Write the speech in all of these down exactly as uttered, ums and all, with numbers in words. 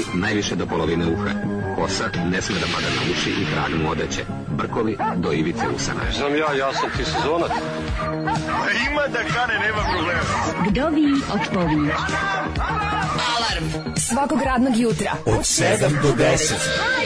najviše do polovine uha. Kosa ne sme da pada na uši i krag mu odeće. Brkovi do ivice usana. Znam ja, ja sam ti sezonac. Ima da kane, nema problema. Vdovi otpovi. Alarm svakog radnog jutra od sedam do deset.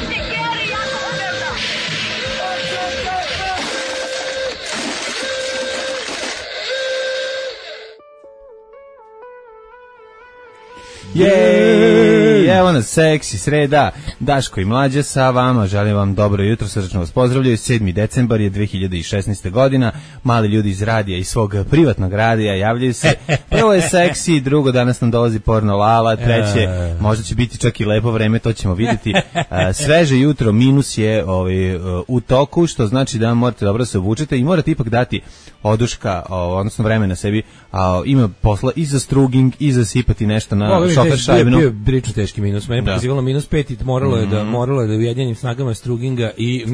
Jej, evo nas, seksi sreda, Daško i Mlađa sa vama, želim vam dobro jutro, srdačno vas pozdravljaju, sedmi decembar je dve hiljade šesnaeste godina, mali ljudi iz radija i svog privatnog radija javljaju se, prvo je seksi, drugo danas nam dolazi porno Lala, treće, možda će biti čak i lepo vreme, to ćemo vidjeti, sveže jutro, minus je ovaj, u toku, što znači da morate dobro se obučete i morate ipak dati oduška, odnosno vremena sebi, a ima posla i za struging i za sipati nešto na šofer šajbnu. Bio brično teški minus, meni pokazivalo minus pet i moralo je da moralo je da ujedinjenim snagama struginga i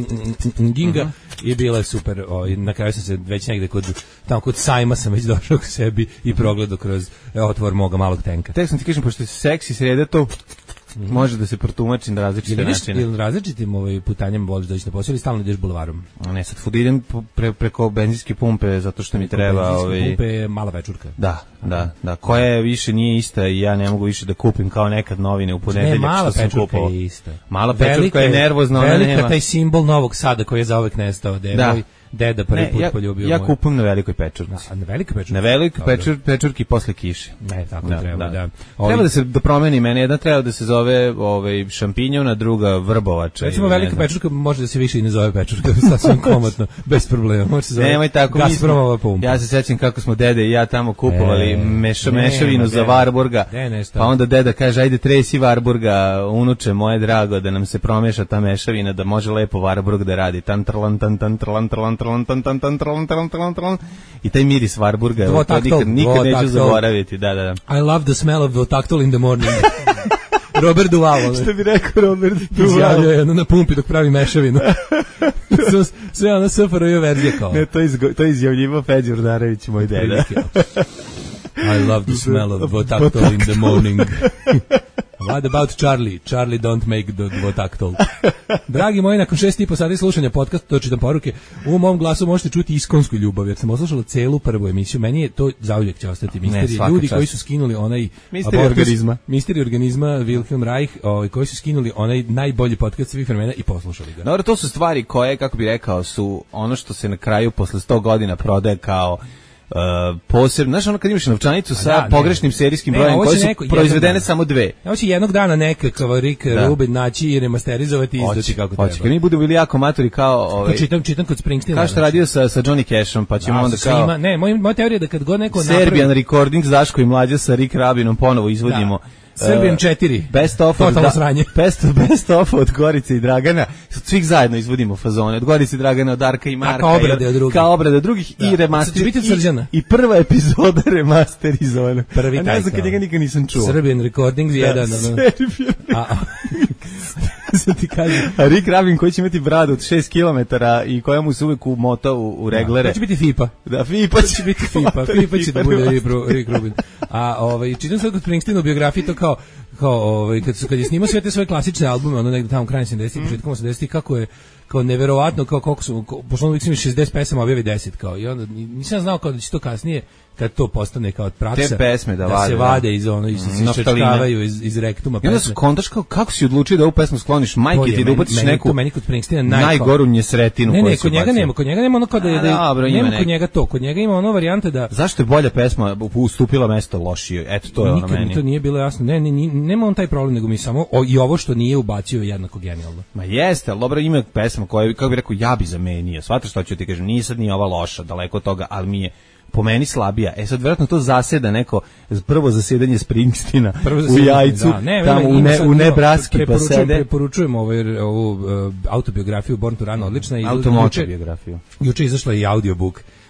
ginga i bilo je super. Na kraju sam se već negde kod tamo kod sajma sam već došao k sebi i progledao kroz otvor moga malog tenka. Tek sam ti kažem, pošto je seksi sreda, to može da se protumači na različite načine. Ili različitim ovaj putanjem voliš da ideš na posao ili stalno ideš bulevarom? Ne, sad fud idem pre, preko benzinske pumpe zato što mi treba... Benzinske ovaj... pumpe je mala večurka. Da, da, da. Koja više nije ista i ja ne mogu više da kupim kao nekad novine u ponedeljak. Ne, mala što sam pečurka kupovao. je ista. Mala pečurka je nervozna, ona velika nema... taj simbol Novog Sada koji je zaovek nestao. Da je da. Moj deda prvi ne, put ja, poljubio ja moj. kupujem na velikoj pečurci. A na velikoj pečurci? Na velikoj pečur, pečurki posle kiše. Ne, tako da, treba, da. da. Ovi... Treba da se da promeni meni, jedna treba da se zove ovaj šampinjona, druga vrbovača. Recimo velika pečurka može da se više i ne zove pečurka, sasvim komotno, bez problema. Može se zove Nemoj tako, Gazpromova pumpa. Ja se sećam kako smo dede i ja tamo kupovali e, meša, ne, mešavinu ne, za Varburga, ne, pa onda deda kaže, ajde tresi Varburga, unuče moje drago, da nam se promeša ta mešavina, da može lepo Varburg da radi. Tan trlan tan tan trlan trlan trlan tan tan tan trlan trlan trlan trlan i taj miris Varburga, to nikad nikad neću zaboraviti. Da, da, da. I love the smell of Votactol in the morning. Robert Duval. Što bi rekao Robert Duval? Izjavljuje jedno na pumpi dok pravi mešavinu. Sve ona S F R J verzija kao. Ne, to, izgo, to izjavljivo Feđi Urdarević, moj deda. I love the smell of Votactol in the morning. What about Charlie? Charlie don't make the Votactol. Dragi moji, nakon šest i po sati slušanja podcasta, to čitam poruke, u mom glasu možete čuti iskonsku ljubav, jer sam oslušala celu prvu emisiju. Meni je to zauvijek će ostati misterij. Ljudi čast. Koji su skinuli onaj Misteri organizma. Misteri organizma, Wilhelm Reich, ovaj, koji su skinuli onaj najbolji podcast svih vremena i poslušali ga. Dobro, to su stvari koje, kako bi rekao, su ono što se na kraju posle sto godina prodaje kao Uh, posebno, znaš ono kad imaš novčanicu sa da, pogrešnim ne, serijskim brojem koji su neko, proizvedene dana, samo dve. Ja hoće jednog dana nekakav Rick da. Rubin naći i remasterizovati i izdati kako hoće. treba. Kad mi budemo bili jako matori kao... Ovaj, to čitam, čitam kod Springsteena. Kao što radio sa, sa Johnny Cashom, pa ćemo da, onda kao... Svima, ne, moj, moja teorija je da kad god neko napravi... Serbian Recordings, Daško i Mlađa sa Rick Rubinom ponovo izvodimo... Da. Serbian četiri. Best of od, da, best, best of od Gorice i Dragana. Svih zajedno izvodimo fazone. Od Gorice i Dragana, od Darka i Marka. Kao obrade od drugih. Kao obrade od drugih da. I remaster. I, I prva epizoda remasterizovana. Prvi taj. A ne znam kad njega nikad nisam čuo. Serbian Recordings jedan. Serbian. Sad ti kažem. A Rick Rubin koji će imati bradu od šest kilometara i koja mu se uvek umota u, u reglere. Da, to će biti Fipa. Da, Fipa će biti Fipa. Fipa će da bude Rick Rubin. A ovaj, čitam sad kod Springsteena u biografiji to kao kao ovaj kad su kad je snimao sve te svoje klasične albume, ono negde tamo krajem sedamdesetih, početkom osamdesetih, kako je kao neverovatno kao koliko su pošto uvijek sam šezdeset pesama objavi deset kao i onda nisam znao kao da će to kasnije kad to postane kao od praksa te pesme da, da vade, se vade iz ono iz iščačkavaju iz iz rektuma pesme. I onda su kontaš kao kako si odlučio da ovu pesmu skloniš majke ti da ubaciš neku meni kod Springsteena najgoru njesretinu koju ne ne kod njega nema kod njega nema ono kao da je nema kod njega to kod njega ima ono varijante da zašto je bolja pesma ustupila mesto lošijoj, eto to je ono meni nikad to nije bilo jasno ne ne nema on taj problem nego mi samo o, i ovo što nije ubacio jednako genijalno. Ma jeste, al dobro ima pesma koja kako bih rekao ja bi zamenio. Shvataš šta ću ti kažem, nije sad ni ova loša, daleko od toga, al mi je po meni slabija. E sad vjerojatno to zaseda neko prvo zasedanje Springsteena u Jajcu, da, ne, tamo u, ne, u Nebraski pa sede. Preporučujem ovaj, ovu uh, autobiografiju Born to Run, odlična. I automotobiografiju. Juče izašla i audiobook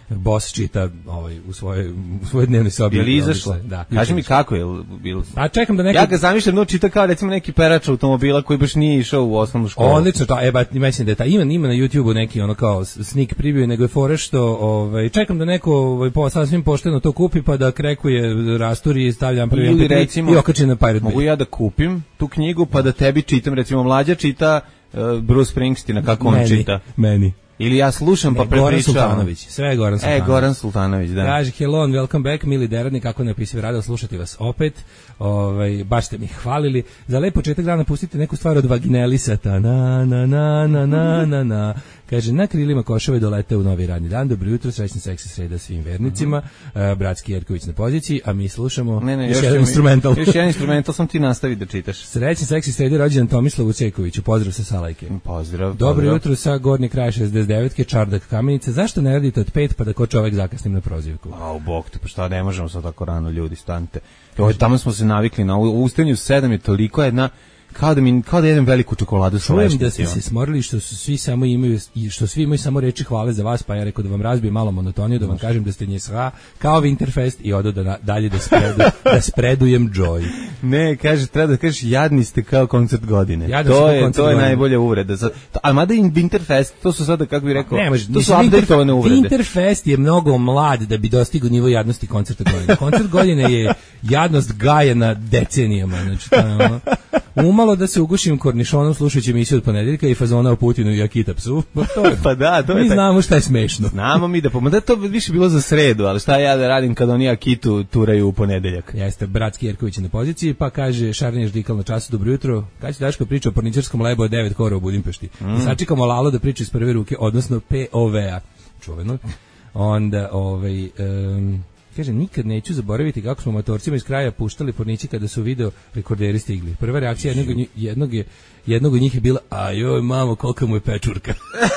boss čita ovaj, u svojoj u svojoj dnevnoj sobi. Je li izašla? Da. Kaži mi kako je bilo. A čekam da neko... Ja ga zamišljam, no čita kao recimo neki perač automobila koji baš nije išao u osnovnu školu. Odlično, to, e, ba, mislim da je ta, ima, ima na YouTubeu neki ono kao sneak preview, nego je fore što, ovaj, čekam da neko ovaj, po, sasvim pošteno to kupi, pa da krekuje, rasturi i stavljam prvi ili recimo, i okači na Pirate Bay. Mogu ja da kupim tu knjigu, pa da tebi čitam, recimo mlađa čita uh, Bruce Springsteena, kako meni, on čita. Meni. Ili ja slušam, ne, pa prepričavam. Goran Sultanović, sve je Goran Sultanović. E, Goran Sultanović, da. Kaže, hello and welcome back, mili deradni, kako ne opisiv rado slušati vas opet. Ovaj, baš ste mi hvalili. Za lep početak dana pustite neku stvar od Vaginelisata. Na, na, na, na, na, na, na. Kaže, na krilima Košove dolete u novi radni dan. Dobro jutro, srećni seksi sreda svim vernicima. Uh-huh. uh, Bratski Jerković na poziciji, a mi slušamo ne, ne, još, još jedan mi, instrumental. Još jedan instrumental, sam ti nastavi da čitaš. Srećni seksi sredi rođendan Tomislavu Cekoviću. Pozdrav sa Salajke. Pozdrav. Dobro pozdrav. jutro sa gornje kraja šezdeset devetke, Čardak Kamenice. Zašto ne radite od pet pa da ko čovek zakasnim na prozivku? A, u bok te, pa šta, ne možemo sad tako rano, ljudi, stanite. Ovo, tamo smo se navikli na u ustanju sedam je toliko jedna, kao da mi kao da jedem veliku čokoladu sa lešnicima. Čujem da ste se smorili što su svi samo imaju i što svi imaju samo reči hvale za vas, pa ja rekao da vam razbije malo monotoniju, da vam kažem da ste njesra kao Winterfest i odo da na, dalje da spredu, da spredujem joy. Ne, kaže, treba da kažeš jadni ste kao koncert godine. Jadni to je koncert to je godine. najbolja uvreda. A mada i Winterfest, to su sada kako bih rekao, ne, može, to su updateovane uvrede. Winterfest je mnogo mlad da bi dostigao nivo jadnosti koncerta godine. Koncert godine je jadnost gajena decenijama, znači to je ono, umalo da se ugušim kornišonom slušajući emisiju od ponedeljka i fazona o Putinu i Akita psu. To je, pa da, to je mi tak... znamo šta je smešno. Znamo mi da pomoći. Da to više bilo za sredu, ali šta ja da radim kad oni Akitu turaju u ponedeljak. Jeste, Bratski Jerković na poziciji, pa kaže Šarnije Ždikal na času, dobro jutro. Kad će Daško priča o porničarskom lebu od devet kora u Budimpešti? Mm. I sačekamo Lalo da priča iz prve ruke, odnosno P O V-a. Čuveno. Onda, ovaj... Um, kaže, nikad neću zaboraviti kako smo motorcima iz kraja puštali pornići kada su video rekorderi stigli. Prva reakcija jednog, jednog, je, jednog od njih je bila, a joj mamo, kolika mu je pečurka.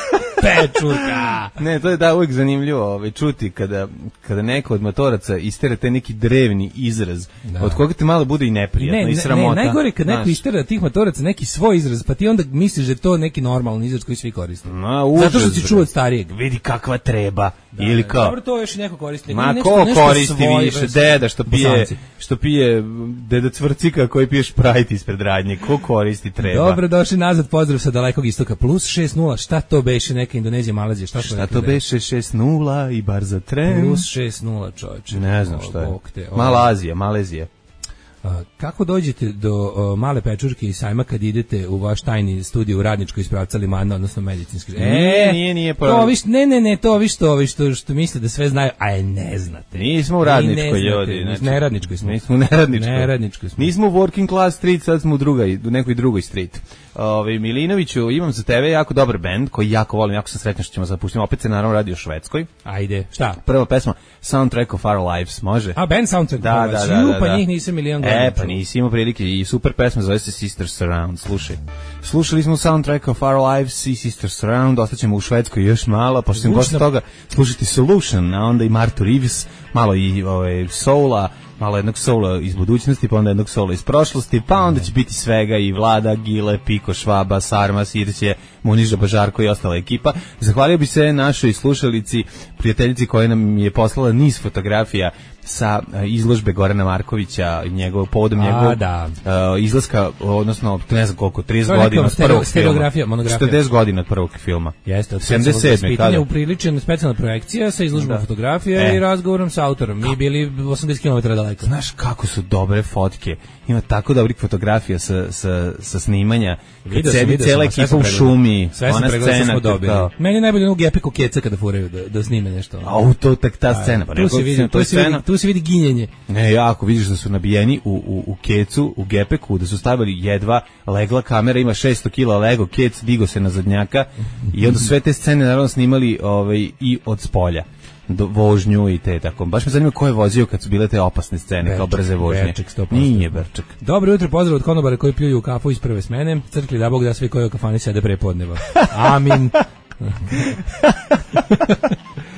Pečurka! Ne, to je da uvijek zanimljivo ovaj, čuti kada, kada neko od motoraca istera taj neki drevni izraz, da. Od koga te malo bude i neprijatno ne, i sramota. Ne, najgore kad neko istera tih motoraca neki svoj izraz, pa ti onda misliš da je to neki normalni izraz koji svi koriste. Ma, užas, zato što si čuo od starijeg. Vidi kakva treba. Da, ili kao. Dobro, to još neko koristi. Ma nešto, ko nešto koristi svoj, više? bez, Deda što pije, bosanci. što pije deda Cvrcika koji pije Sprite ispred radnje. Ko koristi treba? Dobro, došli nazad, pozdrav sa dalekog istoka. Plus šest nula, šta to beše, neka Indonezija, Malezija, šta, šta to beše šest nula i bar za tren? Plus šest nula, čovječe. Ne znam šta je. Te, Malazija, Malezija. Uh, kako dođete do uh, male pečurke i sajma kad idete u vaš tajni studij u Radničkoj ispravca Limana, odnosno medicinski? E, nije, nije, nije. Pa... To viš, ne, ne, ne, to vi što, vi što, što misle da sve znaju, a je ne znate. Nismo u Radničkoj, ljudi. Znači, ne Radničkoj smo. Nismo u Neradničkoj. Neradničkoj smo. Nismo u Working Class Street, sad smo u, drugoj, u nekoj drugoj street. Ove, Milinoviću, imam za tebe jako dobar bend koji jako volim, jako sam srećan što ćemo zapustiti. Opet se naravno radi o Švedskoj. Ajde, šta? Prva pesma, Soundtrack of Our Lives, može? A, band Soundtrack da, of Our Lives. Da, da, da, pa da. njih nisam milion godina. E, pa nisi imao prilike i super pesma, zove se Sister Surround, slušaj. Slušali smo Soundtrack of Our Lives i Sister Surround, ostaćemo u Švedskoj još malo, pošto sam gost toga slušati Solution, a onda i Martu Reeves, malo i ove, Soula, malo jednog soula iz budućnosti, pa onda jednog soula iz prošlosti, pa onda će biti svega i Vlada, Gile, Piko, Švaba, Sarma, Sirće, Muniža, Bažarko i ostala ekipa. Zahvalio bi se našoj slušalici, prijateljici koja nam je poslala niz fotografija sa izložbe Gorana Markovića, njegov povodom njegovog da. uh, izlaska, odnosno ne znam koliko, trideset godina od prvog filma. četrdeset godina od prvog filma. Jeste, od sedamdeset sedme kada? Upriličena specijalna projekcija sa izložbom fotografija e. i razgovorom sa autorom. Mi bili osamdeset kilometara daleko. Znaš kako su dobre fotke? Ima tako dobrih fotografija sa, sa, sa snimanja. Kad sedi cijela ekipa u šumi. Sve sam pregledao smo dobili. Kao... Meni je najbolje onog Epiku Keca kada furaju da, da snime nešto. A to tak ta scena. Pa tu, se vidi, tu, se vidi, tu se vidi ginjenje. Ne, jako vidiš da su nabijeni u, u, u Kecu, u Gepeku, da su stavili jedva legla kamera, ima šesto kila Lego, Kec digo se na zadnjaka i onda sve te scene naravno snimali ovaj, i od spolja. Do vožnju i te tako. Baš me zanima ko je vozio kad su bile te opasne scene, Berček, kao brze vožnje. Berček, nije Berček. Dobro jutro, pozdrav od konobara koji pljuju u kafu iz prve smene. Crkli da Bog da svi koji u kafani sede pre podneva. Amin.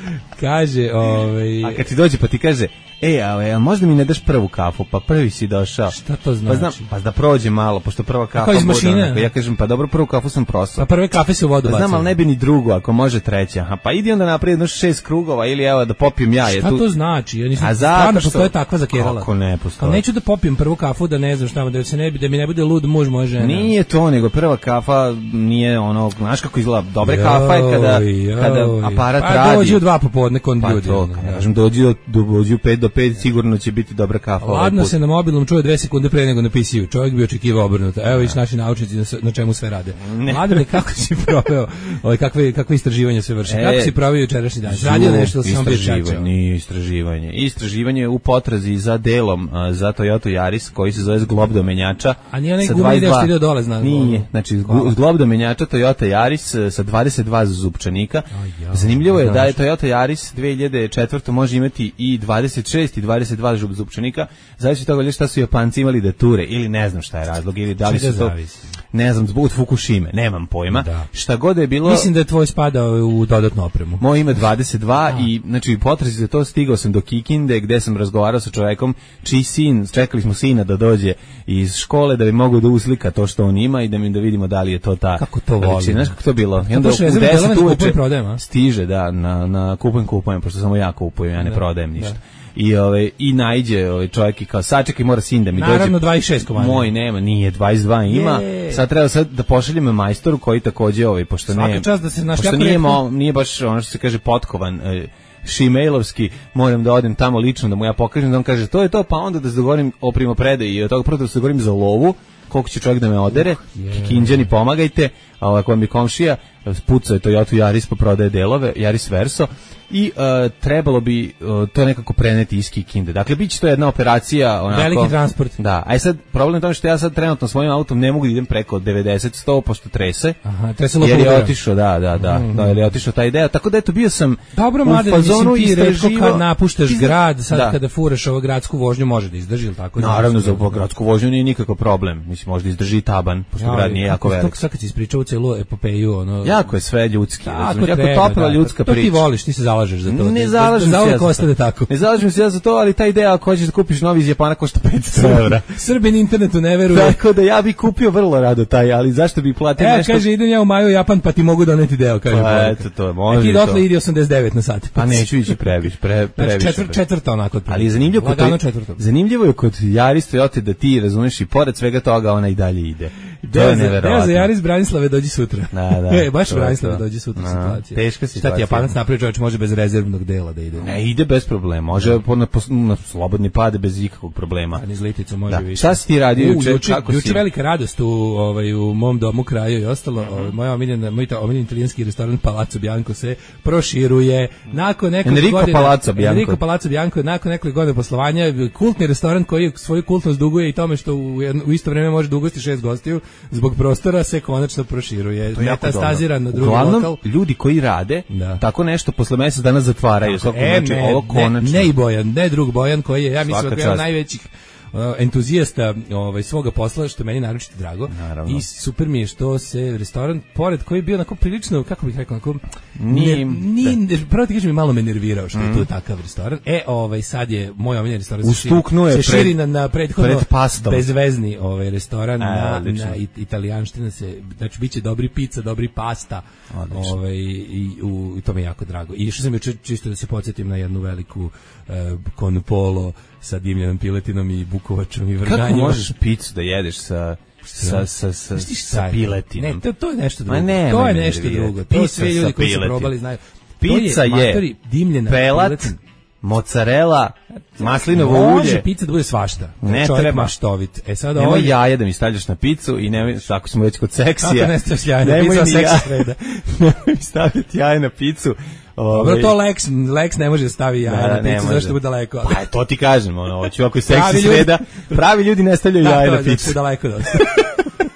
kaže, ovaj... A kad ti dođe pa ti kaže, e, a, a možda mi ne daš prvu kafu, pa prvi si došao. Šta to znači? Pa, znam, pa da prođe malo, pošto prva kafa... Kao iz mašine? Bude, ja kažem, pa dobro, prvu kafu sam prosao. Pa prve kafe se u vodu bacaju. Znam, ali ne bi ni drugu, ako može treća. Aha, pa idi onda naprijed jedno šest krugova, ili evo da popijem ja. Šta je tu... to znači? Ja nisam, a stvarno što... postoje takva zakerala. Kako ne postoje? Pa neću da popijem prvu kafu, da ne znam šta, da, se ne, da mi ne bude lud muž moja žena. Nije to, nego prva kafa nije ono, znaš kako izgleda, dobre kafa je kada, joj, kada aparat pa radi. Pa dođi u dva popodne kod pa ljudi. To, ja kažem, dođi, do, dođi u pet do pet, sigurno će biti dobra kafa. Ladno ovaj se na mobilnom čuje dve sekunde pre nego na P C-u. Čovjek bi očekivao obrnuto. Evo viš naši naučnici na, na čemu sve rade. Mladene, kako si proveo, ovaj, kakve, kakve istraživanje se vrši? E, kako si proveo jučerašnji dan? Radio nešto sam bio čačao? Nije istraživanje. Istraživanje u potrazi za delom a, za Toyota Yaris koji se zove zglob do menjača. A nije onaj gumeni deo što ide dole, znam. Nije, znači zglob do menjača Toyota Yaris sa dvadeset dva zupčanika. Ja, zanimljivo je da je Toyota Yaris dve hiljade četvrte može imati i dvadeset šest i dvadeset dva zupčanika. Zavisi od toga šta su Japanci imali da ture ili ne znam šta je razlog ili da li su to ne znam zbog Fukushime, nemam pojma. Da. Šta god je bilo. Mislim da je tvoj spadao u dodatnu opremu. Moj ima dvadeset dva a. I znači potrazi za to stigao sam do Kikinde gde sam razgovarao sa čovekom čiji sin, čekali smo sina da dođe iz škole da bi mogao da uslika to što on ima i da mi da vidimo da li je to ta. Kako to voli. Znaš kako to bilo? I onda u deset uveče stiže da na na kupujem kupujem pošto samo ja kupujem, ja ne da. prodajem ništa. Da. I ovaj i najđe ovaj čovjek i kao sačekaj mora sin da mi naravno, dođe. Naravno dvadeset šest komada. Moj nema, nije dvadeset dva ima. Je. Sad treba sad da pošaljem majstoru koji takođe ovaj pošto svaka ne. Čast da se naš pošto nije mo, nije baš ono što se kaže potkovan. E, Šimailovski, moram da odem tamo lično da mu ja pokažem da on kaže to je to, pa onda da se dogovorim o primopredaji i od toga prvo da se dogovorim za lovu, koliko će čovjek da me odere, Kikinđani pomagajte, a ovako vam je komšija, pucao je Toyota Yaris pa prodaje delove, Yaris Verso, i uh, trebalo bi uh, to nekako preneti iz Kikinde. Dakle, bit će to jedna operacija onako, veliki transport. Da, a sad problem je tome što ja sad trenutno svojim autom ne mogu da idem preko devedeset sto pošto trese. Aha, trese jer je otišao, da, da, da, mm-hmm. da, jer je otišao ta ideja. Tako da eto bio sam dobro, u mada, fazonu i retko kad napuštaš ti... grad, sad da. Kada furaš ovu gradsku vožnju može da izdrži, ili tako? Naravno, za ovu gradsku vožnju nije nikakav problem. Mislim, može da izdrži taban, pošto ja, grad nije jako velik. To sad kad si ispričao celu epopeju, ono... Jako je sve ljudski. Jako topla ljudska priča. To ti voliš, ti se zalažeš za to. Ne zalažem se ja za to. Tako. Ne zalažem se ja za to, ali ta ideja ako hoćeš da kupiš novi iz Japana košta petsto evra. Srbin internetu ne veruje. Tako da ja bih kupio vrlo rado taj, ali zašto bi platio e, nešto? Kaže, idem ja u maju u Japan, pa ti mogu doneti deo, kaže. Pa eto, to može. A ti dotle idi osamdeset devet na sat. Pa neću ići previš, pre, previše. Znači, četvr, četvrta onako. Ali je zanimljivo kod, to, zanimljivo je kod Yaris Toyota da ti razumeš i pored svega toga ona i dalje ide. To je neverovatno. Evo za Yaris Branislave dođi sutra. Da, da. E, baš Branislave dođi sutra situacija. Teška situacija. Šta ti Japanac napravi, čovječ može bez rezervnog dela da ide. Ne, ide bez problema. Može po, na, na slobodni pade bez ikakvog problema. A niz liticu može da. više. Šta si ti radio juče? Juče, juče velika radost u, ovaj, u mom domu, kraju i ostalo. Ovaj, moja omiljena, moj omiljeni italijanski restoran Palazzo Bianco se proširuje. Nakon nekoliko Enrico godina... Palazzo Bianco. Enrico Palazzo Bianco, nakon nekoliko godina poslovanja, kultni restoran koji svoju kultnost duguje i tome što u, u isto vrijeme može da ugosti šest gostiju, zbog prostora se konačno proširuje. Metastazira na drugi uglavnom, lokal. Ljudi koji rade, da. Tako nešto posle mjesec dana zatvaraju. Tako, e, znači, ne, ovo konačno. Ne, ne i Bojan, ne drug Bojan koji je, ja mislim, da je najvećih entuzijasta ovaj svoga posla, što meni naročito drago. Naravno. I super mi je što se restoran pored koji je bio onako prilično, kako bih rekao, onako nije, nije prvo ti kažem mi malo me nervirao što mm. je tu takav restoran. E, ovaj sad je moj omiljeni restoran ustuknuo je se širi na, na prethodno pred bezvezni ovaj restoran A, na, na italijanština se, znači biće dobri pizza, dobri pasta. Odlično. Ovaj i u i to mi je jako drago. I što sam juče čisto da se podsjetim na jednu veliku uh, konpolo sa dimljenom piletinom i bukovačom i vrganjima. Kako možeš picu da jedeš sa sa sa sa, sa piletinom? Ne, to, to je nešto drugo. Ne, to je nešto drugo. To sve ljudi koji su probali znaju. Pica je, je dimljena pelat, piletin, mozzarella, maslinovo ulje. Može pizza da bude svašta. Ne čovjek treba maštovit. E sad nemoj ovdje jaja da mi stavljaš na picu i nemoj, ako smo već kod seksija. Kako ne stavljaš jaja na picu, a seksi sreda. Nemoj mi stavljati jaja na picu. Dobro, to Lex, Lex ne može da stavi jaja na picu, zašto bude daleko. Pa je, to ti kažem, ono, hoću ako je seksi sreda, pravi ljudi ne stavljaju jaja na picu. Da, daleko dosta.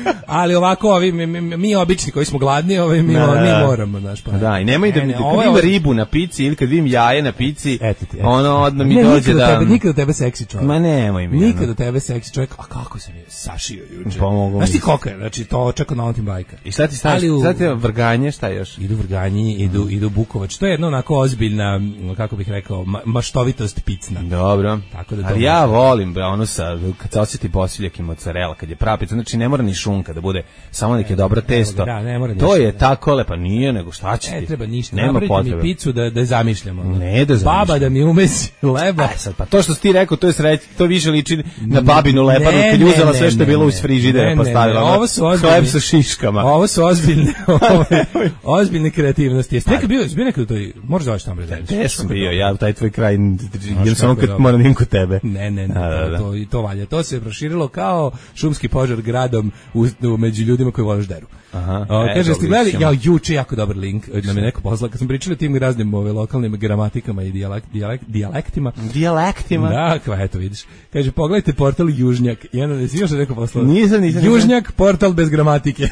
Ali ovako, ovi, mi, mi, mi obični koji smo gladni, ovi, mi, Da, da. mi moramo, znaš, pa. Da, i nemoj da Ne, mi, ne, kad ovo je- vidim ribu na pici ili kad vidim jaje na pici, Eto ti, eto. ono odmah mi Ne, dođe nikad da... do tebe, nikad do tebe seksi čovjek. Ma nemoj mi. Nikad ono. do tebe seksi čovjek, a kako se mi je sašio juče. Pa mogu Znaš ti misliti. koliko je, znači to čeka na mountain bajka. I šta ti staviš? Ali u- Šta ti je vrganje, šta još? Idu vrganji, idu, idu bukovač. To je jedna onako ozbiljna, kako bih rekao, ma, maštovitost picna. Dobro. Tako da to Ali ja može. volim bre, ono sa, kad se osjeti bosiljak i mozzarella, kad je prava pizza, znači ne mora ni šunka da bude, samo neke dobro testo. da, ne mora to ništa, je da. tako lepa, nije, nego šta će ti? Ne treba ništa. Nema Napravite potrebe. mi picu da, da je zamišljamo. Ne da Baba zamišljam. da mi umesi leba. Aj sad, pa to što si ti rekao, to je sreć, to više liči na babinu lepanu, Ne, kad je ne, uzela ne, sve što je ne, bilo ne. uz frižidera Ne, pa ne, stavila. ne, ono, ovo su ozbiljni- hleb sa šiškama. Ovo su ozbiljne, ove, ozbiljne kreativnosti. Jeste nekad bio, bio nekad u toj, možeš doći tamo bre. Gde sam bio, ja taj tvoj kraj, idem kako samo je kad dobro. moram idem kod tebe. Ne, ne, ne, Da, da, da. to, to, i to valja. To se proširilo kao šumski požar gradom u, u, među ljudima koji vole žderu. Aha, O, e, kaže, jeste dobro, gledali, ćemo. ja, juče jako dobar link, nam je neko poslao, kad smo pričali o tim raznim ove, lokalnim gramatikama i dijalekt, dijalekt, dijalektima. Dijalektima. Da, kva, eto vidiš. Kaže, pogledajte portal Južnjak. I onda ne si još neko poslao. Nisam, nisam, Južnjak, portal bez gramatike.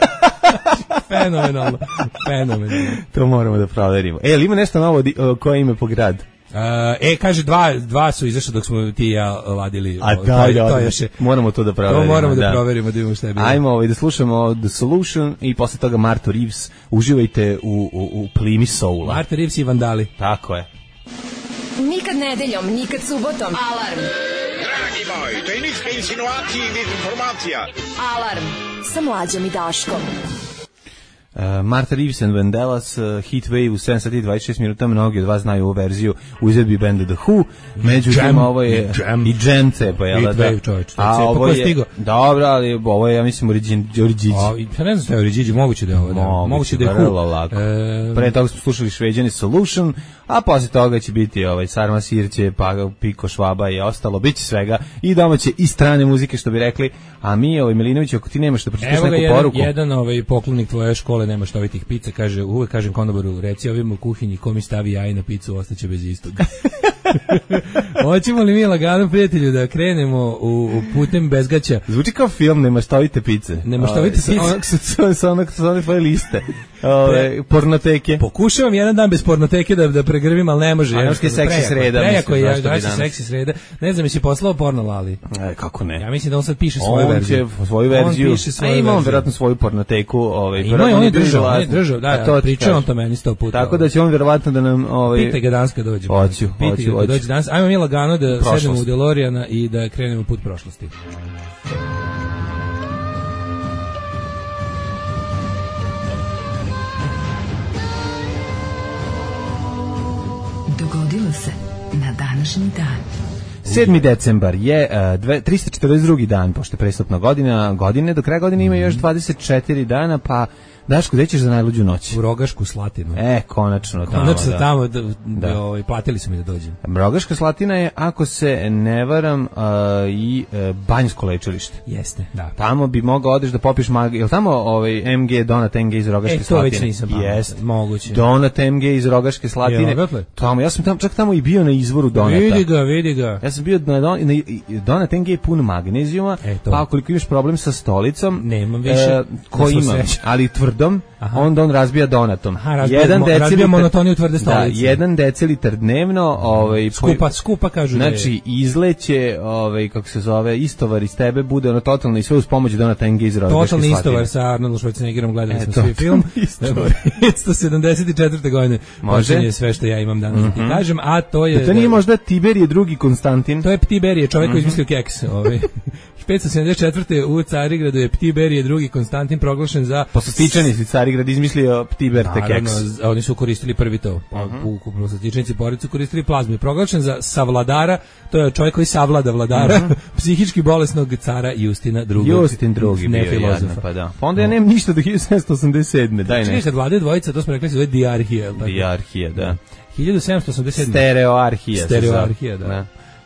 Fenomenalno. Fenomenalno. To moramo da proverimo. E, ali ima nešto novo, di- o, koje ime po grad? Uh, e, kaže, dva, dva su izašli dok smo ti i ja ladili. A o, da, to, da, to da, još je, moramo to da to proverimo. moramo da, proverimo da vidimo šta je bilo. Ajmo ovaj, da slušamo The Solution i posle toga Martha Reeves. Uživajte u, u, u plimi soula. Marta Reeves i Vandali. Tako je. Nikad nedeljom, nikad subotom. Alarm. Dragi moj, to je ništa insinuacije i dezinformacija. Alarm. Sa mlađom i Daškom. Uh, Martha Reeves and Vandellas, uh, Heat Wave u sedam sati i dvadeset šest minuta, mnogi od vas znaju ovu verziju u izvedbi benda The Who, međutim Jam, ovo je i Jam. i Jam cepa, jel Heat da? Wave, čoveče, to je A cepa ovo ko je je, stigao. dobro, ali ovo je, ja mislim, origin, origin. A, i- ja ne znam šta je Oriđiđi, moguće da je ovo. Da. Moguće, da je vrlo Who. lako. E, Pre toga smo slušali Šveđani Solution, a posle toga će biti ovaj Sarma Sirće, pa Piko Švaba i ostalo, biće svega i domaće i strane muzike, što bi rekli. A mi, ovaj Milinović, ako ti nemaš da pročitaš Evo ga neku jedan, poruku. jedan ovaj poklonik tvoje škole nema štovitih pica, kaže, uvek kažem konobaru, reci ovim u kuhinji ko mi stavi jaje na picu, ostaće bez istog. Hoćemo li mi lagano, prijatelju, da krenemo u, u putem bezgaća? Zvuči kao film, nema štovite pice. Nema štovite Ovaj, pice. Sa onog, sa, sa, sa onog, sa one tvoje liste. Ove, pornoteke. Pokušavam jedan dan bez pornoteke da, da pregrvim, ali ne može. A nemaš kaj seksi sreda, Prejako mislim, je, zašto bi ja danas? seksi sreda. Ne znam, jesi poslao porno, Lali? E, kako ne? Ja mislim da on sad piše svoju On verziju. će svoju verziju. On piše svoju A ima on verziju. verovatno svoju pornoteku. Ovaj, Ima verovatno on je bio držao, on je vlasnik. držao, da, A ja, to ti pričao on kažem. to meni sto puta. Tako da će on verovatno da nam... Ovaj, Pitaj ga danas kad dođe. Hoću, Pitaj hoću, ga kad hoću. dođe danas. Ajmo mi lagano da Prošlost. sednemo u DeLoreana i da krenemo put prošlosti. Dogodilo se na današnji dan. sedmi decembar je uh, dve, tristo četrdeset drugi dan, pošto je prestupna godina, godine, do kraja godine ima još dvadeset četiri dana, pa Daško, gde ćeš za najluđu noć? U Rogašku Slatinu. E, konačno tamo, Konačno da. tamo, da, da, Da. ovaj, platili su mi da dođem. Rogaška Slatina je, ako se ne varam, uh, i uh, banjsko lečilište. Jeste, da. Tamo bi mogao odeš da popiješ mag... Jel tamo ovaj M G Donat M G iz Rogaške E, to Slatine? već nisam pametan. Jeste. Moguće. Donat M G iz Rogaške Slatine. Jel, odatle? Tamo, ja sam tamo, čak tamo i bio na izvoru Donata. Vidi ga, vidi ga. Ja sam bio na, don, na Donat M G je pun magnezijuma, E, to. pa ukoliko imaš problem sa stolicom, Nemam više, ko na svu ima, sreću. ali tvrdom, Aha. onda on razbija Donatom. Aha, razbija mo- razbija monotoniju tvrde stolice. Da, jedan decilitar dnevno, ovaj, Skupa, skupa kažu da je. znači, izleće, ovaj, kako se zove, istovar iz tebe, bude ono totalno i sve uz pomoć Donata M G iz Rogaške Totalni Slatine. istovar sa Arnoldom Schwarzeneggerom, gledali E, smo to- svi film. istovar. petsto sedamdeset četvrte godine. Može? Počinje sve što ja imam danas da ti kažem, a to je... Da to nije možda Tiberije drugi Konstantin? To je Ptiberije, čovjek koji izmislio keks. Ovaj. petsto sedamdeset četvrte u Carigradu je Ptiberije drugi Konstantin proglašen za... Poslastičani Carigrad izmislio Ptiberte Naravno, keks. z- oni su koristili prvi to. Uh-huh. U poslastičanici porodice koristili plazmu. I proglašen za savladara, to je čovjek koji savlada vladara, uh-huh. psihički bolesnog cara Justina drugog. Justin drugi ne bio filozofa. jadno, pa da. Pa onda ja nemam ništa do hiljadu sedamsto osamdeset sedme Daj Čekaj, nešto. kad vlade dvojica, to smo rekli se zove dijarhija. jel tako? Dijarhija, da. hiljadu sedamsto osamdeset sedme Stereoarhija. se zove. Stereoarhija, da.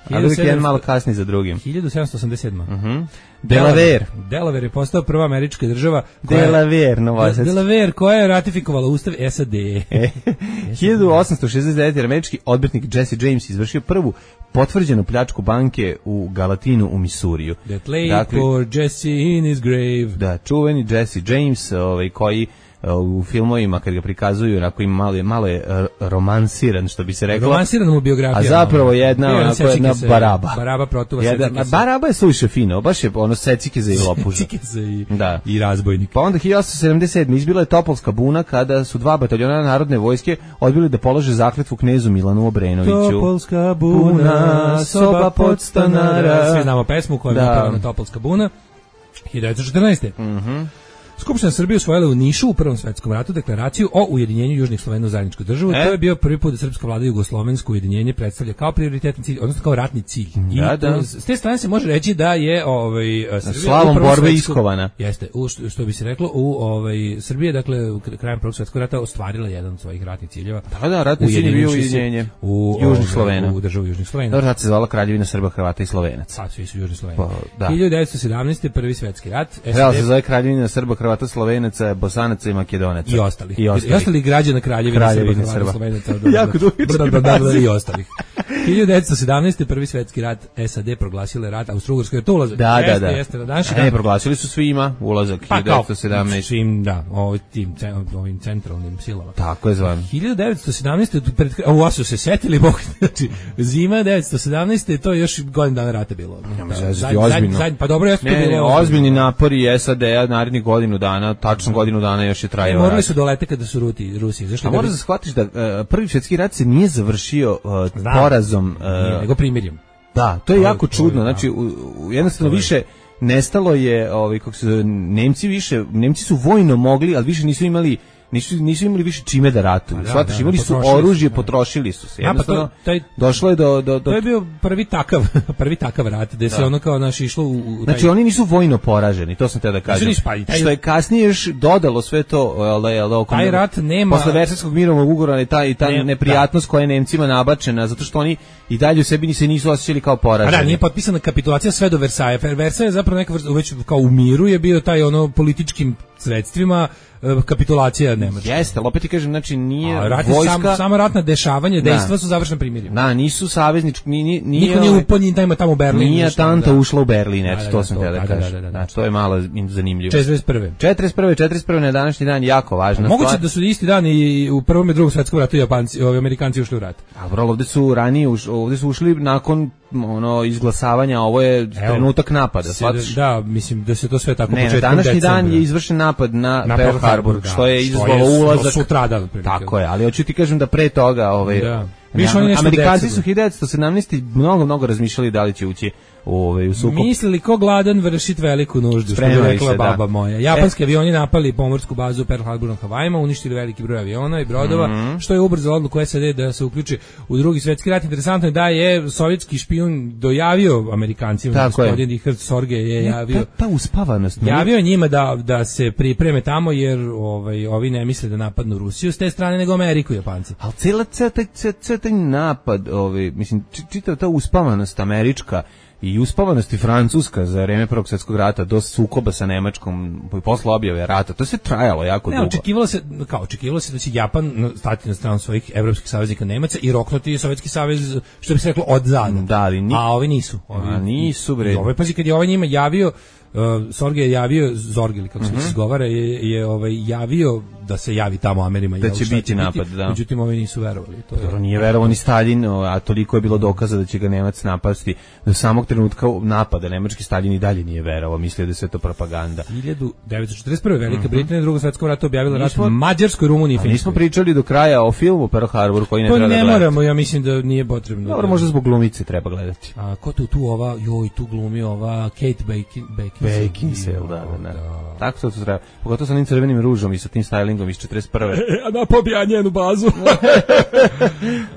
ali uvijek jedan malo kasni za drugim. hiljadu sedamsto osamdeset sedma. Mhm. Delaware. Delaware je postao prva američka država koja Delaware, Novosadski. Delaware koja je ratifikovala ustav S A D. E, hiljadu osamsto šezdeset devete. američki odbitnik Jesse James izvršio prvu potvrđenu pljačku banke u Galatinu u Misuriju. That lay Dakle, for Jesse in his grave. Da, čuveni Jesse James, ovaj, koji u filmovima kad ga prikazuju onako ima malo, malo je romansiran, što bi se reklo. Romansiran mu biografija. A zapravo jedna, no, onako jedna se, baraba. Baraba protuva jedna, secike se. Baraba je suviše fino, baš je ono secike za i lopuža. Secike za i, da. i razbojnik. Pa onda hiljadu osamsto sedamdeset sedme. izbila je Topolska buna kada su dva bataljona narodne vojske odbili da polože zakletvu knezu Milanu Obrenoviću. Topolska buna, soba podstanara. Svi znamo pesmu koja je napravljena Topolska buna. hiljadu devetsto četrnaeste. Mhm. Skupština Srbije usvojila u Nišu u Prvom svetskom ratu deklaraciju o ujedinjenju južnih Slovena u zajedničku državu. E? To je bio prvi put da srpska vlada jugoslovensko ujedinjenje predstavlja kao prioritetni cilj, odnosno kao ratni cilj. I da, da. S te strane se može reći da je ovaj Srbija slavom borbe iskovana. Jeste, u, što, što bi se reklo, u ovaj Srbije, dakle krajem Prvog svjetskog rata ostvarila jedan od svojih ratnih ciljeva. Da, da, ratni cilj je bio ujedinjenje u južnih Slovena. U državu južnih Slovena. Dobro, rat se zvala Kraljevina Srba, Hrvata i Slovenaca. Sad svi su južni Sloveni. Pa, da. hiljadu devetsto sedamnaeste. prvi svetski rat. Treba se zove Kraljevina Srba, Hrvata, Slovenaca, Bosanaca i Makedonaca. I ostalih. I ostalih, I ostalih građana Kraljevine, Kraljevine Srba, Srba. Slovenaca. Jako dugački i ostalih. hiljadu devetsto sedamnaeste. prvi svetski rat. S A D proglasile rat Austro-Ugarskoj. To ulazak. Da, jeste, da, da. Jeste, na današnji ne, dan. proglasili su svima ulazak Pa, hiljadu devetsto sedamnaeste. Svim, da, ovim, tim, ovim centralnim silama. Tako je zvan. hiljadu devetsto sedamnaeste. Pred, ovo su se setili, bog, znači, zima devetsto sedamnaeste. To je još godin dana rata bilo. Da, zadnj, ozbiljno. Zadnj, pa dobro, jeste ne, to bilo. Ne, ozbiljni napori S A D-a narednih godinu dana, tačno godinu dana još je trajao. Morali su dolete kada su Ruti, Rusi. Zašto? A moraš da shvatiš da uh, prvi svjetski rat se nije završio uh, porazom. Uh, nije, nego primirjem. Da, to je to, jako to, čudno. da. Znači, u, u, jednostavno to više nestalo je, ovaj, kako se zove, Nemci više, Nemci su vojno mogli, ali više nisu imali nisu nisu imali više čime da ratuju. Da, Shvataš, da, imali su oružje, da. Potrošili su se. Jednostavno, ja, pa to, taj, došlo je do, do, do... To je bio prvi takav, prvi takav rat, gde da. se ono kao naš išlo u... u taj... Znači, oni nisu vojno poraženi, to sam te da kažem. Nisu, pa, taj... Što je kasnije još dodalo sve to, ale, ale, oko... Taj rat nema... Posle Versajskog mirovnog ugovora i ta, i ta ne, neprijatnost da. koja je Nemcima nabačena, zato što oni i dalje u sebi se nisu osjećali kao poraženi. A da, nije potpisana kapitulacija sve do Versaja. Versaje je zapravo neka vrsta, već kao u miru je bio taj ono političkim sredstvima kapitulacija Nemačke. Jeste, ali opet ti kažem, znači nije a, rat vojska... Sam, samo ratna dešavanja, dejstva su završena primirjem. Da, nisu saveznički... Nije, nije, niko nije upao njima tamo u Berlin. Nije Tanta da. ušla u Berlin, eto, da, da, to sam to, te da, da kažem. Da, da, da, znači, to je malo zanimljivo. četrdeset prve. četrdeset prve. četrdeset prve na današnji dan jako važna moguće stvar. da su isti dan i u Prvom i Drugom svetskom ratu Japanci, ovi Amerikanci ušli u rat. A vrlo, ovde su ranije, uš, ovde su ušli nakon ono izglasavanja, ovo je Evo, trenutak napada, shvatiš? Da, mislim da se to sve tako ne, početkom današnji decembra. Dan je izvršen napad na, na Pearl Harbor, da, što je izazvalo ulazak sutradan. Tako je, ali hoću ti kažem da pre toga, ovaj, da. Ja, Amerikanci su hiljadu devetsto sedamnaeste. mnogo, mnogo razmišljali da li će ući u, ovaj, u sukob. Mislili ko gladan vršit veliku nuždu, što bi rekla se, baba da. moja. Japanski e. avioni napali pomorsku bazu Pearl Harbor na Havajima, uništili veliki broj aviona i brodova, mm-hmm. što je ubrzalo odluku S A D da se uključi u Drugi svjetski rat. Interesantno je da je sovjetski špijun dojavio Amerikancima, gospodin Richard Sorge je javio. Ta, ta uspavanost. Javio njima da, da se pripreme tamo, jer ovaj, ovi ne misle da napadnu Rusiju s te strane, nego Ameriku, Japanci. Ali cijela taj napad, ovaj, mislim, čitava ta uspavanost američka i uspavanost i francuska za vreme Prvog svjetskog rata do sukoba sa Nemačkom i posle objave rata, to se trajalo jako ne, dugo. Očekivalo se, kao očekivalo se da će Japan stati na stranu svojih evropskih saveznika Nemaca i roknuti Sovjetski savez, što bi se reklo, od zada. Da, ali ni... A ovi nisu. Ovi, A nisu, bre. Ovaj, pazi, kad je ovaj njima javio, uh, Sorge je javio, Zorge, ili kako se mm-hmm. izgovara, je, je ovaj, javio da se javi tamo Amerima. Da jel, će biti napad, biti, da. Međutim, ovi nisu verovali. To je, Dobro, nije verovao ni Stalin, a toliko je bilo dokaza da će ga Nemac napasti. Do samog trenutka napada nemački Stalin i dalje nije verovao, mislio da se to propaganda. hiljadu devetsto četrdeset prve. Velika mm-hmm. Britanija Drugom svjetskom ratu objavila rat Mađarskoj, Rumuniji i Finskoj. Nismo pričali do kraja o filmu Pearl Harbor koji ne to treba ne da gledati. moramo, ja mislim da nije potrebno. Dobro, možda zbog glumice treba gledati. A ko tu tu ova, joj, tu glumi ova Kate Beckinsale. Beckinsale, da, da, da. Tako se to treba. Pogotovo sa onim crvenim ružom i sa tim stylingom iz četrdeset prve. A da pobija njenu bazu.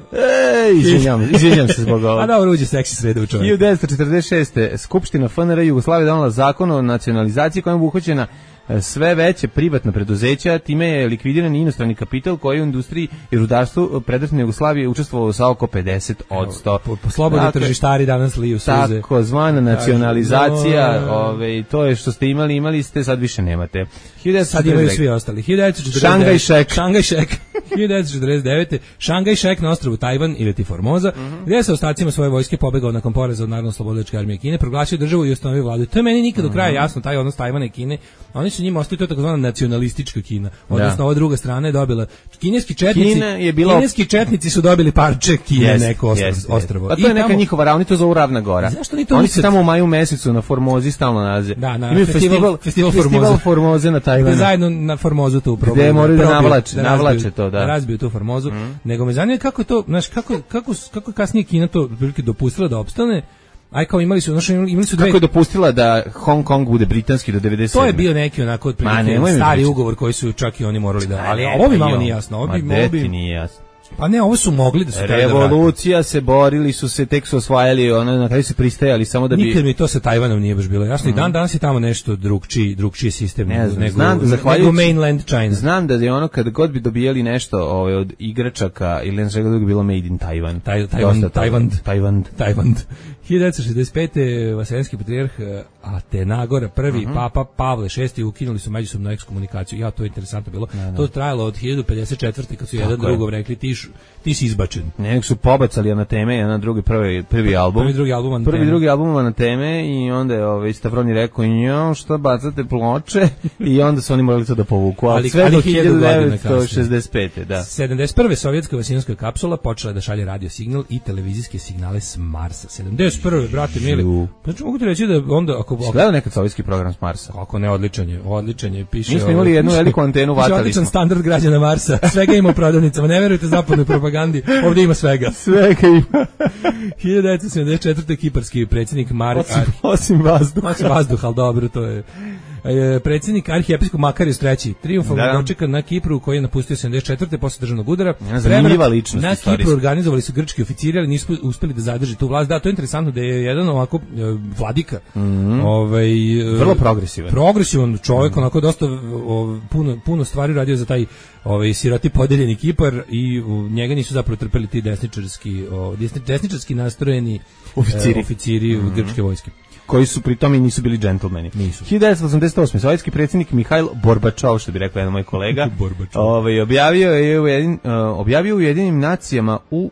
Ej, izvinjam, izvinjam se zbog ovoga. A dobro, uđe seksi sreda u čovjek. hiljadu devetsto četrdeset šeste. Skupština F N R Jugoslavije donela zakon o nacionalizaciji kojim je obuhvaćena sve veće privatna preduzeća, time je likvidiran inostrani kapital koji u industriji i rudarstvu predrasne Jugoslavije učestvovao sa oko pedeset odsto. Po, po slobodni dakle, tržištari danas liju suze. Tako zvana nacionalizacija, no, ove, to je što ste imali, imali ste, sad više nemate. Sad imaju svi ostali. hiljadu devetsto četrdeset devet. Šangaj Šek. Šangaj Šek. hiljadu devetsto četrdeset devete. Šangaj Šek na ostrvu Tajvan ili ti Formoza, uh -huh. gdje se ostacima svoje vojske pobegao nakon poraza od Narodno-slobodilačke armije Kine, proglasio državu i ustanovio vladu. To je meni nikad do kraja jasno, taj odnos Tajvana i Kine. Oni su njima ostali, to je takozvana nacionalistička Kina. Odnosno, ova druga strana je dobila kineski četnici. Kina je bila... Kineski četnici su dobili parče Kine, yes, neko ostrvo. Yes, ostrvo. A to je neka tamo... njihova ravna, to zove Ravna Gora. Zašto ni to Oni nikad... se tamo u maju mesecu na Formozi stalno nalaze. Da, na imaju festival, festival, festival, festival Formoze na Tajvanu. Zajedno na Formozu tu probiju. Gde moraju da navlače, da navlače to, da. Da razbiju tu Formozu. Mm. Nego me zanima kako to, znaš, kako, kako, kako kasnije Kina to prilike dopustila da opstane. Aj kao imali su, znači imali su dve... Kako je dopustila da Hong Kong bude britanski do devedeset sedme. To je bio neki onako otprilike stari ugovor koji su čak i oni morali da... Ali ovo mi malo nije jasno. Ovo bi, ovo bi... nije jasno. Pa ne, ovo su mogli da su... Revolucija se borili su se, tek su osvajali, ono, na kraju se pristajali samo da bi... Nikad mi to sa Tajvanom nije baš bilo jasno. Mm. I dan danas je tamo nešto drugčiji, drugčiji sistem ne znam, nego, znam da nego mainland China. Znam da je ono kad god bi dobijali nešto ovaj, od igračaka ili ne čega bilo made in Taiwan. Taj, Taiwan, Taiwan, Taiwan. Taiwan. hiljadu devetsto šezdeset pete. Vaseljenski patrijarh Atenagora prvi, uh -huh. Papa Pavle šesti ukinuli su međusobnu ekskomunikaciju. Ja, to je interesantno bilo. Ne, ne. To je trajalo od hiljadu pedeset četvrte kad su tako jedan drugom rekli ti, š, ti si izbačen. Nek su pobacali na teme, jedan drugi prvi, prvi album. Prvi drugi album na prvi teme. drugi album na teme i onda je ovaj Stavroni rekao njom što bacate ploče i onda su oni morali to da povuku. Ali, ali sve do hiljadu devetsto šezdeset pete. Da. sedamdeset prve. sovjetska vasinska kapsula počela da šalje radio signal i televizijske signale s Marsa. sedamdeset prve. brate mili. Znači mogu ti reći da onda ako gledao nekad sovjetski program s Marsa. Kako ne, odličan je, odličan je. Piše. Mi smo imali jednu veliku antenu, vatali. Odličan standard građana Marsa. Svega ima u prodavnicama. Ne verujete zapadnoj propagandi. Ovdje ima svega. Svega ima. hiljadu devetsto sedamdeset četvrte. kiparski predsjednik Mar osim, osim vazduha. Osim vazduha, al dobro, to je. E, predsjednik arhijepiskop Makarius treći. Trijumfalno dočekan na Kipru koji je napustio sedamdeset četvrte posle državnog udara. Zanimljiva ličnost. Na Kipru organizovali su grčki oficiri, ali nisu uspeli da zadrži tu vlast. Da, to je interesantno da je jedan ovako e, vladika. Mm -hmm. Ovaj vrlo progresivan. Progresivan čovjek, mm -hmm. onako dosta o, puno puno stvari radio za taj ovaj siroti podeljeni Kipar i u njega nisu zapravo trpeli ti desničarski, o, desničarski nastrojeni oficiri, e, oficiri mm -hmm. grčke vojske. Koji su pri tome i nisu bili džentlmeni. Nisu. hiljadu devetsto osamdeset osme. sovjetski predsjednik Mihajl Gorbačov, što bi rekao jedan moj kolega, ovaj objavio je u jedin, uh, objavio u Jedinim nacijama u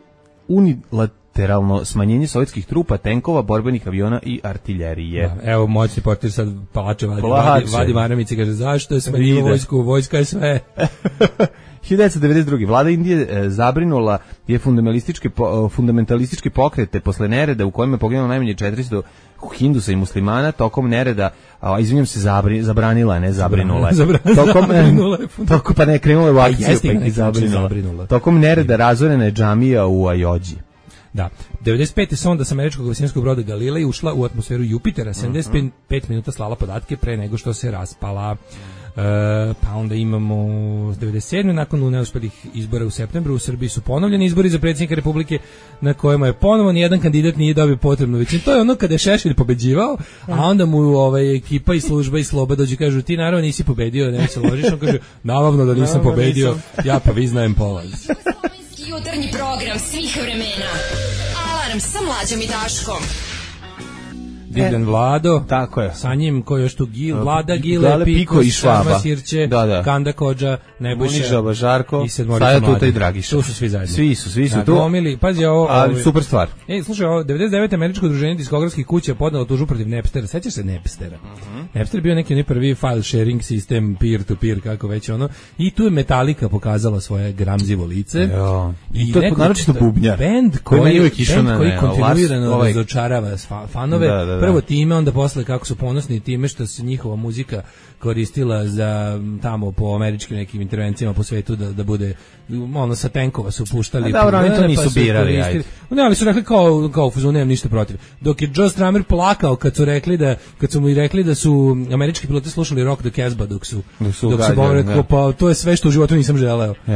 unilateralno smanjenje sovjetskih trupa, tenkova, borbenih aviona i artiljerije. Da, evo moćni portir sad palače vadi, vadi, vadi maramice i kaže zašto je smanjio vojsku, vojska je sve. hiljadu devetsto devedeset druge. Vlada Indije e, zabrinula je fundamentalističke, po, fundamentalističke pokrete posle nereda u kojima je poginulo najmanje četiristo hindusa i muslimana tokom nereda, a izvinjam se, zabri, zabranila, ne zabrinula. Zabranila, tokom, zabrinula je. Tokom, pa ne, krenula je u akciju, jeste, pa ih zabrinula. zabrinula. Tokom nereda razorena je džamija u Ajođi. Da. devedeset pete. sonda sa američkog vasinskog broda Galilei ušla u atmosferu Jupitera, sedamdeset pet minuta slala podatke pre nego što se raspala. Uh, pa onda imamo devedeset sedme. nakon neuspelih izbora u septembru u Srbiji su ponovljeni izbori za predsjednika Republike na kojima je ponovo nijedan kandidat nije dobio potrebnu većinu. To je ono kada je Šešelj pobeđivao, a onda mu ovaj, ekipa i služba i Sloba dođu i kažu ti naravno nisi pobedio, ne se ložiš. On kaže naravno da nisam pobedio, ja pa vi znajem polaz. Jutarnji program svih vremena. Alarm sa Mlađom i Daškom. Divljan Vlado, tako je. Sa njim ko još tu Gil, Vlada, Gile, Gale, Piko, Piko i Švaba, Sirće, da, da. Kanda Kođa, Nebojša, Žarko, i Sedmorica Tuta i Dragiša. Tu su svi zajedno. Svi su, svi su da, tu. Gomili, pazi ovo, ali ovo, super stvar. Ej, slušaj, ovo devedeset devete. američko udruženje diskografskih kuća podnelo tužbu protiv Napstera. Sećaš se Napstera? Uh -huh. Napster je bio neki prvi file sharing sistem, peer to peer, kako već ono. I tu je Metallica pokazala svoje gramzivo lice. Jo. I, I to je naročito bubnjar. Bend koji, koji, band koji kontinuirano ovaj... razočarava fanove. Da, da, da. Prvo time, onda posle kako su ponosni time što se njihova muzika koristila za tamo po američkim nekim intervencijama po svetu da, da bude ono sa tenkova su puštali. Da, dobro, oni to nisu pa birali. Ajde. Ne, ali su rekli kao, kao fuzu, nemam ništa protiv. Dok je Joe Strummer plakao kad su rekli da, kad su mu i rekli da su američki piloti slušali Rock the Casbah dok su, dok su, dok su rekao, pa to je sve što u životu nisam želeo. Jeste.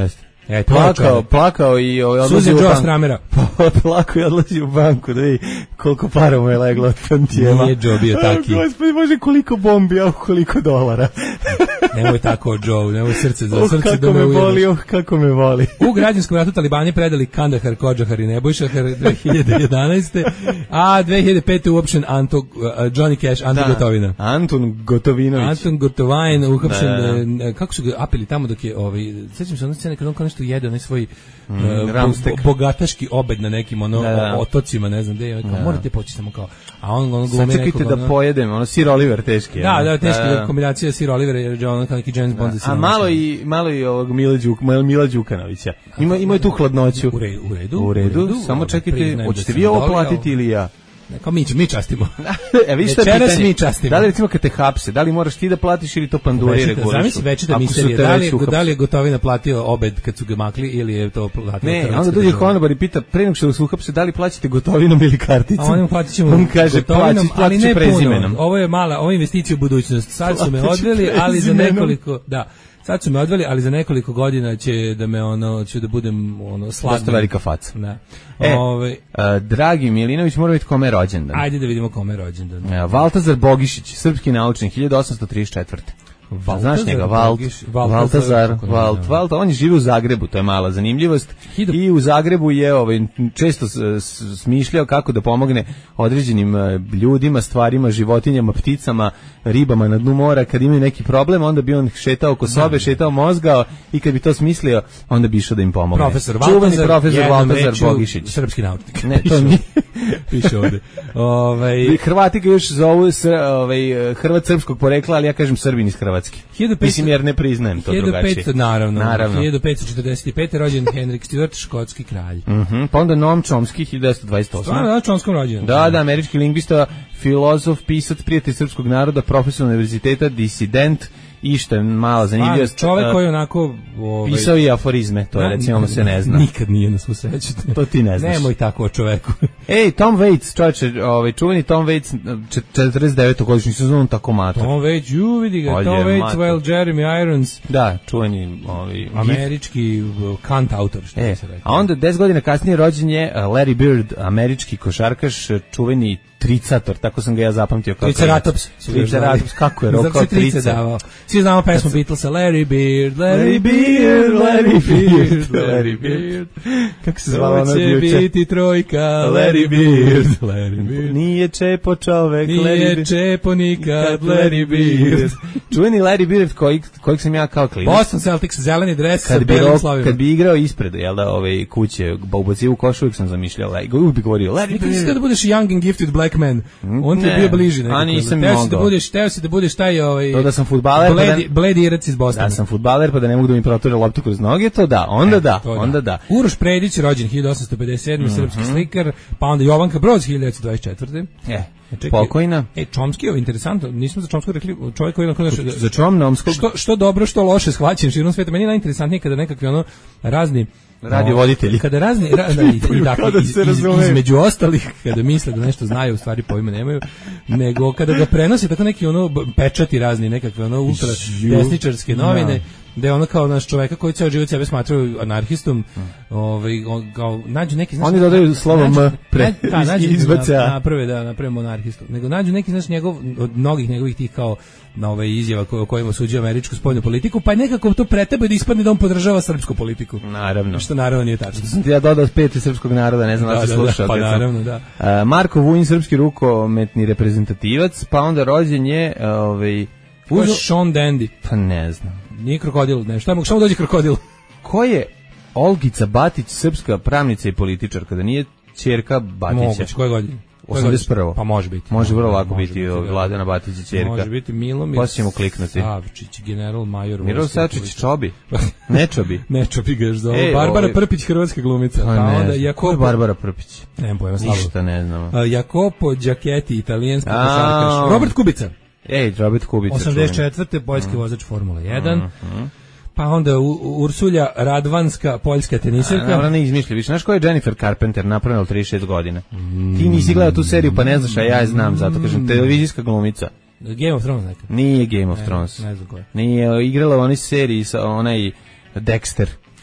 E, to je plakao, čovjek. plakao i ovaj, odlazi Suze u Joe banku. Stramera. Plakao i odlazi u banku da vidi koliko para mu je leglo od tantijema. Nije Joe bio taki. Gospodи, može koliko bombi, a koliko dolara. Nemoj tako, Joe, nemoj srce za Oh, srce kako da me me voli, ujeliš. oh, kako me voli. U građanskom ratu Talibani predali Kandahar, Kodžahar i Nebojšahar dve hiljade jedanaeste. A dve hiljade pete uopšten Anto, uh, Johnny Cash, Anto Gotovina. Anton Gotovinović. Anton Gotovin uhapšen, Da, e, kako su ga apeli tamo dok je, ovaj, sećam se ono scene kad on kao nešto jede, onaj svoj Mm, uh, ramstek. bo, bogataški obed na nekim ono, Da, da. otocima, ne znam gde je, kao, Da. morate poći samo kao, a on ono glumi Sačekajte nekog, da ono, pojedem, ono sir Oliver teški. da, ono. da, teška kombinacija Sir Oliver i ono kao neki James Bond za A sinoć. malo i malo i ovog Mila Đuk, Mila Đukanovića. Ima ima je tu hladnoću. U redu, u redu. U redu, samo čekajte, priznajem da hoćete sam vi ovo doliao. platiti ili ja? Ne, kao mi, mi častimo. E, vi što je Večeras pitanje? mi častimo. Da li recimo kad te hapse, da li moraš ti da platiš ili to panduri regulišu? Zamisli večita Ako su misterija, te da li, već je- uhapsili? da li je Gotovina platio obed kad su ga makli ili je to platio Ne, Hrvatska onda dođe država? konobar i pita, pre nego što vas uhapse, da li plaćate gotovinom ili karticom? A on platit ćemo On kaže, gotovinom, plaćaš, ali platit ću ne prezimenom. puno. Ovo je mala, ovo je investicija u budućnost. Sad su me Platit ću odveli, ali za prezimenom. nekoliko, da. Sad su me odveli, ali za nekoliko godina će da me ono, će da budem ono sladan. Dosta velika faca. Da. E, Ove, a, dragi Milinović, mora biti kome je rođendan. ajde da vidimo kome je rođendan. E, Valtazar Bogišić, srpski naučnik, hiljadu osamsto trideset četvrte. Valtazar Znaš njega, Valt, Bogiš- Valtazar, Valtazar, kako ne Valt, znam. Valt, on je živio u Zagrebu, to je mala zanimljivost. Hiljadu- I u Zagrebu je ovaj, često s- s- smišljao kako da pomogne određenim e, ljudima, stvarima, životinjama, pticama, ribama na dnu mora. Kad imaju neki problem, onda bi on šetao oko sobe, šetao, mozgao i kad bi to smislio, onda bi išao da im pomogne. Profesor Čuveni Valtazar, profesor jednom Valtazar rečju, Bogišić. srpski naučnik. Ne, to Piše nije. ovde. Piše ovde. Ovaj, Hrvati ga još zovu s, ovaj, Hrvat srpskog porekla, ali ja kažem Srbin iz Hrvatske. hiljadu petsto Mislim, jer ne priznajem to hiljadu petsto, drugačije. naravno. Naravno. hiljadu petsto četrdeset pete rođen Henrik Stuart, škotski kralj. Mhm, pa onda Noam Chomsky, hiljadu devetsto dvadeset osme. Stvarno, da, čonskom rođen. Da, da, američki lingvista, filozof, pisac, prijatelj srpskog naroda, profesor univerziteta, disident i što je mala zanimljivost. Čovek a, koji onako... Ovaj, pisao i aforizme, to je recimo se ne zna. Nikad nije na svu sreću. To ti ne znaš. Nemoj tako o čoveku. Ej, Tom Waits, čovječe, ovaj, čuveni Tom Waits, četrdeset devetog godišnji sezon, tako mator. Tom Waits, ju vidi ga, Olje, Tom Waits, mater. well, Jeremy Irons, Da, čuveni ovaj, američki uh, kant autor, što E, bi se rekao. a onda deset godina kasnije rođen je uh, Larry Bird, američki košarkaš, uh, čuveni tricator, tako sam ga ja zapamtio. Kako Triceratops. je. Triceratops, kako je Zato rokao se trice trice. davao. Svi znamo pesmu Beatlesa, Larry Bird, Larry Larry Bird, Larry Bird, Larry Larry Bird. Bird. Kako se zvala To ona će juče? biti trojka, Larry Bird, Larry Bird. Nije čepo čovek, Larry Nije Bird. čepo nikad, Larry Bird. Čuveni Larry Bird, kojeg, kojeg sam ja kao klinac. Boston Celtics, zeleni dres sa Kad bi, belim ro- slovima. kad bi igrao ispred, jel da, ove kuće, ubacio u koš, uvijek sam zamišljao, like, uvijek bi govorio, Larry Nikad nisi Bird. htio da budeš young and gifted black man. On ti je Ne, bio bliži nekako. a nisam Teo si da mogao. budeš, teo si da budeš taj ovaj To da sam fudbaler, pa bledi, da- bledi irac iz Bostona. Da sam fudbaler, pa da ne mogu da mi proture loptu kroz noge, to da, onda E, da, to onda da. Uroš Predić, rođen hiljadu osamsto pedeset sedme, srpski slikar, pa onda Jovanka Broz, hiljadu devetsto dvadeset četvrte. E, Čekaj, pokojna. E, Chomsky je interesantno, nismo za Chomskog rekli, čovjek koji je onako nešto... Za Čomnomskog Što, što dobro, što loše shvaćen širom sveta. Meni je najinteresantnije kada nekakvi ono razni radiovoditelji. Kada razni ra, da, i, i, dakle, Kada iz, se iz, razumeju. između ostalih kada misle da nešto znaju, u stvari pojma nemaju, nego kada ga prenose tako neki ono b- pečati razni, nekakve ono ultra Ju. desničarske novine, da je ono kao naš čoveka koji ceo život sebe smatraju anarhistom, ovaj on kao nađu neki znaš, Oni dodaju slovo nađu- M pre- nađu- da, iz- nađu, izbace A. na- naprave da naprave monarhistu. Nego nađu neki znaš njegov od mnogih njegovih tih kao na ove izjava koje o kojima osuđuje američku spoljnu politiku, pa nekako to pretebe da ispadne da on podržava srpsku politiku. Naravno. Što naravno nije tačno. Sam ti ja dodao peti srpskog naroda, ne znam da, Da, li si da, da, slušao. pa kad sam- naravno, da. A, Marko Vujin, srpski rukometni reprezentativac, pa onda rođen je, ovaj, Ko je uzo... Sean Dandy? Pa ne znam. Nije krokodil, ne, šta mu, šta mu dođe krokodil? Ko je Olgica Batić, srpska pravnica i političarka, da nije ćerka Batića? Moguće, koje godine? Koje osamdeset prvo. godine? Pa može biti. Može vrlo lako Može biti da. Vladana Batića ćerka. Može biti Milomir Poslije ćemo kliknuti. Savčić, general major. Miro vojske Savčić, policije. Čobi. Ne Čobi. Ne čopi ga još zove. E, Barbara ovaj- Prpić, hrvatska glumica. Pa Pa ne onda znam. Ko je Jakopo... Barbara Prpić? Nemam pojma, slabo. Ništa ne znamo. A, Jakopo Đaketti, italijanski A. košarkaš. Robert Kubica. Ej, Robert Kubica. osamdeset čuveni. četvrte poljski vozač Formula jedan. Pa onda U- Ursulja Radvanska, poljska A, tenisirka. ona ne izmišlja više. Znaš ko je Jennifer Carpenter napravila trideset šest godina? Ti nisi gledao tu seriju pa ne znaš, a ja je znam, zato kažem, televizijska glumica. Game of Thrones neka. Nije Game of Ne, Thrones. ne znam ko je. Nije, igrala u onoj seriji sa onaj Dexter.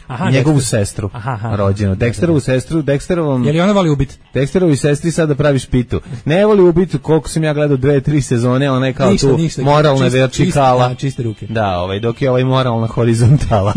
Aha, njegovu Dexter. sestru Aha, aha, rođenu. da, da, Dexterovu sestru, Dexterovom... Je li ona voli ubiti? Dexterovi sestri sada praviš pitu. Ne voli ubiti, koliko sam ja gledao dve, tri sezone, ona je kao Ništa, tu ništa, moralna čist- vertikala. čist- da, čiste ruke. Da, ovaj, dok je ovaj moralna horizontala.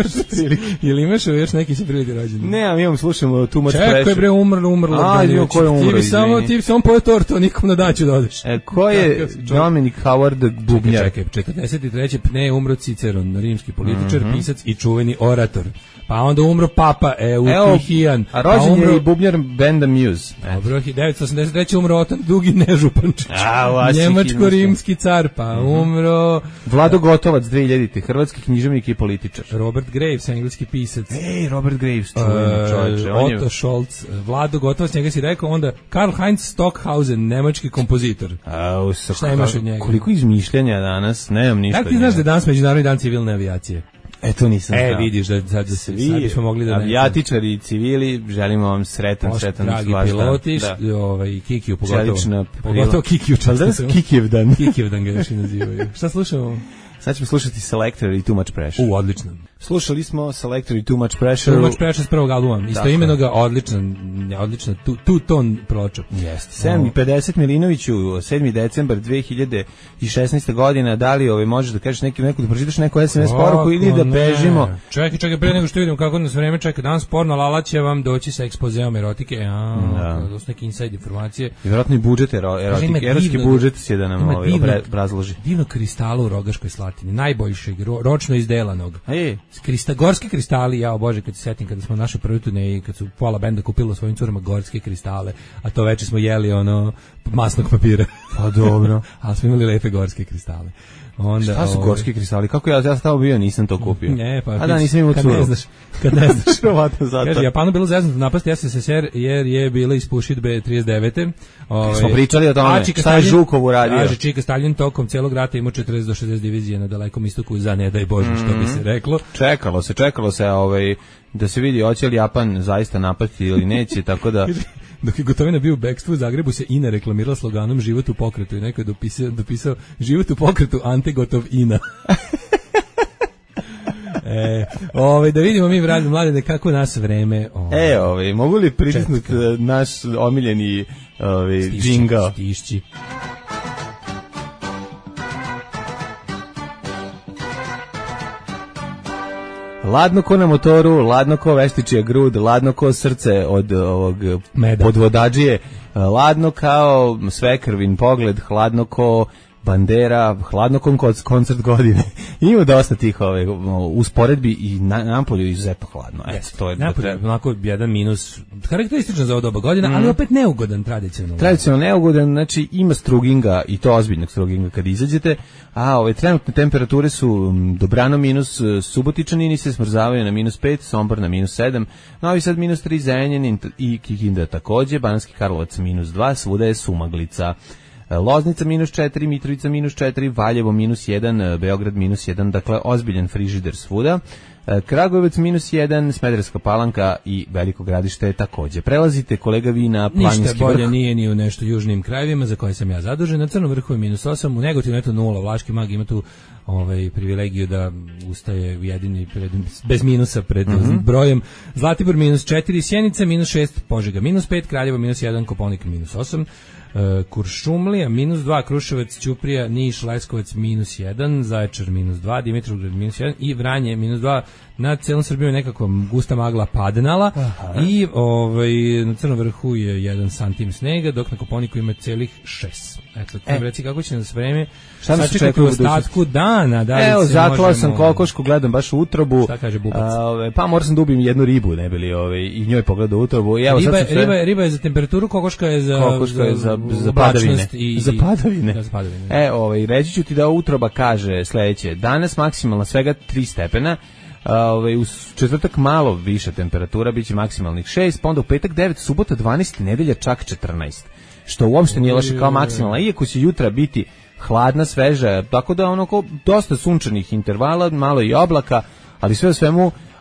Je li imaš još neki sa prilike rođeni? Ne, a mi imam slušamo tu much Čekaj pressure. bre, umrlo, umrlo. A, jo, ko je umro, Ti bi samo, izvini. ti bi samo pojeo tortu, nikom na daću da odeš. E, ko je Dominic Howard Bubnjar? Čekaj, četrdeset treće ne umro Ciceron, rimski političar, Mhm. pisac i čuveni orator. Pa onda umro Papa Eutihijan. a rođen pa umro, je i Bubnjar Benda Muse. Dobro, devetsto osamdeset treće umro Otan Dugi Nežupančić. A, vaši Njemačko-rimski car, pa umro Vlado Gotovac dve hiljadite hrvatski književnik i političar. Robert Graves, engleski pisac. Ej, Robert Graves, čuveni Uh, čovječe. on je- Otto Scholz, Vlado Gotovac, njega si rekao, onda Karl Heinz Stockhausen, nemački kompozitor. Au, sa- Šta imaš od njega? Koliko izmišljanja danas, nemam ništa. Kako ti od znaš da njega. je danas Međunarodni dan civilne avijacije? E, to nisam E, znao. vidiš da sad, da se, sad Svi bismo mogli da... avijatičari i civili, želimo vam sretan, Poš- sretan dragi vaš dan. piloti, Da. ovaj, Kikiju pogotovo. Čelična Pogotovo Kikiju. Pa danas Kikijev dan. Kikijev dan ga još i nazivaju. Šta slušamo? Sad ćemo slušati Selector i Too Much Pressure. U, odlično. Slušali smo Selector i Too Much Pressure. Too Much Pressure s prvog albuma. Isto imenoga, odličan, odlična, tu, tu ton ploča. Jeste. sedam i pedeset Milinoviću, sedmi decembar dve hiljade šesnaeste. godina, da li ovaj, možeš da kažeš neki, neku, da pročitaš neku es em es poruku ili da bežimo? Čekaj, čekaj, pre nego što vidimo kako nas vreme čeka, danas porno Lala će vam doći sa ekspozeom erotike. Ja, Da. da su neke inside informacije. I vjerojatno i budžet ero, Kaže, ima erotik, erotski divnog- budžet će da nam ima ovaj, divnog- obra- obrazloži. Divno kristala u Rogaškoj Slatini, najboljšeg, ro, ročno izdelanog. Ej, Krista, gorski kristali, ja bože, kad se setim kada smo naše prve turneje, kad su pola benda kupilo svojim curama gorske kristale, a to veče smo jeli ono masnog papira. pa dobro. Ali smo imali lepe gorske kristale. Onda, Šta su ovaj, gorski kristali? Kako ja, ja sam tamo bio, nisam to kupio. Ne, pa A da, nisam imao kad curu. ne znaš, kad ne znaš. Verovatno zato. Kaže, Japanu bilo zeznuto napasti es es es er jer je bila ispušidbe trideset devete. Ovaj, Smo pričali o tome, a Čika šta je Stalin- Žukov uradio? Kaže, Čika Stalin tokom celog rata imao četrdeset do šezdeset divizije na dalekom istoku za ne daj Bože, što bi se reklo. Čekalo se, čekalo se ovaj, da se vidi hoće li Japan zaista napasti ili neće, tako da... Dok je Gotovina bio u bekstvu, u Zagrebu se Ina reklamirala sloganom život u pokretu i neko je dopisao, dopisao život u pokretu Ante Gotov Ina. e, ovaj, da vidimo mi, vradi, mladine, kako nas vreme... Ovaj, E, ovaj, mogu li pritisnuti naš omiljeni ovaj, stišći, džingao? stišći. Ladno ko na motoru, ladno ko veštičija grud, ladno ko srce od ovog Meda. podvodadžije, ladno kao svekrvin pogled, hladno ko bandera, hladno ko kon- koncert godine. Ima dosta tih ove, usporedbi i na, napolju je izuzetno hladno. Eto, to je da Napolje, treba. onako jedan minus, karakterističan za ovo doba godina, ali opet neugodan tradicionalno. Tradicionalno neugodan, znači ima struginga i to ozbiljnog struginga kad izađete, a ove trenutne temperature su m, Dobrano minus, e, Subotičani se smrzavaju na minus pet, Sombor na minus sedam, Novi Sad minus tri, Zrenjanin t- i Kikinda takođe, Banatski Karlovac minus dva, svuda je sumaglica. E, Loznica minus četiri, Mitrovica minus četiri, Valjevo minus jedan, e, Beograd minus jedan, dakle ozbiljan frižider svuda. E, Kragujevac minus jedan, Smederevska Palanka i Veliko Gradište takođe. Prelazite, kolega, vi na Ništa planinski bolje vrh. nije ni u nešto južnim krajevima za koje sam ja zadužen. Na Crnom vrhu je minus osam, u Negotinu eto nula, Vlaški mag ima tu ovaj, privilegiju da ustaje jedini pred, bez minusa pred Mhm. brojem. Zlatibor minus četiri, Sjenica minus šest, Požega minus pet, Kraljevo minus jedan, Koponik minus osam, e, Kuršumlija minus dva, Kruševac, Ćuprija, Niš, Leskovac minus jedan, Zaječar minus dva, Dimitrovgrad minus jedan i Vranje minus dva. Na celom Srbiju je nekako gusta magla padnala. Aha. I ovaj, na Crnom vrhu je jedan santim snega, dok na Koponiku ima celih šest. Eto, ti E. reci kako će nas vreme Šta nas sačekati očekuje u u budućnosti? ostatku dana. Da li Evo, se zaklao možemo- sam kokošku, gledam baš u utrobu. Šta kaže Bubac? A, ove, pa moram sam da ubijem jednu ribu, ne bili, ove, i njoj pogledao u utrobu. I evo, Riba, sad sam sve... riba, je- riba je za temperaturu, kokoška je za, Kokoška je za, za oblačnost padavine. I, za padavine. Da, za padavine. E, ovaj, reći ću ti da utroba kaže sledeće. Danas maksimalna svega tri stepena, a, ovaj, u četvrtak malo više temperatura, biće maksimalnih šest, pa onda u petak devet, subota dvanaest, nedelja čak četrnaest. Što uopšte nije loše kao maksimalna, iako će jutra biti hladna, sveža, tako da onako dosta sunčanih intervala, malo i oblaka, ali sve u svemu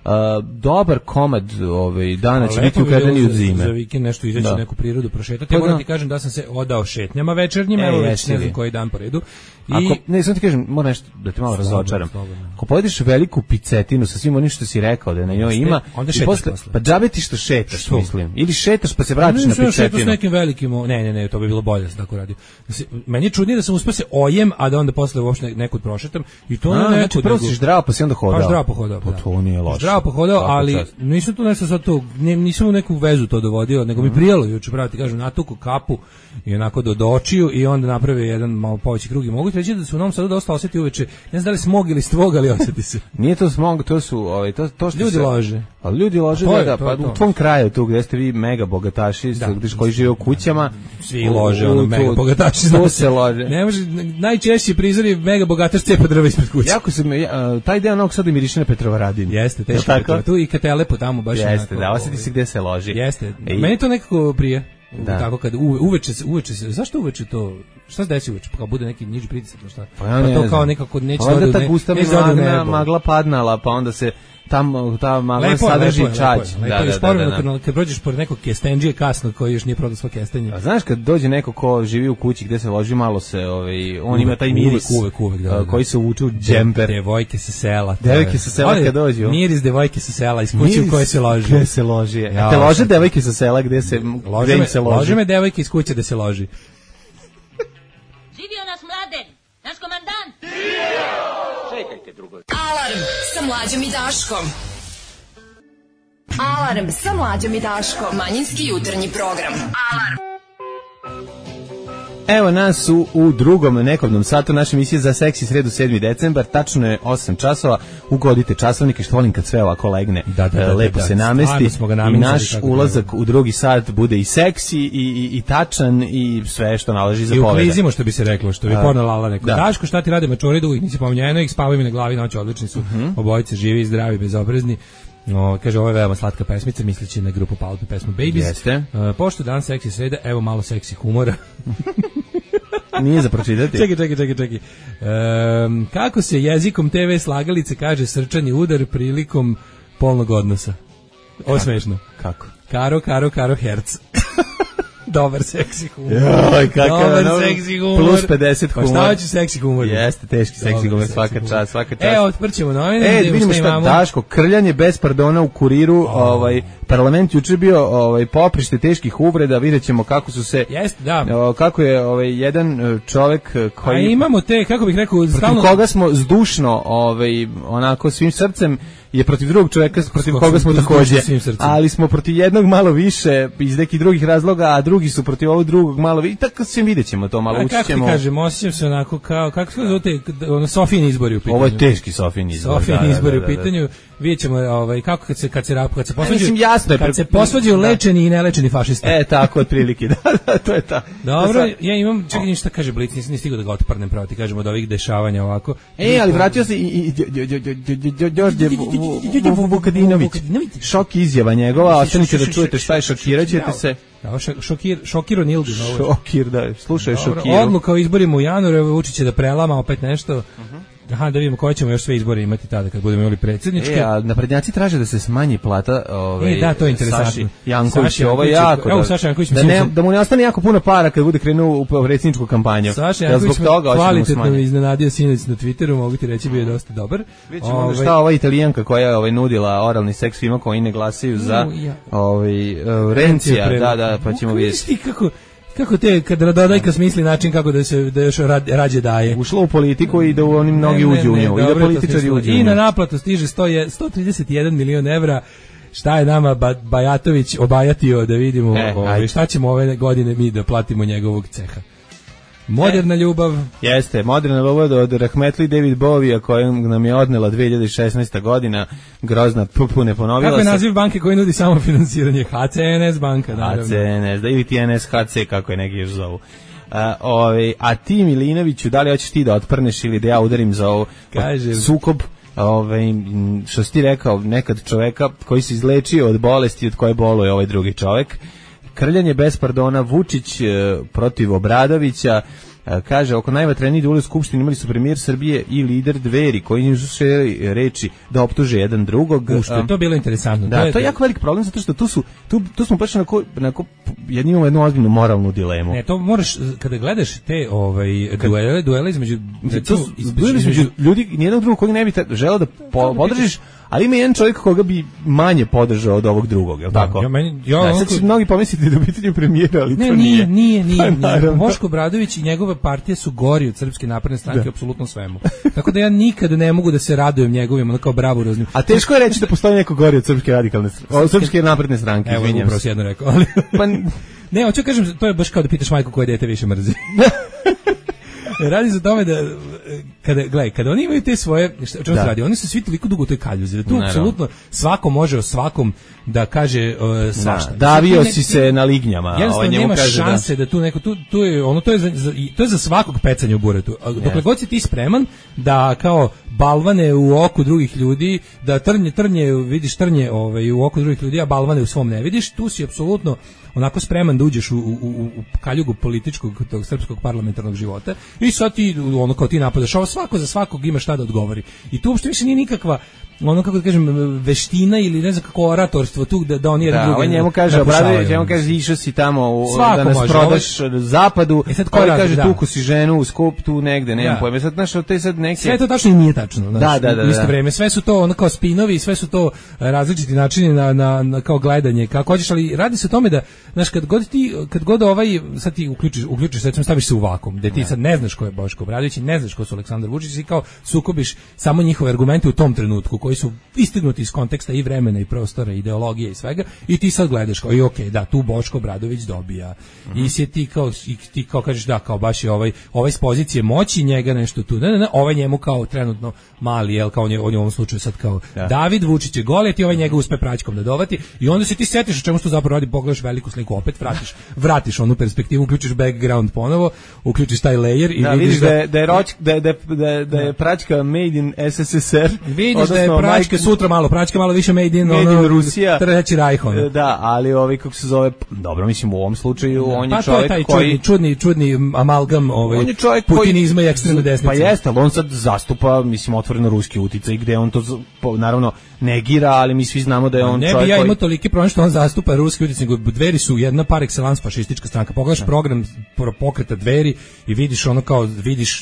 Uh, dobar komad ovaj, dana će lepo biti bi bilo ukradeni od za- zime. Za vikend nešto izaći Da. u neku prirodu prošetati. Pa Ja moram da. ti kažem da sam se odao šetnjama večernjima, E, evo već jesi ne li? znam koji dan po redu. I Ako, ne, sam ti kažem, moram nešto da te malo Slobodno, razočaram. slobodno. Ako pojedeš veliku picetinu sa svim onim što si rekao da na njoj Jeste, ima, onda i šetaš posle, posle. pa džabe ti što šetaš, Što? mislim. Ili šetaš pa se vratiš Ne, na sam ja šetao s picetinu. nekim velikim, o- ne, ne, ne, to bi bilo bolje da sam tako radio. Da se- Meni je čudnije da sam uspio se ojem, a da onda posle uopšte nekud prošetam. I to A, ne znači nekud. prvo nego- si zdravo pa si onda hodao. Pa zdravo pohodao. Pa da. to nije loše. Zdravo pohodao, Svaka ali čast. nisam tu nešto sad to, ne- nisam u neku vezu to dovodio, nego Mhm. mi prijelo juče, pravo ti kažem, natuku kapu i onako do, do očiju i onda napravio jedan malo poveći krug i mogu ti reći da se u Novom Sadu dosta osjeti uveče, ne znam da li smog ili stvog, ali osjeti se. Nije to smog, to su, ovaj, to, to što Ljudi se... lože. Ali ljudi lože, To da, je- da, to pa je to. u tvom kraju tu gde ste vi mega bogataši, Da. da, koji žive u kućama. Svi lože, u- ono, tu- mega bogataši. Tu zna se lože. Ne može, najčešći prizor je mega bogataš cepa drva ispred kuće. Jako se me, ja, taj deo Novog Sada miriše na Petrovaradin. Jeste, Jel teško je tako? to. Tu i kad telepo tamo baš Jeste, onako, da, osjeti ovaj, se gde se loži. Jeste. E, Meni to nekako prije. Da. Tako kad uve, uveče se, uveče se, zašto uveče to, šta se desi uveče? Pa kao bude neki niži pritisak ili šta? Pa, ja ne to znam. kao nekako neće Pa da ode onda u ta ne- gusta neće da ode u magla, nebo. magla padnala, pa onda se tam ta magla Lepo je, sadrži lepo je, čađ. lepo je, lepo je, isporeno kad, kad prođeš pored nekog kestenđije kasno koji još nije prodao svo kestenje. A znaš kad dođe neko ko živi u kući gde se loži malo se, ovaj, on Uvek, ima taj miris uvek, uvek, uvek, da, a, da. koji se uvuče u džemper. Devojke sa sela. to Devojke je. sa sela Ali, kad dođu. Miris devojke sa sela iz kuće u kojoj se loži. Gde se loži. Ja, A te lože sad- devojke sa sela gde se, Lože gde im me, se loži? lože me devojke iz kuće da se loži. Živio nas Mladen, naš komandant. Alarm sa Mlađom i Daškom. Alarm sa Mlađom i Daškom. Manjinski jutarnji program. Alarm. Evo nas u, u drugom nekovnom satu naše emisije za seksi sredu sedmi decembar, tačno je osam časova, ugodite časovnike što volim kad sve ovako legne, Da, da, da, e, lepo da, se da. namesti Stvarno smo ga i namestili naš kako ulazak treba. u drugi sat bude i seksi i, i, i tačan i sve što nalaži za I poveda. uklizimo što bi se reklo, što bi A, porno lala neko. da. Daško, šta ti rade mačori da uvijek nisi pominjeno, ih spavaju mi na glavi, noć odlični su, obojice živi, zdravi, bezobrazni. No, kaže, ovo je veoma slatka pesmica, misleći na grupu Palpe, pesmu Babies. Jeste. Uh, pošto dan seksi sreda, evo malo seksi humora. Nije za pročitati. čekaj, čekaj, čekaj, čekaj. Um, kako se jezikom te ve slagalice kaže srčani udar prilikom polnog odnosa? Ovo smešno. Kako? Karo, karo, karo, herc. Dobar seksi humor. Joj, kakav Dobar ono, seksi humor. plus pedeset Pa humor. šta hoće seksi humor? Jeste, teški seksi Dobar humor, seksi svaka humor. čast, svaka čast. E, otvrćemo novine. E, da vidimo šta imamo. Daško, krljanje bez pardona u Kuriru, ovaj parlament juče bio ovaj poprište teških uvreda, videćemo kako su se Jeste, da. o, kako je ovaj jedan e, čovjek e, A koji imamo te, kako bih rekao, protiv stalno... koga smo zdušno ovaj onako svim srcem je protiv drugog čovjeka protiv Ko- koga smo zdušno takođe, svim srcem. ali smo protiv jednog malo više iz nekih drugih razloga, a drugi su protiv ovog drugog malo više, tako se videćemo to malo, A kako ti učićemo. kažem, osjećam se onako kao, kako se zove te, ono, Sofijini izbori u pitanju. Ovo je teški Sofijin izbor. Sofijini da, da, izbori da, u da, da. pitanju, vidjet ćemo ovaj, kako kad se, kad se, rap- kad se posvađaju, mislim, jasno je, kad se pre- posvađaju da. lečeni i nelečeni fašisti. E, tako, otprilike, da, da, to je ta. Dobro, To sad- ja imam, čekaj, šta kaže Blic, nisam ni stigao da ga otparnem, pravo ti kažemo od ovih dešavanja ovako. E, ali vratio se i i Đorđe Vukadinović. Šok izjava njegova, ostanite da čujete šta je, šokirat ćete se. Da, šokir, šokiro Nildu. Šokir, da, slušaj Dobro, šokiru. odluka o izborima u januaru, evo Vučić će da prelama opet nešto. Aha, da vidimo koje ćemo još sve izbore imati tada kad budemo imali predsjedničke. E, a naprednjaci traže da se smanji plata ovaj, E, da, to je interesantno. Saši Janković, Saši ovo je Janković, jako. evo, da, Saša Janković, da, mislim ne, sam- da mu ne ostane jako puno para kad bude krenuo u predsjedničku kampanju. Saša Jel Janković zbog toga hoće da mu kvalitetno smanji? iznenadio sinoć na Twitteru, mogu ti reći bio je dosta dobar. Vidjet ćemo onda Ovaj, šta ova Italijanka koja je ovaj, nudila oralni seks svima koji ne glasaju za U, ja. ovaj, uh, Rencija, da, da, pa ćemo Vidiš vidjeti. ti kako, kako te, kad Radodajka smisli način kako da se da još rad, rađe daje. Ušla u politiku i da u oni mnogi Ne, ne, uđu u ne, nju, i dobro da je to političari smislila. uđu u I na nju. naplatu stiže sto je- sto trideset jedan milion evra. Šta je nama ba, Bajatović obajatio da vidimo, E, ovaj, ajde. šta ćemo ove godine mi da platimo njegovog ceha. Moderna ljubav. Jeste, moderna ljubav od Rahmetli David Bovija koja nam je odnela dve hiljade šesnaesta godina, grozna pupu ne ponovila Kako je se. naziv banke koji nudi samo finansiranje? H C N S banka, naravno. A C N S, da, ili ti N S H C, kako je neki još zovu. A, ovaj, a ti, Milinoviću, da li hoćeš ti da otprneš ili da ja udarim za ovo Kažem. sukob, ovaj, m, što si ti rekao, nekad čoveka koji se izlečio od bolesti od koje boluje ovaj drugi čovek, krljanje bez pardona, Vučić e, protiv Obradovića. Kaže, oko najvatreniji duel u Skupštini imali su premijer Srbije i lider Dveri, koji nisu šeli reči da optuže jedan drugog. U što je to bilo interesantno. Da, to je, to je jako velik problem, zato što tu, su, tu, tu smo baš onako, onako jedni imamo jednu ozbiljnu moralnu dilemu. Ne, to moraš, kada gledaš te ovaj, duele, duele između... To su duele između ljudi, nijednog drugog koji ne bi želeo da po, podržiš, ali ima jedan čovjek koga bi manje podržao od ovog drugog, je li tako? Ja, meni, ja, da, sad će mnogi pomisliti da pitanje premijera, ali ne, to nije. nije. Nije, nije, nije. Boško Obradović i njegove partije su gori od Srpske napredne stranke, da. Apsolutno svemu. Tako da ja nikada ne mogu da se radujem njegovim, ono kao bravuroznim. A teško je reći da postoji neko gori od Srpske radikalne stranke, Srpske napredne stranke, izvinjam se. Evo, upravo si jedno rekao, ali... Pa... Ne, hoću kažem, to je baš kao da pitaš majku koje dete više mrzi. Radi se o tome da kada gledaj, kada oni imaju te svoje, šta, o čemu se radi, oni su svi toliko dugo u toj kaljuzi, da tu apsolutno svako može o svakom da kaže uh, svašta. Da, davio si se na lignjama, jednostavno nema šanse da. da tu neko tu, tu je ono to je za, za, to je za svakog pecanja u buretu. Dokle god si ti spreman da kao balvane u oku drugih ljudi, da trnje trnje vidiš trnje ovaj u oku drugih ljudi, a balvane u svom ne vidiš, tu si apsolutno onako spreman da uđeš u, u, u, u kaljugu političkog tog srpskog parlamentarnog života i sad ti ono kao ti napadaš, ovo svako za svakog ima šta da odgovori. I tu uopšte više nije nikakva ono kako da kažem veština ili ne znam kako oratorstvo tu da da oni jedan drugi. Da, on njemu kaže Obradović, njemu kaže išao si tamo u, da nas može, prodaš ovaj, zapadu. E sad koji kaže da. Tuku si ženu u skup tu negde, nemam da. Pojma. Sad znaš, te sad neke sve to tačno i nije tačno, znaš. Da, da, da, u isto da. vrijeme sve su to ono kao spinovi, sve su to različiti načini na, na, na kao gledanje, kako hoćeš, ali radi se o tome da znaš kad god ti kad god ovaj sad ti uključiš uključiš recimo staviš se u vakuum, da ti sad ne znaš ko je Boško Obradović i ne znaš ko su Aleksandar Vučić i kao sukobiš samo njihove argumente u tom trenutku koji su istignuti iz konteksta i vremena i prostora, ideologije i svega i ti sad gledaš kao i okej, okay, da tu Boško Obradović dobija. Mm-hmm. I si ti kao i ti kao kažeš da kao baš je ovaj ovaj s pozicije moći njega nešto tu. Ne, ne, ne, ovaj njemu kao trenutno mali, jel kao on je, on je u ovom slučaju sad kao ja. David Vučić je golet i ovaj njega uspe praćkom da dovati i onda se ti setiš o čemu se tu zapravo radi, pogledaš veliku sliku, opet vratiš vratiš onu perspektivu, uključiš background ponovo, uključiš taj layer i da, vidiš da je da je roč, da da da, da je praćka made in S S S R. Vidiš da je praćka Mike, sutra malo praćka malo više made in, made ono, in Rusija. Treći Reich. Ono. Da, ali ovaj kako se zove, dobro mislim u ovom slučaju da, on je pa čovjek je taj koji čudni čudni amalgam ovaj on je čovjek putinizma i ekstremne desnice. Pa jeste, ali on sad zastupa mislim otvoreno ruski uticaj gde on to naravno negira, ali mi svi znamo da je on ne čovjek. Ne bi ja koji... imao toliki problem što on zastupa ruski uticaj, nego Dveri su jedna par excellence fašistička stranka. Pogledaš program pokreta Dveri i vidiš ono kao vidiš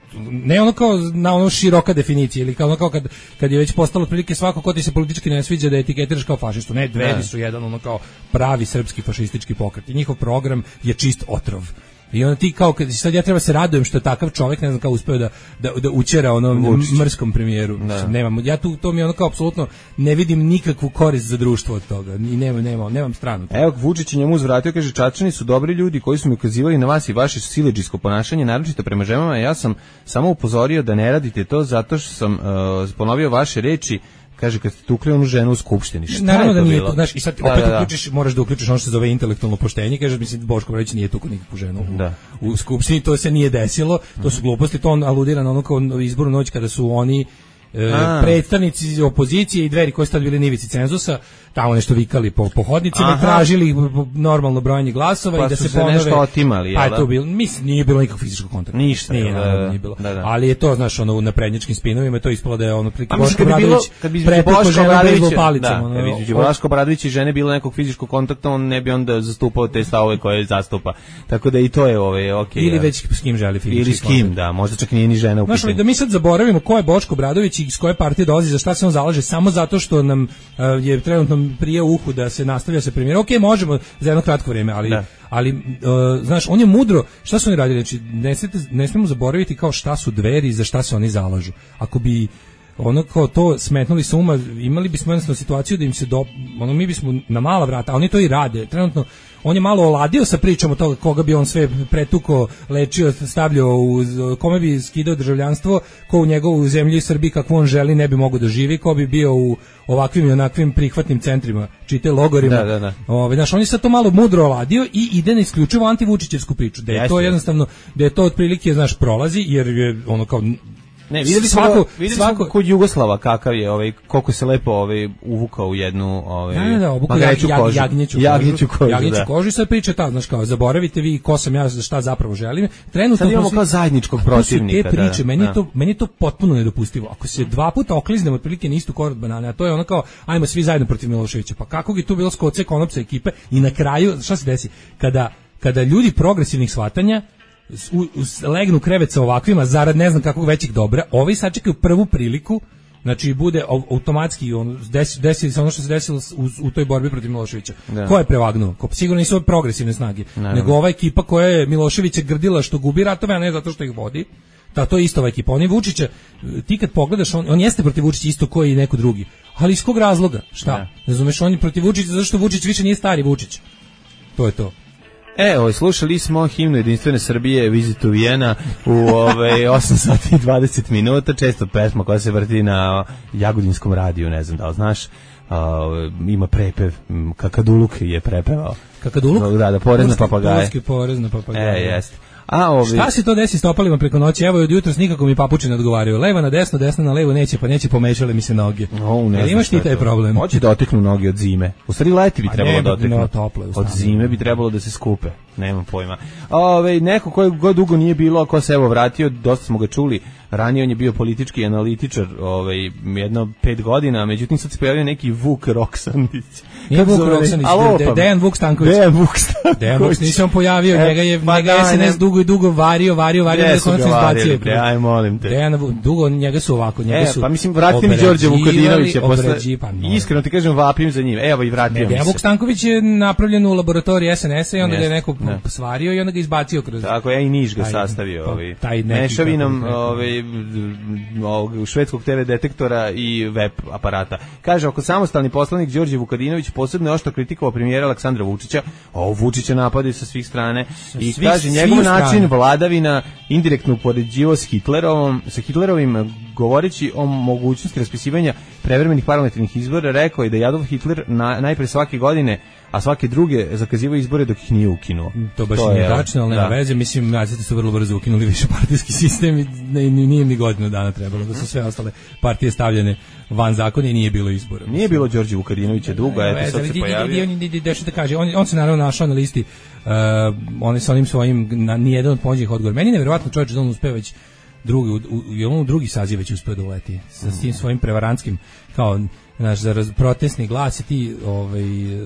ne ono kao na ono široka definicija ili kao ono kao kad, kad je već postalo otprilike svako ko ti se politički ne sviđa da etiketiraš kao fašistu. Ne, Dveri su jedan ono kao pravi srpski fašistički pokret i njihov program je čist otrov. I onda ti kao kad sad ja treba se radujem što je takav čovjek, ne znam kako uspeo da da da učera onom mrskom premijeru. Nemam ja tu to mi ono kao apsolutno ne vidim nikakvu korist za društvo od toga. I nemam nemam nemam stranu. Evo Vučić je njemu uzvratio, kaže Čačani su dobri ljudi koji su mi ukazivali na vas i vaše siledžijsko ponašanje, naročito prema ženama. Ja sam samo upozorio da ne radite to zato što sam uh, ponovio vaše reči. Kaže kad ste tukli onu ženu u skupštini. Šta naravno je da to nije, bilo? Znaš, i sad da, opet da, da. uključiš, moraš da uključiš ono što se zove intelektualno poštenje, kaže mislim Boško Obradović nije tukao nikakvu ženu da. u skupštini, to se nije desilo, to su gluposti, to on aludira na ono kao izbornu noć kada su oni e, predstavnici opozicije i Dveri koji su tad bili na ivici cenzusa, tamo nešto vikali po, po hodnicima, aha, tražili normalno brojanje glasova pa i da se se ponove. nešto otimali, pa je to bilo, mislim, nije bilo nikakvog fizičkog kontakta. Ništa, nije, da, da, da, nije bilo. Da, da. Ali je to, znaš, ono, na prednjačkim spinovima, to ispalo da je ono, a Boško Obradović pretukao ženu bejzbol palicom. Ono, da, kad bi Boško Obradović i žene bilo nekog fizičkog kontakta, on ne bi onda zastupao te stavove koje zastupa. Tako da i to je ove, okej. Ili već s kim želi fizički ili s kim, da, možda čak nije ni žena u pitanju. Da mi sad zaboravimo ko je Boško Obradović i iz koje partije dolazi, za šta se on zalaže, samo zato što nam uh, je trenutno prije uhu da se nastavlja se premijer. Okej, okay, možemo za jedno kratko vrijeme, ali da. ali uh, znaš, on je mudro, šta su oni radili, znači ne, ne smemo zaboraviti kao šta su Dveri i za šta se oni zalažu. Ako bi ono kao to smetnuli sa uma, imali bismo jednostavno situaciju da im se do, ono mi bismo na mala vrata, a oni to i rade. Trenutno on je malo oladio sa pričom o toga koga bi on sve pretuko, lečio, stavljao, u, kome bi skidao državljanstvo, ko u njegovu zemlji Srbiji kakvu on želi ne bi mogao da živi, ko bi bio u ovakvim i onakvim prihvatnim centrima, čite logorima. Da, da, da. Ove, znaš, on je sad to malo mudro oladio i ide na isključivo antivučićevsku priču. Da je to jednostavno, da je to otprilike, znaš, prolazi, jer je ono kao Ne, videli smo svako, videli svako smo kod Jugoslava kakav je, ovaj koliko se lepo ovaj uvukao u jednu ovaj da, da, da, obuku jag, jag, jagnjeću, jagnjeću kožu, jagnjeću kožu i sad priča ta, znaš kao, zaboravite vi ko sam ja, šta zapravo želim. Trenutno sad imamo kao zajedničkog protivnika. Te priče, da, meni da. to meni to potpuno nedopustivo. Ako se dva puta okliznemo otprilike na istu korot banane, a to je ono kao ajmo svi zajedno protiv Miloševića. Pa kako bi tu bilo skoce konopca ekipe i na kraju šta se desi? Kada kada ljudi progresivnih shvatanja u, u, legnu krevet sa ovakvima zarad ne znam kakvog većih dobra, ovi sačekaju prvu priliku, znači bude automatski on desi, desi se ono što se desilo u, u toj borbi protiv Miloševića. Da. Ko je prevagnuo? Ko sigurno nisu progresivne snage, ne, nego ova ekipa koja je Miloševića grdila što gubi ratove, a ne zato što ih vodi. Da, to je isto ova ekipa. On je Vučića, ti kad pogledaš, on, on jeste protiv Vučića isto koji i neko drugi. Ali iz kog razloga? Šta? Ne razumeš, on je protiv Vučića zato što Vučić više nije stari Vučić. To je to. E, ovaj, slušali smo himnu Jedinstvene Srbije, Visit to Vienna u ovaj, osam sati i dvadeset minuta, često pesma koja se vrti na Jagodinskom radiju, ne znam da li znaš, uh, ima prepev, Kakaduluk je prepevao. Kakaduluk? Da, da, porez na papagaje. Turski porez na papagaje. E, jeste. A ovi... Šta se to desi s topalima preko noći? Evo od jutros nikako mi papuči ne odgovaraju. Leva na desno, desno na levo neće, pa neće, pomešale mi se noge. O, ne. Imaš ti taj problem? Hoće da oteknu noge od zime. U stvari leti bi trebalo da oteknu. No, tople, od zime bi trebalo da se skupe. Nemam pojma. Ove, neko koje god dugo nije bilo, ko se evo vratio, dosta smo ga čuli. Ranije on je bio politički analitičar, ovaj jedno pet godina, međutim sad se pojavio neki Vuk Roksandić. Nije Vuk Roksandić, Dejan Vuk Stanković. Dejan Vuk Stanković. Dejan Vuk nisam pojavio, njega je pa njega S N S dugo i dugo vario, vario, vario, da konačno izbacio. Aj, molim te. Dejan dugo njega su ovako, njega su. E, pa mislim vratite mi Đorđe Vukadinovića posle. Pa, iskreno ti kažem, vapim za njim. Evo i vratio mi se. Dejan Vuk Stanković je napravljen u laboratoriji S N S-a i onda ga je neko svario i onda ga izbacio kroz. Tako ja i Niš ga sastavio, ovaj. Mešavinom ovaj ovog švedskog te ve detektora i web aparata. Kaže, oko samostalni poslanik Đorđe Vukadinović posebno oštro kritikovao premijera Aleksandra Vučića, a Vučića napadaju sa svih strane i svih, kaže njegov način strane. Vladavina indirektno upoređivao s Hitlerovom, sa Hitlerovim govoreći o mogućnosti raspisivanja prevremenih parlamentarnih izbora, rekao je da je Adolf Hitler na, najpre svake godine, a svake druge zakazivao izbore dok ih nije ukinuo. To baš to nije tačno, ali nema veze. Mislim, nacisti su vrlo brzo ukinuli višepartijski sistem i ne, nije ni godinu dana trebalo, da su sve ostale partije stavljene van zakona i nije bilo izbora. Nije bilo Đorđe Vukadinovića dugo, eto sad se pojavio. Da kaže, on, on se naravno našao na listi, uh, on je sa onim svojim, na, nijedan od pođenih odgovora. Meni je nevjerovatno čovječ da on uspeo već drugi, u, u, u drugi saziv već uspeo da uleti sa tim svojim prevarantskim, kao, znaš, za raz, protestni glas i ti, ovaj,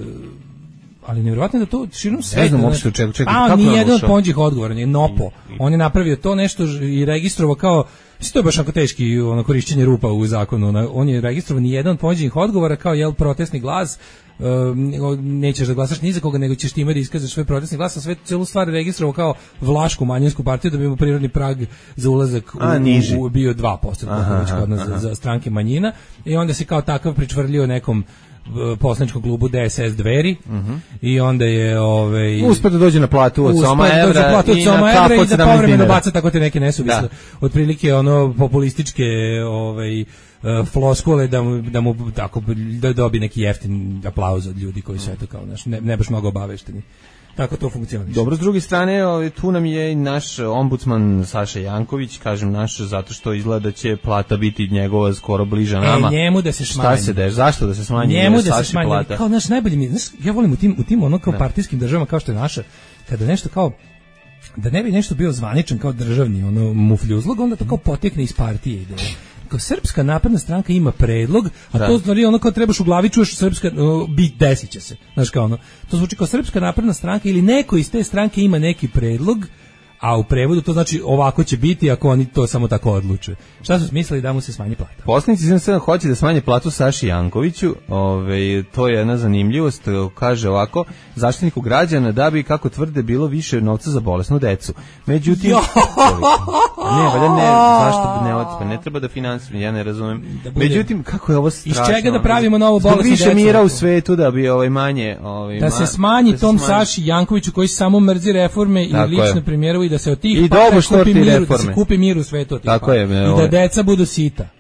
ali nevjerovatno da to širom sveta. Ne znam uopšte čekaj, čekaj. A on nije jedan od pođenih odgovora, nije Nopo. On je napravio to nešto i registrovao kao, to je baš onako teški ono, korišćenje rupa u zakonu. On je registrovao ni jedan od pođenih odgovora kao jel protestni glas, uh, nećeš da glasaš ni za koga, nego ćeš time da iskažeš svoj protestni glas, a sve celu stvar registrovao kao vlašku manjinsku partiju da bi mu prirodni prag za ulazak a, u, u, bio dva posto kod nas za, za stranke manjina i onda se kao takav pričvrljio nekom poslaničkom klubu D S S Dveri uh -huh. i onda je ovaj uspeo da dođe na platu od Soma evra i na kafu od da povremeno baca tako te neke nesuvisle otprilike ono populističke ovaj floskule da mu, da mu tako da dobi neki jeftin aplauz od ljudi koji su eto kao naš ne, ne baš mnogo obavešteni. Tako to funkcioniše. Dobro, s druge strane, tu nam je i naš ombudsman Saša Janković, kažem naš, zato što izgleda da će plata biti njegova skoro bliža nama. E, njemu da se smanji. Šta se deš? Zašto da se smanji? Njemu da se smanji. Plata? Kao naš najbolji mi, znaš, ja volim u tim, u tim ono kao partijskim državama kao što je naša, kada nešto kao da ne bi nešto bio zvaničan kao državni ono mufljuzlog, onda to kao potekne iz partije ide. Kao Srpska napredna stranka ima predlog, a da. To znači ono kao trebaš u glavi čuješ Srpska uh, bit desit će se. Znaš kao ono, to zvuči kao Srpska napredna stranka ili neko iz te stranke ima neki predlog, a u prevodu to znači ovako će biti ako oni to samo tako odluče. Šta su smislili da mu se smanji plata? Poslanici S N S hoće da smanje platu Saši Jankoviću, ove, to je jedna zanimljivost, kaže ovako, zaštitniku građana da bi, kako tvrde, bilo više novca za bolesnu decu. Međutim, ne, valjda ne, zašto ne, pa ne treba da finansiramo, ja ne razumem. Da bude, međutim, kako je ovo strašno? Iz čega da pravimo novu bolesnu decu? Više mira u svetu da bi ovaj manje... Ovaj, da se smanji da se tom smanji. Saši Jankoviću koji samo mrzi reforme i lično premijerovi da se od tih I para kupi mir, da se kupi mir u svetu od tih tako para. Je, I da deca budu sita.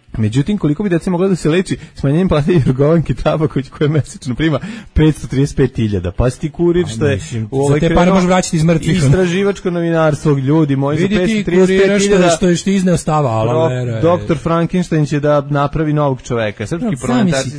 Međutim, koliko bi dece mogla da se leči smanjenjem plate Jorgovanke Tabaković koja mesečno prima petsto trideset pet hiljada. Pa si ti kurir što je u ovaj te pare može vraćati iz mrtvih. Istraživačko novinarstvo, ljudi moji, za petsto trideset pet hiljada. Što je što izneo stava, ala doktor Frankenstein će da napravi novog čoveka. Srpski proletarci.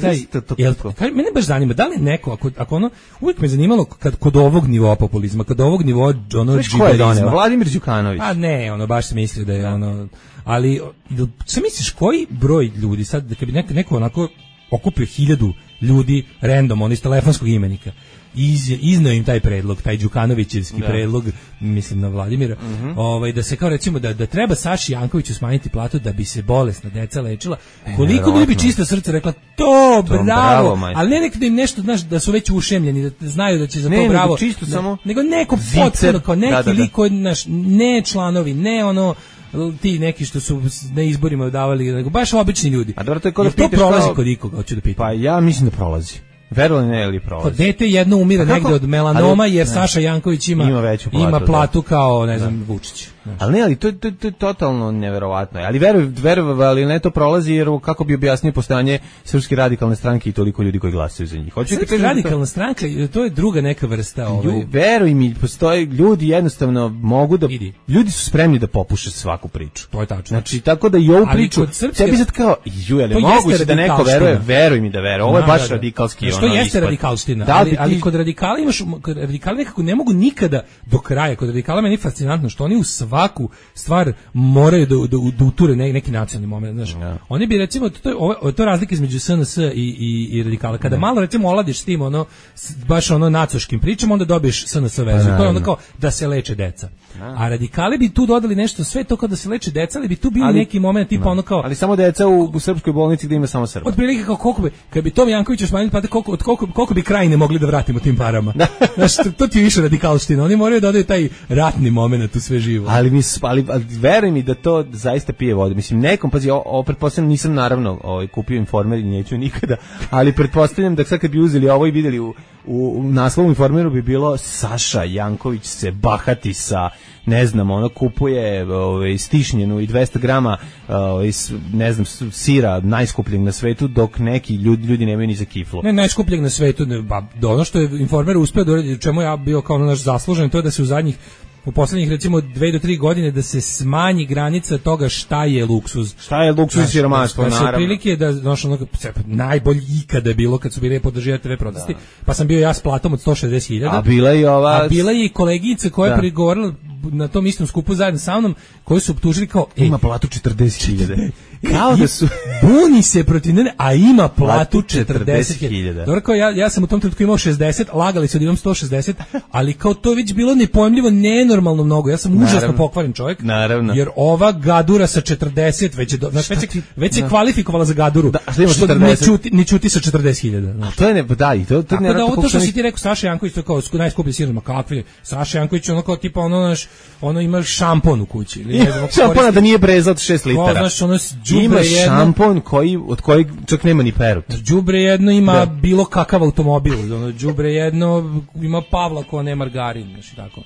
Mene baš zanima, da li neko, ako, ako ono, uvijek me zanimalo kad, kod ovog nivoa populizma, kod ovog nivoa ono džiberizma. Vladimir Đukanović. A ne, ono, baš se misli da je ono... Ali, šta misliš, koji broj ljudi, sad, da kad bi neko, neko onako okupio hiljadu ljudi random, ono iz telefonskog imenika, iz, iznao im taj predlog, taj Đukanovićevski da. predlog, mislim na Vladimira, uh-huh. ovaj, da se kao recimo da, da treba Saši Jankoviću smanjiti platu da bi se bolesna deca lečila, koliko ljudi bi čisto srce rekla, to, to bravo, bravo ali ne nek da im nešto, znaš, da su već ušemljeni, da znaju da će za ne, to bravo, nego, čisto da, samo nego neko potpuno, kao neki da, da, da. liko, naš, ne članovi, ne ono, ti neki što su na izborima davali, nego baš obični ljudi. A dobro, to je kod da to prolazi kao... kod ikoga, hoću da pitam. Pa ja mislim da prolazi. Verovali ne ili prolazi. Kod dete jedno umira negde od melanoma jer ne. Saša Janković ima, ima, veću platu, ima platu kao, ne znam, da. Vučić. Znaš. Ali ne, ali to, to, to je totalno neverovatno. Ali verovali ne, to prolazi jer kako bi objasnio postojanje Srpske radikalne stranke i toliko ljudi koji glasaju za njih. Hoćete Srpska radikalna to... stranka, to je druga neka vrsta. Ovaj. Veruj mi, postoje ljudi jednostavno mogu da... Idi. Ljudi su spremni da popuše svaku priču. To je tačno. Znači, tako da i ovu ali priču, srpske... sebi sad kao, ju, je li moguće da neko veruje? Veruj mi da veruje. Ovo je baš da, radikalski. Što ono, jeste radikalština, da, ali, ti... ali kod radikala imaš, kod radikala nekako ne mogu nikada do kraja, kod radikala meni je fascinantno što oni u svaku stvar moraju da, da, da uture ne, neki nacionalni moment, znaš. Ja. Oni bi recimo, to je, ovo, to je razlika između S N S i, i, i radikala. Kada ne. malo recimo oladiš s tim, ono, baš ono nacoškim pričama, onda dobiješ S N S verziju. To je ono kao da se leče deca. Ja. A radikali bi tu dodali nešto, sve to kao da se leče deca, ali bi tu bili ali, neki moment tipa no. ono kao... Ali samo deca u, u srpskoj bolnici gde ima samo Srba. Od prilike kao koliko bi, kad bi Tom Jankoviću smanjili plate, koliko, od koliko, koliko bi Krajine mogli da vratimo tim parama. Znaš, to, to ti je više radikalština. Oni moraju da dodaju taj ratni moment u sve živo. Ali mi, ali, ali veruj mi da to zaista pije vodu. Mislim, nekom, pazi, ovo pretpostavljam, nisam naravno ovaj, kupio Informer i neću nikada, ali pretpostavljam da sad kad bi uzeli ovo i videli u, u, u naslovu Informeru bi bilo Saša Janković se bahati sa, ne znam, ono kupuje ovaj, stišnjenu i dvesta grama ovaj, ne znam, sira najskupljeg na svetu, dok neki ljudi, ljudi nemaju ni za kiflu. Ne, najskupljeg na svetu, ne, ba, ono što je Informer uspeo da uradi, čemu ja bio kao naš zaslužen, to je da se u zadnjih u poslednjih recimo dve do tri godine da se smanji granica toga šta je luksuz. Šta je luksuz i siromaštvo, naravno. Da se prilike da, znaš, ono, najbolji ikada je bilo kad su bili podržavati T V protesti, da. Pa sam bio ja s platom od sto šezdeset hiljada. A bila je ova... A bila je i koleginica koja je prigovorila na tom istom skupu zajedno sa mnom, koji su optužili kao... Ima platu četrdeset hiljada. Kao da su... Buni se protiv nene, a ima platu četrdeset hiljada. Dobro, kao ja, ja sam u tom trenutku imao šezdeset, lagali su da imam sto šezdeset, ali kao to već bilo nepojmljivo, nenormalno mnogo. Ja sam užasno naravno, pokvaren čovjek. Naravno. Jer ova gadura sa četrdeset već je, do, znaš, već, je, već se kvalifikovala za gaduru. Da, što, što ne čuti, ne čuti sa četrdeset hiljada. A to je ne, da, i to, to tako da ovo to što si ti rekao, Saša Janković, to je kao najskuplji sir, ma kakvi, Saša Janković, ono kao tipa, ono, naš, ono ima šampon u kući. Ili, ne znam, šampona da nije breza od šest litara. Znaš, ono, đubre jedno, šampon koji, od kojeg čak nema ni perut. Đubre jedno ima da. Bilo kakav automobil. Ono, đubre jedno ima Pavla ko ne margarin. Znači, tako.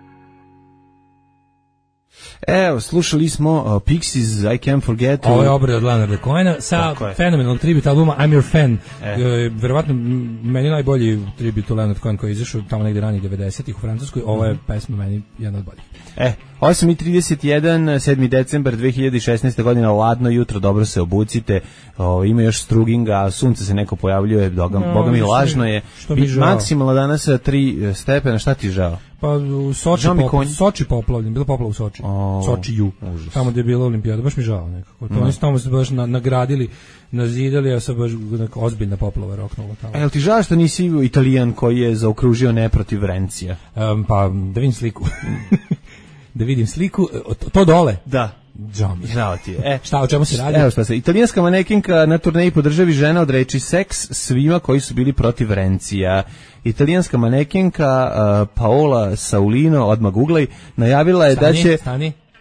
Evo, slušali smo uh, Pixies, I Can't Forget. Ovo je obrada od Leonarda Cohena sa fenomenalnog tribute albuma I'm Your Fan. E. E, verovatno, meni najbolji tribute Leonard Cohen koji je izašao tamo negde ranih devedesetih u Francuskoj. Ovo je pesma meni jedna od boljih. E, osam i trideset jedan, sedmi decembar dve hiljade šesnaeste godine, ladno jutro, dobro se obucite, o, ima još struginga, sunce se neko pojavljuje, boga, no, boga mi lažno je. Maksimalno danas tri stepena, šta ti žao? Pa u Soči, pop, Soči poplavljen, bilo poplav u Soči. Oh, Soči ju. Užas. Tamo gdje je bila olimpijada, baš mi žao nekako. To no. Oni su tamo se baš na, nagradili, nazidali, a sad baš ozbiljna poplava roknula tamo. A jel ti žao što nisi Italijan koji je zaokružio ne protiv Rencija? Um, pa da vidim sliku. Da vidim sliku, to dole. Da. Žao mi. Žao ti je. E, šta, o čemu se radi? Evo šta se. Italijanska manekinka na turneji po državi žena od reči seks svima koji su bili protiv Rencija. Italijanska manekinka uh, Paola Saulino, odmah googlaj, najavila je stani, da će... Stani,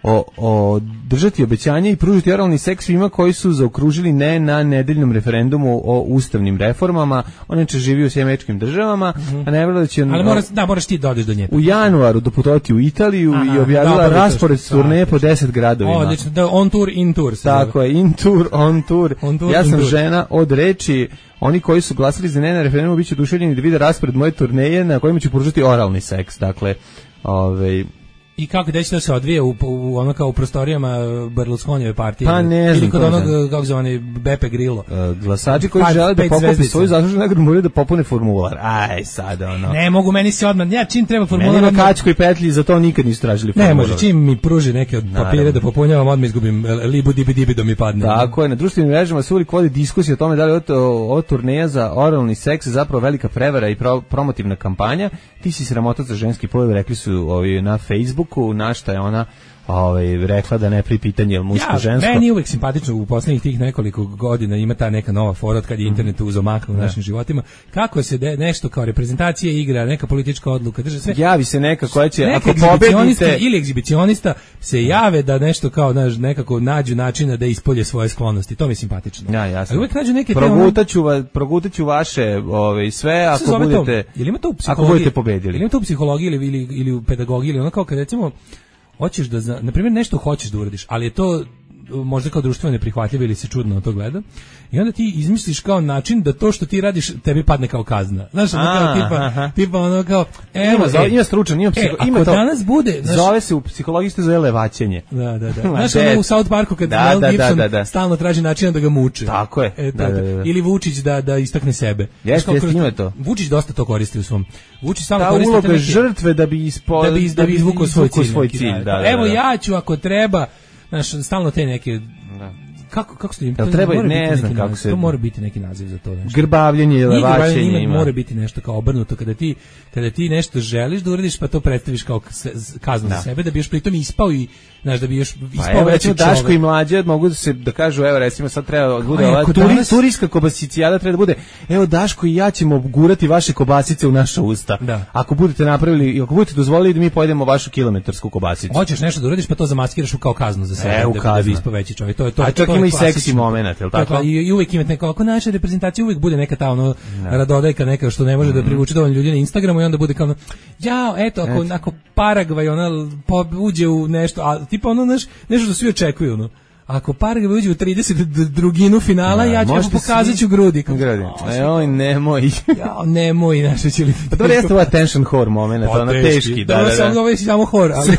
o, o držati obećanje i pružiti oralni seks svima koji su zaokružili ne na nedeljnom referendumu o ustavnim reformama. On neće živi u Sjedinjenim Američkim Državama, mm-hmm. a ne vrlo da će... Ali moraš, da, moraš ti da odeš do nje. U januaru doputovati u Italiju. Aha, i objavila da, raspored turneje po deset gradovima. Odlično, da on tour, in tour. Tako je, in tour, on tour. On tour ja sam tour. Žena od reči, oni koji su glasali za ne na referendumu biće oduševljeni da vide raspored moje turneje na kojima ću pružiti oralni seks. Dakle, ovaj... I kako da će to se odvije u, u ono kao u prostorijama Berlusconijeve partije? Pa ne znam. Ili kod onog, kako zvani, Beppe Grillo. Uh, glasači koji Five, žele da pokupi svoju zasluženu nagradu moraju da popune formular. Aj, sad ono. Ne mogu, meni se odmah, ja čim treba formular... Meni na kačku i petlji, za to nikad nisu tražili formular. Ne može, čim mi pruži neke od papire da popunjavam, odmah izgubim libu dibi dibi da mi padne. Tako je, na društvenim mrežama se uvijek vodi diskusija o tome da li je ovo turneja za oralni seks zapravo velika prevara i pro, promotivna kampanja. Ti si sramotac za ženski pol, rekli su ovi na Facebooku, na šta je ona ovaj rekla da ne pri pitanje jel muško ja, žensko. Meni je uvek simpatično u poslednjih tih nekoliko godina ima ta neka nova fora od kad je internet uzeo maha u našim životima. Kako se de, nešto kao reprezentacija igra, neka politička odluka, drže sve. Javi se neka koja će neka ako pobedite ili egzibicionista se jave da nešto kao naš nekako nađu načina da ispolje svoje sklonosti. To mi je simpatično. Ja, jasno. Ali uvek nađu neke progutaću va, progutaću vaše ove sve ako budete to, ima to u ako budete pobedili. Ili ima to u psihologiji ili ili, ili u pedagogiji ili ono kao kad recimo hoćeš da, na primjer, nešto hoćeš da uradiš, ali je to možda kao društveno neprihvatljivo ili se čudno na to gleda, i onda ti izmisliš kao način da to što ti radiš tebi padne kao kazna. Znaš, ono kao tipa, tipa ono kao, evo, ima, ima stručan, ima psiho, e, ima ako to, danas bude, znaš, zove se u psihologiji se zove levaćenje. Da, da, da. Znaš, ono u South Parku kad da, Mel da, Gibson da, da, da. stalno traži način da ga muče. Tako je. E, da, da, da. Ili Vučić da da istakne sebe. Jeste, jeste, ima to. Vučić dosta to koristi u svom. Vučić stalno ta koristi uloga neke, žrtve da bi ispo, da bi, da bi izvukao svoj cilj. Svoj cilj da, da, da, evo da. ja ću ako treba, znaš, stalno te neke da. Kako kako ste im to treba ne znam kako naziv, se to mora biti neki naziv za to nešto. Grbavljenje ili levaćenje ima. Mora biti nešto kao obrnuto kada ti kada ti nešto želiš da uradiš pa to predstaviš kao kaznu da. Za sebe da bi još pritom ispao i znaš da bi još ispao pa veći čovjek. Daško i mlađe mogu da se da kažu evo recimo sad treba da bude ova turi, danas... turijska kobasicijada treba da bude evo Daško i ja ćemo gurati vaše kobasice u naša usta. Da. Ako budete napravili i ako budete dozvolili da mi pojedemo vašu kilometarsku kobasicu. Hoćeš nešto da uradiš pa to zamaskiraš kao kaznu za sebe e, da, da bi ispao veći čovjek. To je to. A čak ima i seksi momenat, je l' tako? I, i uvijek imate neko, ako naša reprezentacija uvijek bude neka ta ono radodajka neka što ne može mm-hmm. da privuče dovoljno ljudi na Instagramu i onda bude kao ono, jao, eto, ako, ako Paragvaj ona po, uđe u nešto, a tipa ono neš, nešto što svi očekuju, ono. Ako Paragvaj uđe u trideset druginu finala, ja ću pokazat ću grudi. grudi. Oj, nemoj. Ja, nemoj, naša će li... Pa dobro, jeste ovo attention horror moment, ono teški. Da, da, da. Ovo je samo horror, ali...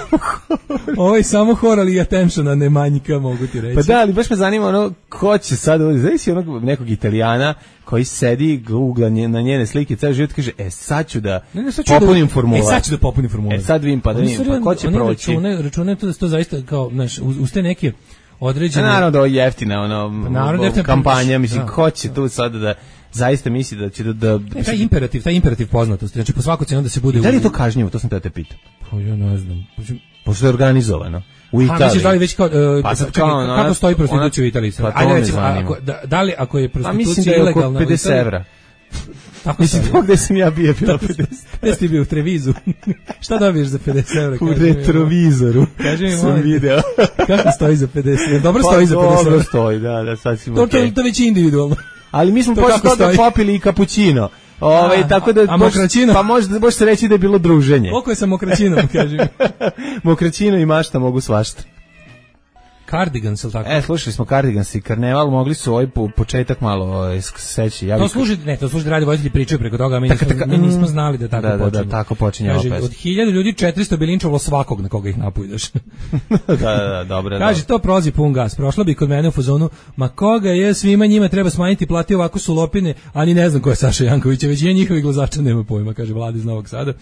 Ovo je samo horror, ali attention, a ne manjka, mogu ti reći. Pa da, ali baš me zanima ono, ko će sad, znaš si onog nekog Italijana koji sedi, googla na njene slike, ceo život kaže, e sad ću da ne, ne, sad ću popunim da, formular. E sad ću da popunim formular. E sad vidim, pa da vidim, pa ko će oni proći. Račune, račune to da to zaista kao, znaš, uz te neke određene... Naravno da je jeftina, ono, naravno, jeftina kampanja, mislim, da. Ko će tu sad da zaista misli da će da... da e, taj imperativ, taj imperativ poznatosti, znači po svaku cenu da se bude... Da li je to kažnjivo, to sam te te pitao? Pa ja ne znam. Pošto je organizovano. U Italiji. A misliš da li već kao, uh, pa čekaj, kao kako ona, stoji prostitucija u Italiji? Pa ajde recimo, ako, da, da li ako je prostitucija pa ilegalna... mislim da je oko pedeset evra. Tako mislim, to gde sam ja bio, bilo pedeset. Gde si bio, u Trevizu? Šta dobiješ za pedeset evra? U retrovizoru. Kaži mi, sam video. Kako stoji za pedeset evra? Dobro pa, stoji za pedeset evra. Dobro stoji, da, da, sad ćemo to, to, to već individualno. Ali mi smo posle toga popili i kapućino. Ove, a, tako da a, a mokraćino? Pa može, može se reći da je bilo druženje. Koliko je sa mokraćinom, kaži mi? Mokraćino i mašta mogu svašta. Cardigans, ili tako? E, slušali smo Cardigans i Karneval, mogli su ovaj po, početak malo seći. Ja to služi, ne, to služi da radi voditelji pričaju preko toga, a mi, taka, taka, mi nismo znali da tako da, počinje. Da, da, tako počinje ova pesma. Od hiljadu ljudi četiristo bi linčovalo svakog na koga ih napujdeš. da, da, da, dobro. Kaže, to prozi pun gas. Prošlo bi kod mene u fazonu, ma koga je, svima njima treba smanjiti plati, ovako su lopine, ani ne znam ko je Saša Janković, većina njihovih glasača nema pojma, kaže Vlada iz Novog Sada.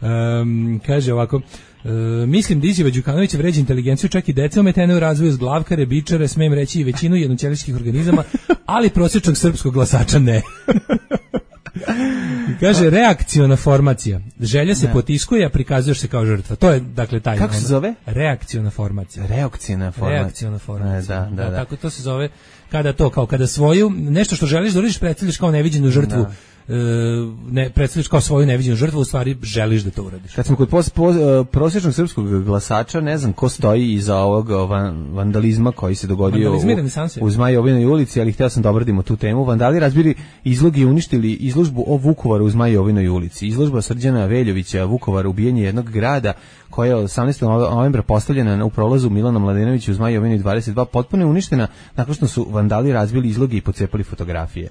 Um, kaže ovako, E, mislim da Izjava Đukanovića vređa inteligenciju čak i deca ometene u razvoju zglavkare, bičare, smem reći i većinu jednoćelijskih organizama, ali prosječnog srpskog glasača ne. Kaže, reakciona formacija. Želja se ne. potiskuje, a prikazuješ se kao žrtva. To je, dakle, taj... Kako se zove? Reakciona formacija. Reakciona formacija. Reakciona formacija. Da, da, da. Tako to se zove, kada to, kao kada svoju, nešto što želiš da uradiš, predstavljaš kao neviđenu žrtvu. Da. ne predstavljaš kao svoju neviđenu žrtvu, u stvari želiš da to uradiš. Kad smo kod pos, po, prosječnog srpskog glasača, ne znam ko stoji iza ovog van, vandalizma koji se dogodio u, u Zmajovinoj ulici, ali htio sam da obradimo tu temu. Vandali razbili izlog i uništili izložbu o Vukovaru u Zmajovinoj ulici. Izložba Srđana Veljovića Vukovar, ubijenje jednog grada, koja je osamnaestog novembra postavljena u prolazu Milana Mladenovića u Zmajovinoj dvadeset dva, potpuno je uništena nakon što su vandali razbili izloge i pocepali fotografije.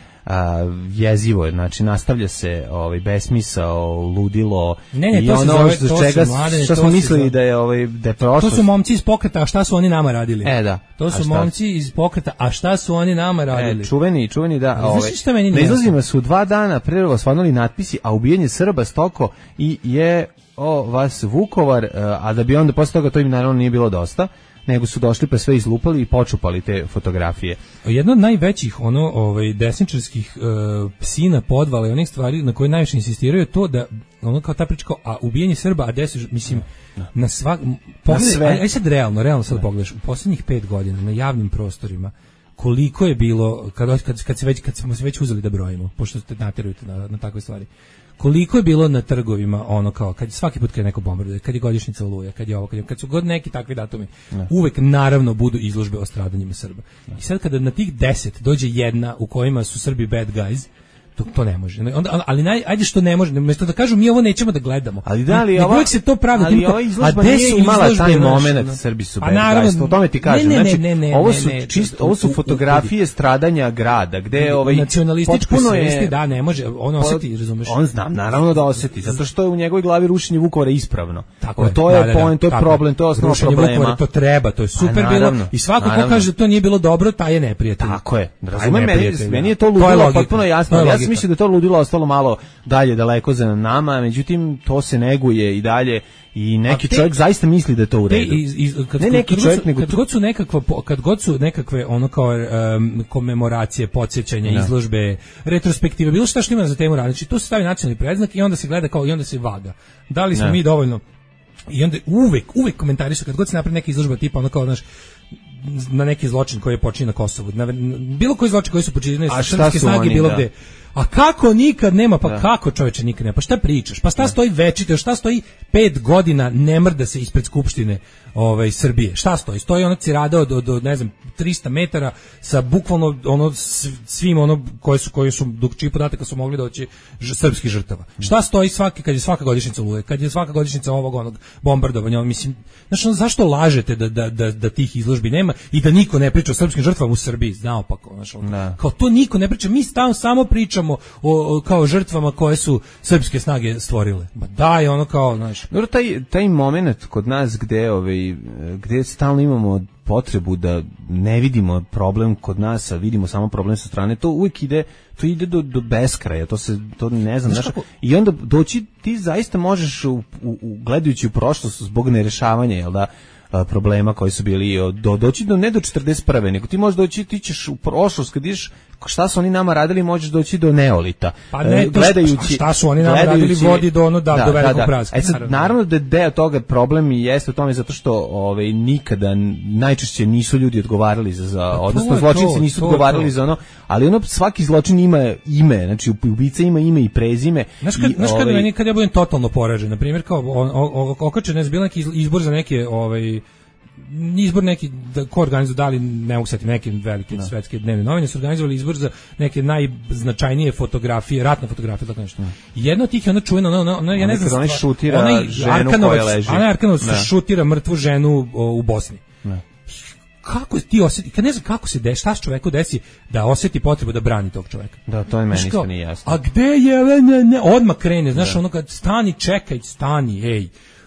A, jezivo je, znači nastavlja se ovaj besmisao, ludilo ne, ne, i to ono zove, što, to čega, mladene, što smo mislili da je ovaj da je prošlost. To su momci iz pokreta, a šta su oni nama radili? E da. To su momci iz pokreta, a šta su oni nama radili? E, čuveni, čuveni da, ovaj. Znaš šta meni na izlazima su dva dana pre osvanuli natpisi, a ubijenje Srba stoko i je o vas Vukovar, a da bi onda posle toga to im naravno nije bilo dosta, nego su došli pa sve izlupali i počupali te fotografije. Jedna od najvećih ono ovaj desničarskih uh, psina podvala i onih stvari na koje najviše insistiraju je to da ono kao ta priča, a ubijenje Srba, a desi, mislim no. na svak pogled, aj, aj sad realno, realno sad pogledaš, u posljednjih pet godina na javnim prostorima koliko je bilo kad kad kad se već kad smo se već uzeli da brojimo, pošto ste naterujete na na takve stvari. Koliko je bilo na trgovima ono kao kad svaki put kad je neko bombarduje, kad je godišnjica Oluje, kad je ovo, kad, je, kad su god neki takvi datumi, ne. uvek naravno budu izložbe o stradanjima Srba. Ne. I sad kada na tih deset dođe jedna u kojima su Srbi bad guys, to, to ne može. Onda, ali naj, ajde što ne može, umjesto da kažu mi ovo nećemo da gledamo. Ali da li ova, se to pravi, ali ova izložba nije imala taj moment, Srbi su bad guys, o tome ti kažem. Ne, ne, znači, ne, ne, ovo su ne, ne, čist, ovo su fotografije stradanja grada, gde je ovaj nacionalističko svesti, da, ne može, on osjeti, razumeš? On zna, naravno da osjeti, zato što je u njegovoj glavi rušenje Vukovara ispravno. Tako to je point, to je problem, to je osnova problema. To treba, to je super bilo i svako ko kaže da to nije bilo dobro, taj je neprijatelj. Tako je. Razumem, meni je to ludilo potpuno jasno. Ja sam mislio da to ludilo ostalo malo dalje daleko za nama, međutim to se neguje i dalje i neki te, čovjek zaista misli da je to u redu. Iz, iz, kad, ne neki kad čovjek, su, nego kad god su nekakva kad god su nekakve ono kao um, komemoracije, podsjećanja, no. izložbe, retrospektive, bilo šta što ima za temu raditi, tu se stavi nacionalni predznak i onda se gleda kao i onda se vaga. Da li smo no. mi dovoljno i onda uvek uvek komentari su kad god se napravi neka izložba tipa ono kao znaš na neki zločin koji je počinio na Kosovu, na, bilo koji zločin koji su počinili srpske snage bilo da. gde. A kako nikad nema, pa da. kako čoveče nikad nema, pa šta pričaš, pa šta da. stoji večito, šta stoji pet godina ne mrda se ispred Skupštine ovaj, Srbije, šta stoji, stoji ona cirada od, od, od ne znam, trista metara sa bukvalno ono svim ono koje su, koje su dok čiji podataka su mogli doći ž, srpskih žrtava, šta stoji svaki, kad je svaka godišnjica Oluje, kad je svaka godišnjica ovog onog bombardovanja, on, mislim, znači ono, zašto lažete da, da, da, da tih izložbi nema i da niko ne priča o srpskim žrtvama u Srbiji, naopako, znači, ono, kao to niko ne priča, mi stavno samo pričamo O, o, kao žrtvama koje su srpske snage stvorile. Ma daj, ono kao, znaš. Dobro, taj, taj moment kod nas gde, ovaj, gde stalno imamo potrebu da ne vidimo problem kod nas, a vidimo samo problem sa strane, to uvijek ide, to ide do, do beskraja, to se, to ne znam, znaš, i onda doći, ti zaista možeš, u, u, u, gledajući u prošlost zbog nerešavanja, jel da, problema koji su bili do, doći do ne do četrdeset prve nego ti možeš doći, ti ćeš u prošlost kad ideš šta su oni nama radili, možeš doći do neolita. Pa ne, gledajući šta su oni nama radili vodi do ono da, da do velikog da, praska. E sad, naravno. naravno da je deo toga problem i jeste u tome zato što ovaj nikada najčešće nisu ljudi odgovarali za, za pa odnosno zločinci nisu to, odgovarali to. za ono, ali ono svaki zločin ima ime, znači ubica ima ime i prezime. Znaš kad, i, znaš ovaj, kad, meni, kad ja budem totalno poražen, na primjer kao okačen je bio neki izbor za neke ovaj izbor neki da ko organizuje, da li ne mogu setiti neke velike no. svetske dnevne novine su organizovali izbor za neke najznačajnije fotografije, ratne fotografije, tako nešto. No. Jedna od tih je ona čuvena, ona, ona, ona ja ne znam, ona šutira onaj ženu Arkanovac, koja leži. Ona Arkanovac no. šutira mrtvu ženu o, u Bosni. No. Kako ti osjeti, kad ne znam kako se desi, šta s čoveku desi da osjeti potrebu da brani tog čoveka. Da, to je meni isto nije jasno. A gde je, ne, ne, odmah krene, znaš, da. ono kad stani, čekaj, stani, ej.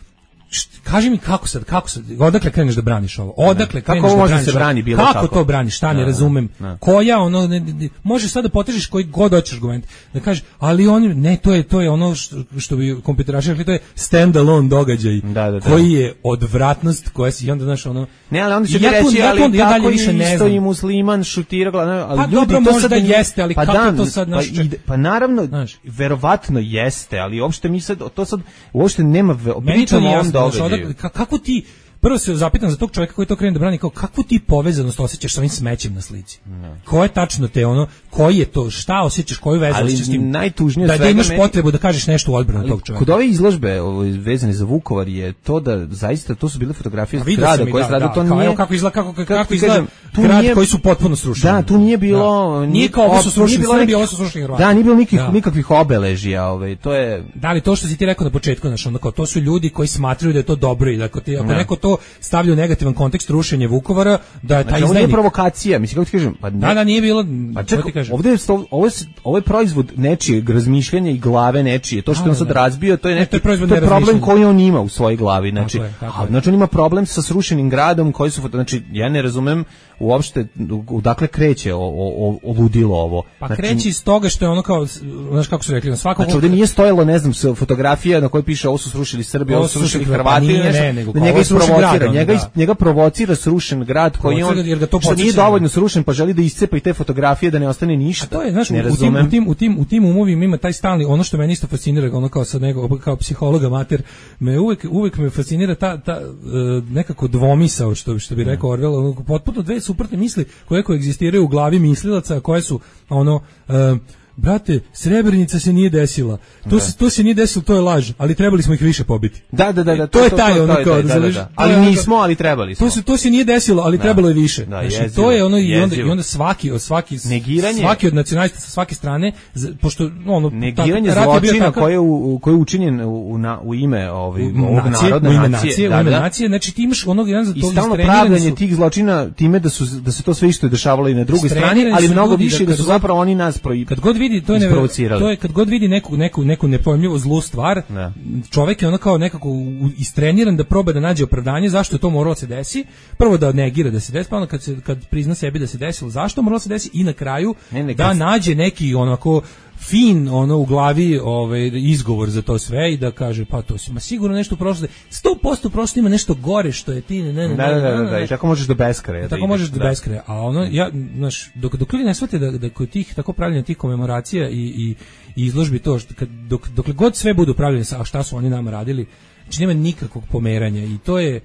Kaži mi kako sad, kako sad, odakle kreneš da braniš ovo? Odakle kreneš kako da može braniš se brani bilo kako? kako? To braniš, šta ne, ne razumem. Ne. Koja ono, ne, ne, možeš sad da potežiš koji god hoćeš argument, da kažeš, ali oni, ne, to je, to je ono što, što bi kompjuteraši rekli, to je stand-alone događaj, da, da, da. koji je odvratnost, koja si, i onda, znaš, ono... Ne, ali onda će ja reći, tu, ja tu, ali ja tako više ne isto i musliman šutirao, ali pa ljudi, dobro, to možda sad jeste, ali pa kako dan, to sad, pa, ide, pa naravno, znaš, verovatno jeste, ali uopšte mi sad, to sad, uopšte nema, pričamo o ovom događaju. Kako ti, prvo se zapitam za tog čovjeka koji to krene da brani, kao kakvu ti povezanost osjećaš sa ovim smećem na slici? No. Ko je tačno te ono, koji je to, šta osjećaš, koju vezu osjećaš s tim? Najtužnije da, da imaš meni, potrebu da kažeš nešto u odbranu tog čovjeka. Kod ove izložbe vezane za Vukovar je to da zaista to su bile fotografije iz grada koje da, strada, da, to kao, nije evo kako izgleda kako, kako, kako izgleda grad nije, koji su potpuno srušeni. Da, tu nije bilo, da. Nije kao ovo su srušeni Srbi, ovo su srušeni Hrvati. Da, nije bilo nikakvih da. nikakvih obeležja, ovaj, to je. Da li to što si ti rekao na početku, znači ono kao to su ljudi koji smatraju da je to dobro i da ako ti ako neko to stavlja u negativan kontekst rušenje Vukovara, da je taj izdajnik. Ovo je provokacija, mislim kako ti kažem, pa ne. Da, da, nije bilo, pa čekaj, ovde je ovo je ovo je proizvod nečijeg razmišljanja i glave nečije. To što je on sad razbio, to je neki to je problem koji on ima u svojoj glavi, znači. Tako je, tako a, znači on ima problem sa srušenim gradom koji su znači ja ne razumem uopšte odakle kreće o, o, o ludilo ovo. Pa znači, kreće iz toga što je ono kao, znaš kako su rekli, na svakog... Znači ovdje nije stojalo, ne znam, fotografija na kojoj piše ovo su srušili Srbi, ovo su srušili Hrvati, nije, nešto, ne, nego, njega isprovocira, grad, njega, da. njega provocira srušen grad koji on, što nije dovoljno srušen, pa želi da iscepa i te fotografije da ne ostane ništa. A to je, znaš, u tim, u, tim, u, tim, u tim umovima ima taj stalni, ono što meni isto fascinira, ono kao sad nego, kao psihologa mater, me uvek, uvek me fascinira ta, ta uh, nekako dvomisao, što, što bi rekao Orwell, ono, potpuno dve suprotne misli koje koegzistiraju u glavi mislilaca, koje su ono uh, brate, Srebrenica se nije desila. To se to se nije desilo, to je laž, ali trebali smo ih više pobiti. Da, da, da, da to, to je taj ono kao da, da, da. Ali nismo, ali trebali smo. To se to se nije desilo, ali da. trebalo je više. Da, znači, jezivo, to je ono i onda jezivo. i onda svaki od svaki negiranje, svaki od nacionalista sa svake strane, pošto ono negiranje zločina koje je u koji je učinjen u na u ime ovaj ovog narodne nacije, nacije da, u ime da. nacije, znači ti imaš onog jedan za to istreniranje tih zločina time da su da se to sve isto dešavalo i na drugoj strani, ali mnogo više da su zapravo oni nas pro kad god vidi to je to je kad god vidi neku neku neku nepojmljivu zlu stvar, ne. čovjek je ono kao nekako istreniran da proba da nađe opravdanje zašto je to moralo se desi. Prvo da negira da se desi, pa onda kad se kad prizna sebi da se desilo, zašto moralo se desi i na kraju ne, ne, da nađe neki onako fin ono u glavi ovaj izgovor za to sve i da kaže pa to si ma sigurno nešto u prošlosti sto posto prošlosti ima nešto gore što je ti ne ne ne da, da, da, da, i tako možeš do beskraja tako možeš do beskraja a ono ja znaš dok dok ljudi ne shvate da da kod tih tako pravljenja tih komemoracija i i i izložbi to što kad dok dokle god sve budu pravljene a šta su oni nama radili znači nema nikakvog pomeranja i to je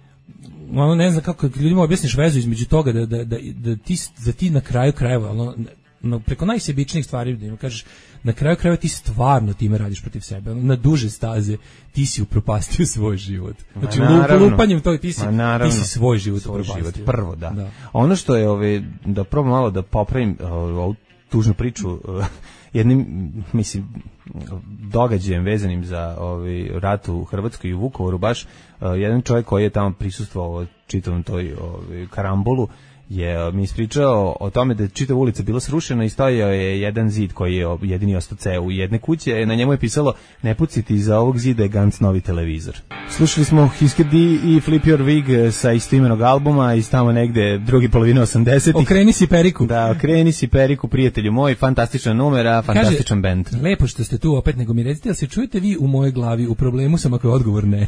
ono ne znam kako ljudima objasniš vezu između toga da da da, da ti za ti na kraju krajeva ono no, preko najsebičnijih stvari da im kažeš na kraju krajeva ti stvarno time radiš protiv sebe na duže staze ti si upropastio svoj život znači lupanjem to ti si ti si svoj život svoj upropastio život prvo da. da ono što je ove da probam malo da popravim ovu tužnu priču jednim mislim događajem vezanim za ovaj rat u Hrvatskoj i u Vukovaru baš uh, jedan čovjek koji je tamo prisustvovao čitavom toj ovaj karambolu je mi ispričao o tome da je čitava ulica bila srušena i stojao je jedan zid koji je jedini ostao ceo u jedne kuće, na njemu je pisalo ne puciti iza ovog zida je Gantz novi televizor. Slušali smo Hiskedi i Flip Your Wig sa istoimenog albuma iz tamo negde drugi polovine osamdesetih. Okreni si periku. Da, okreni si periku, prijatelju moj, fantastična numera, fantastičan bend. Lepo što ste tu opet, nego mi recite, jel se čujete vi u mojoj glavi, u problemu sam ako je odgovor ne.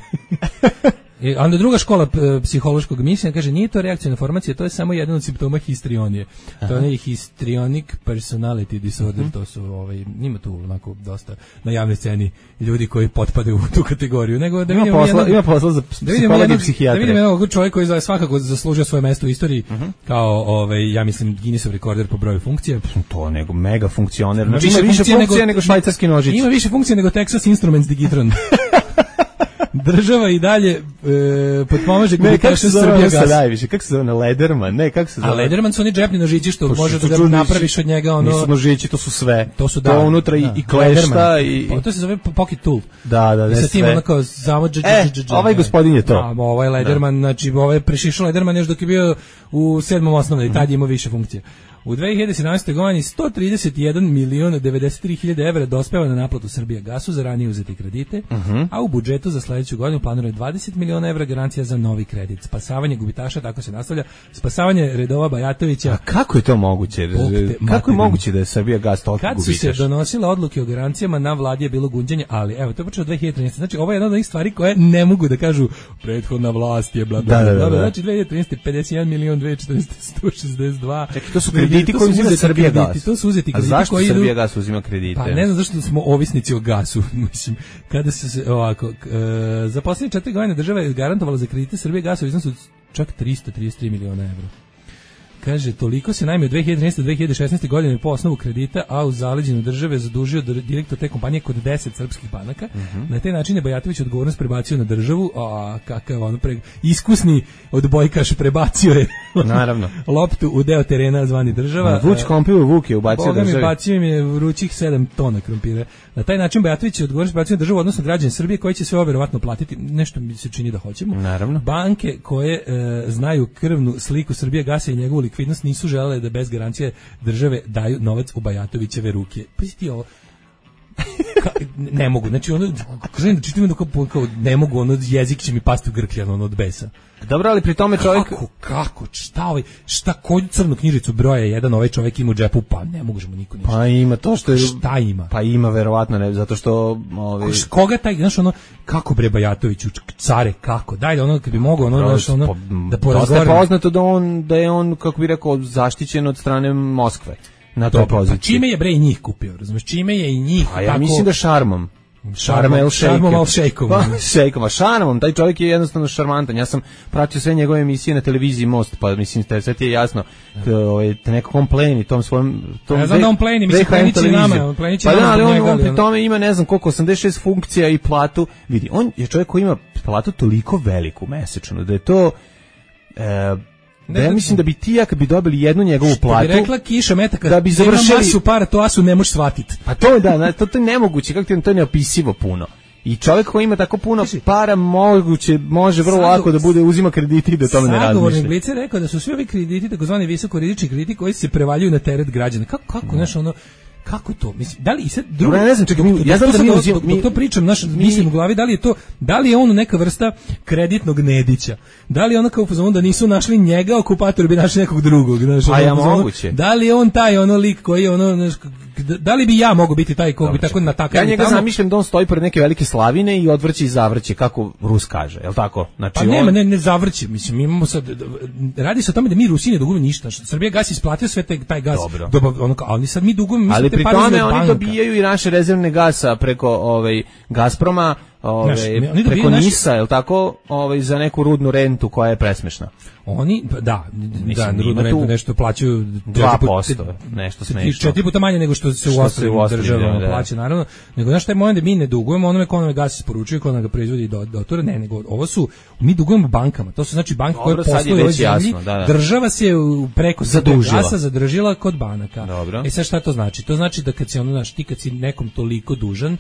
I onda druga škola p, psihološkog mišljenja kaže nije to reakcija na informacije, to je samo jedan od simptoma histrionije. To je histrionic personality disorder, uh-huh. to su ovaj ima tu onako dosta na javnoj sceni ljudi koji potpadaju u tu kategoriju. Nego da ima vidimo posla, jednog, ima posla za psihologa i psihijatra. Da vidimo jednog čovjeka koji za svakako zaslužio svoje mesto u istoriji uh-huh. kao ovaj ja mislim Guinnessov rekorder po broju funkcija. To nego mega funkcioner. Znači ima više funkcija nego, nego švajcarski nožić. Ima više funkcija nego Texas Instruments Digitron. Država i dalje e, potpomaže gubitaše Srbija gas. Najviše, kako se zove, Lederman, ne, kako se zove? A Lederman su oni džepni nožići što može da ga napraviš od njega ono... Nisu nožići, to su sve. To su da. To unutra da. i klešta i... Pa, to se zove pocket tool. Da, da, ne sve. I sa tim onako samo... E, ovaj gospodin je to. A, ovaj Lederman, znači, ovaj prešišao Lederman još dok je bio u sedmom osnovne i tad je imao više funkcije. U dve hiljade sedamnaestoj. godini sto trideset jedan milion devedeset tri hiljade evra dospeva na naplatu Srbijagasu za ranije uzete kredite, uh-huh. a u budžetu za sledeću godinu planiruje dvadeset miliona evra garancija za novi kredit. Spasavanje gubitaša, tako se nastavlja. Spasavanje redova Bajatovića. A kako je to moguće? Kako je moguće da je Srbijagas toliko gubitaš? Kad su se donosile odluke o garancijama, na vladi je bilo gunđenje, ali evo, to je počelo dve hiljade trinaeste. Znači, ovo je jedna od onih stvari koje ne mogu da kažu prethodna vlast je bla bla bla. Da, da, da. Znači, dve hiljade trinaeste. pedeset jedan milion, dve hiljade četrnaeste. sto šezdeset dva. Čekaj, to su krediti koji uzima Srbijagas. To su uzeti krediti. A zašto koji Srbijagas uzima kredite? Pa ne znam zašto smo ovisnici o gasu. Mislim, kada se se ovako, e, za poslednje četiri godine država je garantovala za kredite Srbijagasa u iznosu čak tristo trideset tri miliona evra. Kaže, toliko se naime u dve hiljade trinaeste. do dve hiljade šesnaeste. godine po osnovu kredita, a u zaleđenu države zadužio direktor te kompanije kod deset srpskih banaka. Uh-huh. Na taj način je Bajatović odgovornost prebacio na državu, a kakav ono pre... iskusni odbojkaš prebacio je naravno loptu u deo terena zvani država. Vuč kompivu Vuk je ubacio državi. Boga mi bacio im je vrućih sedam tona krompira. Na taj način Bajatović je odgovornost prebacio na državu, odnosno građane Srbije koji će sve ovo verovatno platiti. Nešto mi se čini da hoćemo. Naravno. Banke koje e, znaju krvnu sliku Srbijagasa i njegovu likvidnost nisu želele da bez garancije države daju novac u Bajatovićeve ruke. Pa ti ovo Ka, ne mogu, znači ono kažem da čitam kao, kao ne mogu, ono jezik će mi pasti u grkljan ono od besa. Dobro, ali pri tome čovjek kako kako šta ovaj šta koju crnu knjižicu broja jedan ovaj čovjek ima u džepu, pa ne možemo niko ništa. Pa ima to što je šta ima? Pa ima verovatno ne zato što ovaj koga taj znaš ono kako bre Bajatoviću care kako daj da ono kad bi mogao ono znaš ono da porazgovaramo. Dosta je poznato da on da je on kako bi rekao zaštićen od strane Moskve. Na toj poziciji. Pa čime je bre i njih kupio, razumiješ, čime je i njih pa ja tako... mislim da šarmom. Šarmom el šejkom. Šarmom el šejkom. Pa, šejkom, a šarmom, taj čovjek je jednostavno šarmantan. Ja sam pratio sve njegove emisije na televiziji Most, pa mislim da sve ti je jasno. Ovaj nekako on pleni tom svojom tom. Ja znam da on pleni, mislim plenići nama, plenići nama. Pa da, ali on, on pri tome ima ne znam koliko osamdeset šest funkcija i platu. Vidi, on je čovjek koji ima platu toliko veliku mesečno da je to e, Da ja mislim da bi ti ja kad bi dobili jednu njegovu platu, što bi rekla Kiša Metaka, da bi završili masu para, to asu ne možeš shvatiti. Pa to da, to, to je nemoguće, kako ti to je neopisivo puno. I čovjek koji ima tako puno para moguće, može vrlo Sadu, lako da bude uzima krediti i da tome ne razmišlja. Sagovornik Blica je rekao da su svi ovi krediti, takozvani visokorizični krediti koji se prevaljuju na teret građana. Kako, kako, znaš, ono, kako to? Mislim, da li i sad drugo, ja ne znam, čekaj, mi, ja znam da mi uzim, mi, to pričam, naš, mi, mislim u glavi, da li je to, da li je on neka vrsta kreditnog Nedića? Da li je ono kao fazon da nisu našli njega, okupatori bi našli nekog drugog, znaš, a ja moguće. Da li je on taj ono lik koji je ono, znaš, da li bi ja mogao biti taj ko bi tako natakao? Ja njega zamišljam da on stoji pored neke velike slavine i odvrće i zavrće, kako Rus kaže, je l' tako? Znači, pa nema, on... ne, ne zavrće, mislim, mi imamo sad, radi se o tome da mi Rusi ne dugujemo ništa, Srbijagas isplatio sve te, taj gas, dobav, ono, ali sad mi dugujemo, ali pri tome oni dobijaju i naše rezervne gasa preko ovaj, Gazproma, Ove, Znaš, preko naši... Nisa, je li tako, ove, za neku rudnu rentu koja je presmešna? Oni, da, mislim, da rudnu rentu nešto plaćaju dva posto, nešto smešno. Četiri puta manje nego što se u ostalim državama da. plaća, naravno. Nego, znaš, taj moment da mi ne dugujemo onome ko nam gas isporučuje, ko nam ga proizvodi i dotura, ne, nego ovo su, mi dugujemo bankama, to su znači banke koje postoje u ovoj zemlji, da, da. Država se preko gasa zadržila kod banaka. Dobro. E sad šta to znači? To znači da kad si ono, znaš, ti kad si nekom toliko dužan,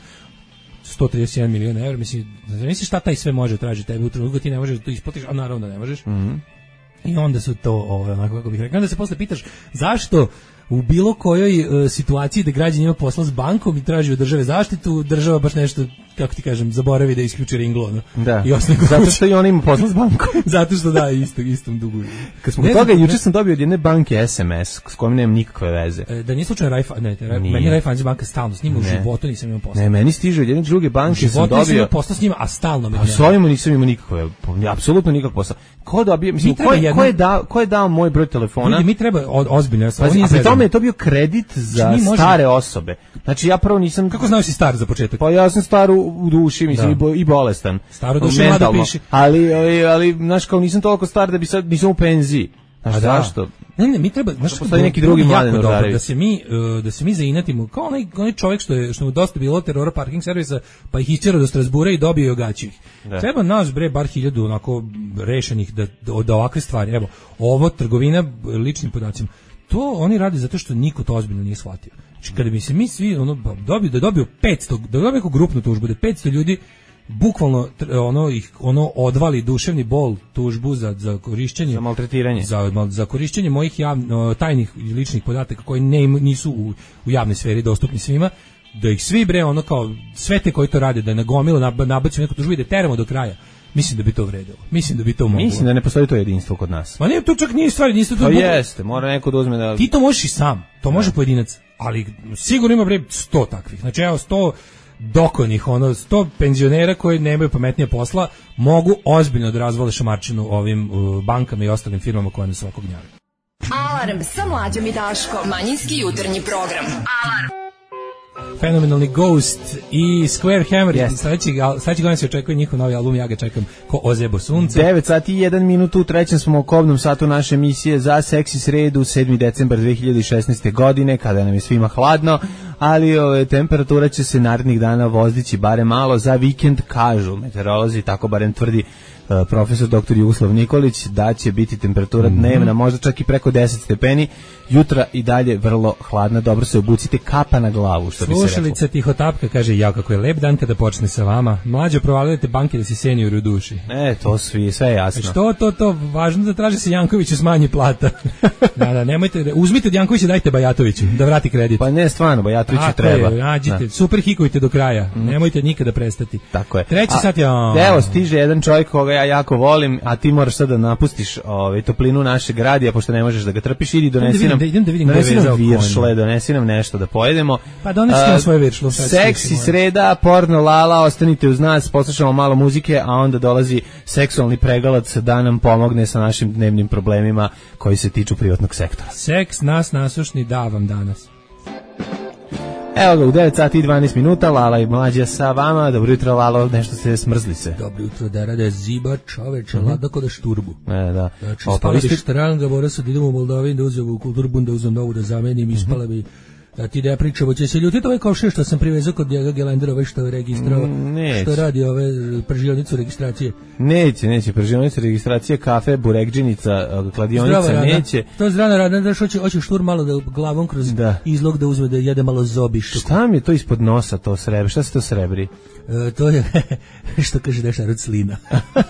sto trideset jedan milion evra, mislim, misliš šta taj sve može tražiti tebe u trenutku, ti ne možeš da to isplatiš, a naravno da ne možeš. Mm-hmm. I onda su to, ove, onako kako bih rekao, onda se posle pitaš zašto u bilo kojoj uh, situaciji da građan ima posla s bankom i traži od države zaštitu, država baš nešto, kako ti kažem, zaboravi da isključi ringlo. No? Da, zato što i on ima posla s bankom. Zato što da, isto, istom duguju. Kad smo toga, juče sam dobio od jedne banke es em es s kojom nemam nikakve veze. E, da nije slučajno Raifa, ne, te, meni je Raiffeisen banka stalno, s njima u životu nisam imao posla. Ne, meni stiže od jedne druge banke, sam dobio... nisam imao posla s njima, a stalno me a s ovima nisam imao nikakve, apsolutno nikakve posla. Ko dobije, mislim, ko je, jedno... ko, je dao, ko je dao moj broj telefona? Mi, mi treba od, ozbiljno, pa, a pri tome je to bio kredit za možemo... stare osobe. Znači ja prvo nisam... Kako znaš si star za početak? Pa ja sam star u duši, mislim, da. i bolestan. Staro duši mlada piši. Ali, ali, ali, znaš, kao nisam toliko star da bi sad, nisam u penziji. Znaš, a zašto? Da. Ne, ne, mi treba, znaš, postoji neki drugi Mladen Urdarević. Da se mi, uh, da se mi zainatimo, kao onaj, onaj čovjek što je, što mu dosta bilo terora parking servisa, pa ih isčera do Strasbura i dobio i ogaću ih. Da. Treba nas, bre, bar hiljadu onako rešenih da, da, da ovakve stvari, evo, ovo, trgovina ličnim podacima, to oni rade zato što niko to ozbiljno nije shvatio. Znači, kada bi se mi svi, ono, dobio, da dobio petsto, da dobio neku grupnu tužbu, da petsto ljudi bukvalno ono ih ono odvali duševni bol, tužbu za za korišćenje, za maltretiranje, za, za korišćenje mojih javno, tajnih i ličnih podataka koji ne, nisu u, u javnoj sferi dostupni svima, da ih svi bre ono kao sve te koji to rade da nagomilo nabacimo neku tužbu i da teramo do kraja. Mislim da bi to vredilo. Mislim da bi to moglo. Mislim da ne postoji to jedinstvo kod nas. Ma ne, to čak nije stvar, jedinstvo to. To jeste, mora neko da uzme da. Ti to možeš i sam. To može pojedinac, ali sigurno ima bre sto takvih. Znači evo sto dokonih, ono sto penzionera koji nemaju pametnije posla, mogu ozbiljno da razvale šamarčinu ovim uh, bankama i ostalim firmama koje nas svakog gnjave. Alarm sa Mlađom i Daškom. Manjinski jutarnji program. Alarm. Fenomenalni Ghost i Square Hammer. Yes. Sljedeći, sljedeći godin se očekuje njihov novi album, ja ga čekam ko ozebo sunce. devet sati i jedan minut, u trećem smo u kobnom satu naše emisije za Seksi sredu, sedmi decembar dve hiljade šesnaeste. godine, kada nam je svima hladno, ali ove, temperatura će se narednih dana vozdići barem malo, za vikend kažu meteorolozi, tako barem tvrdi uh, profesor doktor Jugoslav Nikolić, da će biti temperatura mm-hmm. dnevna možda čak i preko deset stepeni, jutra i dalje vrlo hladna, dobro se obucite, kapa na glavu, što bi se reklo. Slušalica Tihotapka kaže, ja kako je lep dan kada počne sa vama, mlađo provalujete banke da se senior u duši. E, to svi, sve je jasno. Što to, to, važno da traži se Jankoviću smanji plata. da, da, nemojte, uzmite od Jankovića, dajte Bajatoviću, da vrati kredit. Pa ne, stvarno, Bajatoviću tako treba. Je, nađite, da. Super hikujte do kraja, mm. nemojte nikada prestati. Tako je. Treći a, sat je... Evo, stiže jedan čovjek koga ja jako volim, a ti moraš sad da napustiš ovaj, toplinu našeg radija, pošto ne možeš da ga trpiš, idi donesi nam, idem da vidim donesi nam viršle, donesi nam nešto da pojedemo. Pa donesi nam svoje viršle. Seksi sreda, porno lala, ostanite uz nas, poslušamo malo muzike, a onda dolazi seksualni pregalac da nam pomogne sa našim dnevnim problemima koji se tiču privatnog sektora. Seks nas nasušni da vam danas. Evo ga, u devet sati i dvanaest minuta, Lala i Mlađa sa vama. Dobro jutro, Lalo, nešto se smrzli se. Dobro jutro, da rade ziba, čoveče, mm-hmm. lada ko da šturbu. E, da. Znači, spala bi štranga, mora sad idemo u Moldaviju da uzem u kulturbun, da uzem novu, da zamenim, mm-hmm. ispala bi... Da ti da ja pričamo, će se ljutiti ovaj kovše što sam privezao kod njega Gelendera, ove što je registrovao, što radi ove pržionicu registracije. Neće, neće, pržionicu registracije, kafe, burekđinica, kladionica, zdravo, neće. To je zrana rada, znaš, hoće, hoće štur malo da glavom kroz da. izlog da uzme da jede malo zobiš. Šta mi je to ispod nosa, to srebri? Šta se to srebri? E, to je, što kaže da je šarod slina.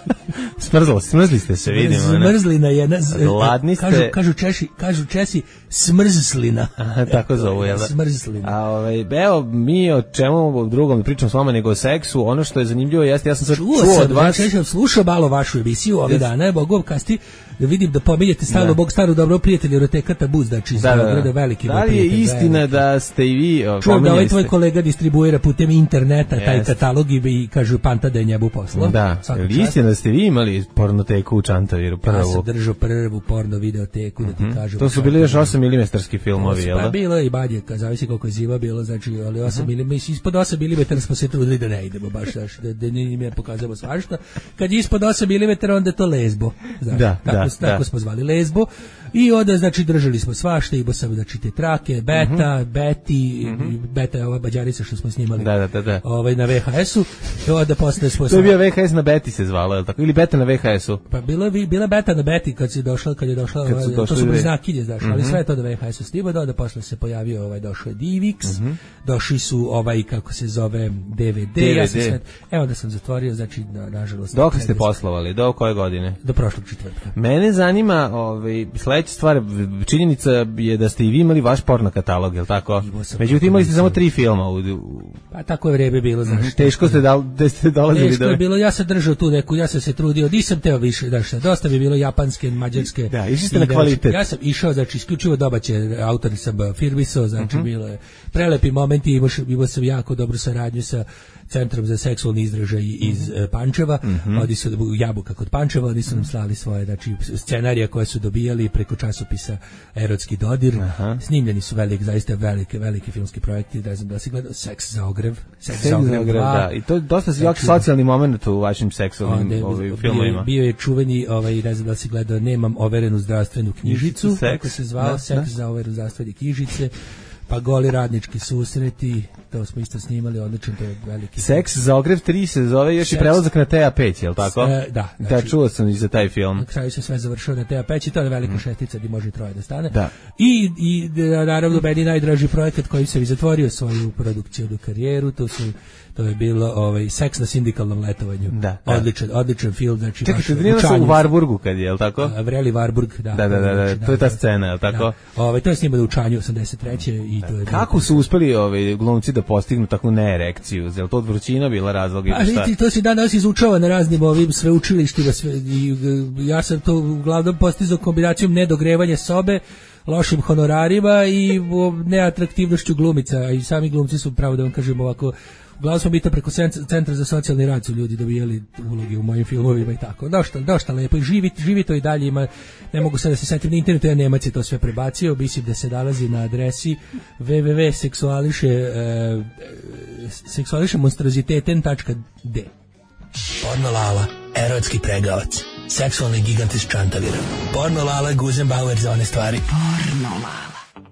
Smrzlo, smrzli ste se, vidimo. Smrzlina jedna. Gladni ste. Kažu, kažu, češi, kažu Česi smrzslina. Aha, tako zovu, jel? Smrzslina. A ovaj, evo, mi o čemu drugom pričam s vama nego o seksu, ono što je zanimljivo jeste, ja sam sad čuo, čuo od vas. Ja sam slušao malo vašu emisiju ove dana, je Bogov kasti, da vidim da pominjete stalo Bog staru dobro prijatelji Roteka Tabuz, znači iz Beograda veliki. Da li je istina veliki. Da ste i vi čuo da ovaj tvoj kolega distribuira putem interneta yes. taj katalog i kažu Panta da je njebu poslao. Da, je istina da ste vi imali pornoteku u Čantaviru prvu? Ja sam držao prvu porno videoteku, da ti mm-hmm. kažem. To su bili još osam milimetarski filmovi, jel da? Pa bilo je i badje, zavisi koliko je ziva bilo, znači, ali osam mm-hmm. milimetara, ispod osam milimetara smo se trudili da ne idemo baš, znači, da, da ne im pokazamo svašta. Kad je ispod osam milimetara, onda je to lezbo. Znači, da, tako, da, tako da. smo zvali lezbo. I onda, znači, držali smo svašta, imao sam, znači, te trake, beta, mm-hmm. beti, mm-hmm. beta je ova bađarica što smo snimali da, da, da, da. Ovaj, na ve ha esu. I onda posle smo... To je bio ve ha es na beti se zvalo, je li tako? Ili beta na ve ha esu? Pa bila, bila beta na beti kad si došla, kad je došla, kad ovaj, to su bliznakilje, znaš, mm-hmm. ali sve je to na ve ha esu snima, da onda posle se pojavio, ovaj, došao je Divix, mm-hmm. došli su, ovaj, kako se zove, de ve de, de ve de. Ja sam sve, evo da sam zatvorio, znači, na, nažalost... Dok ste poslovali? Do koje godine? Do prošlog četvrtka. Mene zanima, ovaj, sledeća stvar, činjenica je da ste i vi imali vaš porno katalog, je li tako? Međutim, imali ste samo tri filma. U, u... Pa tako je vreme bilo, znaš. Teško ste, dal, da ste dolazili. Teško je bilo, ja sam držao tu neku, ja sam se trudio, nisam teo više, znaš, dosta bi bilo japanske, mađarske. Da, išli ste na kvalitet. Ja sam išao, znači, isključivo domaće autori sam firmisao, znači, uh-huh. bilo je prelepi momenti, imao, imao sam jako dobru saradnju sa Centrom za seksualni izražaj iz uh, Pančeva, mm-hmm. oni su u Jabuka kod Pančeva, oni su nam slali svoje, znači, scenarije koje su dobijali preko časopisa Erotski dodir. Aha. Snimljeni su veliki, zaista velike, veliki filmski projekti, ne znam da si gledao Seks za ogrev, Seks za ogrev dva. Da, i to je dosta jak socijalni moment u vašim seksualnim ovim filmovima. Bio je čuveni, ovaj, ne znam da si gledao, Nemam overenu zdravstvenu knjižicu, seks, kako se zvao, da, Seks da. za overenu zdravstvene knjižice. Pa Goli radnički susreti, to smo isto snimali, odlično, to je veliki. Seks za ogrev tri se zove, još i prelazak na te a pet, je li tako? E, da. Znači, da, čuo sam i za taj film. Na kraju se sve završio na te a pet i to je velika mm. šestica gdje može troje da stane. Da. I, i naravno, meni najdraži projekat koji sam i zatvorio svoju produkcijnu karijeru, to su To je bilo ovaj seks na sindikalnom letovanju. Da, da. Odličan, odličan film, znači čekaj, baš trenirao se u Varburgu kad je, je li tako? A, Vreli Varburg, da. Da, da, da, da, da, to je ta scena, je li tako? Da. Ovaj to je snimano u Čanju osamdeset treće i to je. Kako su uspeli ovaj glumci da postignu takvu neerekciju? Je li to od vrućina bila razlog ili šta? A vidi, to se danas izučava na raznim ovim sveučilištima, sve, i ja sam to uglavnom postizao kombinacijom nedogrevanja sobe, lošim honorarima i neatraktivnošću glumica, a i sami glumci su, pravo da vam kažem ovako, uglavnom smo bita preko Centra za socijalni rad su ljudi dobijali uloge u mojim filmovima i tako. Došta, došta lepo i živi, živi to i dalje ima, ne mogu sad da se setim na internetu, ja Nemac je to sve prebacio, mislim da se nalazi na adresi w w w tačka seksuališe e, seksuališe monstroziteten tačka d. Porno Lala, erotski pregavac, seksualni gigant iz Čantavira. Porno Lala, Guzenbauer za one stvari. Porno Lala.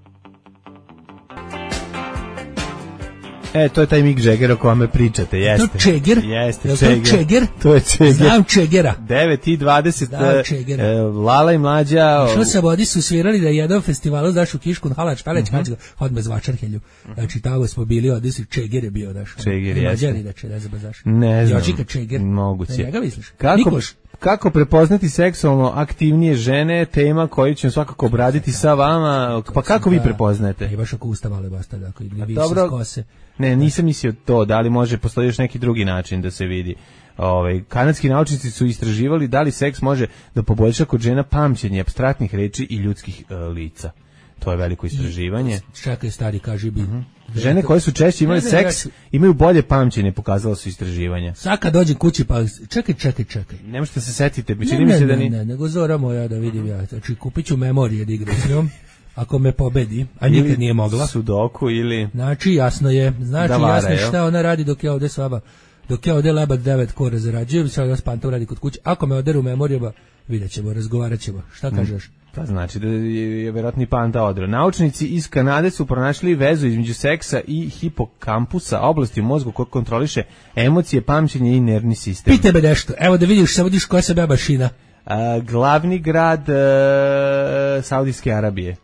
E, to je taj Mick Jagger o kome pričate, jeste. To Čeger? Jeste, je Čeger. To Čeger? To je Čeger. Znam Čegera. devet i dvadeset, Znam Čegera. e, Lala i Mlađa. Što se vodi su svirali da jedan festivalu, znaš, u Kišku, Halač, Paleć, uh -huh. Hodme zvačarhelju. Znači, tamo smo bili, ovdje si Čeger je bio, znaš. Čeger, jeste. Mađari, da će, ne znam, znaš. Ne znam. Jočika Čeger. Moguće. Ne, njega misliš? Kako, Nikloš. kako prepoznati seksualno aktivnije žene, tema koju ćemo svakako obraditi sa vama, pa kako vi prepoznate? I baš ako usta male basta, ako ili vi dobro, s kose. Ne, nisam mislio to, da li može, postoji još neki drugi način da se vidi. Ove, kanadski naučnici su istraživali da li seks može da poboljša kod žena pamćenje apstraktnih reči i ljudskih e, lica. To je veliko istraživanje. I, čekaj, stari, kaži bi. Uh-huh. Žene koje su češće imali ne, ne, seks, imaju bolje pamćenje, pokazalo su istraživanja. Sad kad dođem kući, pa čekaj, čekaj, čekaj. Ne možete se setite, ne, čini mi se da ni... Ne, ne, nego Zora moja da vidim ja. Znači, kupit ću memorije da igram s njom. Ako me pobedi, a nikad ili nije mogla. Sudoku ili... Znači, jasno je. Znači, da vara, jasno je šta ona radi dok ja ovde s vama. Dok ja ovde lebat devet kora zarađujem, sad da spanta radi kod kuće. Ako me oderu memorijama, vidjet ćemo, razgovarat ćemo. Šta kažeš? Pa znači da je, je vjerojatno panta odro. Naučnici iz Kanade su pronašli vezu između seksa i hipokampusa, oblasti u mozgu koja kontroliše emocije, pamćenje i nervni sistem. Pitaj me nešto, evo da vidiš, samo vidiš koja sam ja mašina. A, glavni grad a, Saudijske Arabije.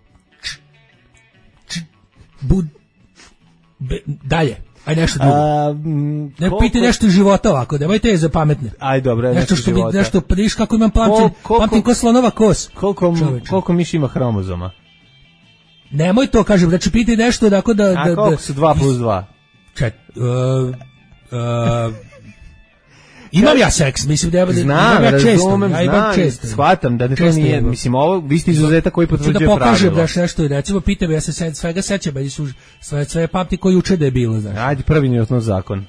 Bud... Be, dalje, aj nešto drugo. A, m, ne koliko... pitaj nešto života ovako, nemojte je za pametne. Aj dobro, nešto, nešto što života. Bi, nešto, pa vidiš kako imam pamćen, Kol, pamtim ko slonova kos. Koliko, koliko miš ima hromozoma? Nemoj to, kažem, znači pitaj nešto tako da... A da, koliko da, su dva plus dva? Čet, uh, uh, imam ja seks, mislim da ja, znam, imam ja često, razumem, ja imam znam, često. shvatam da to nije, imam. Mislim, ovo, vi ste izuzetak koji potvrđuje pravilo. Da pokažem daš nešto, recimo, pitaj me, ja se sve, svega sećam, ja su sve, sve pamti koji uče da je bilo, znaš. Ajde, prvi Newtonov zakon.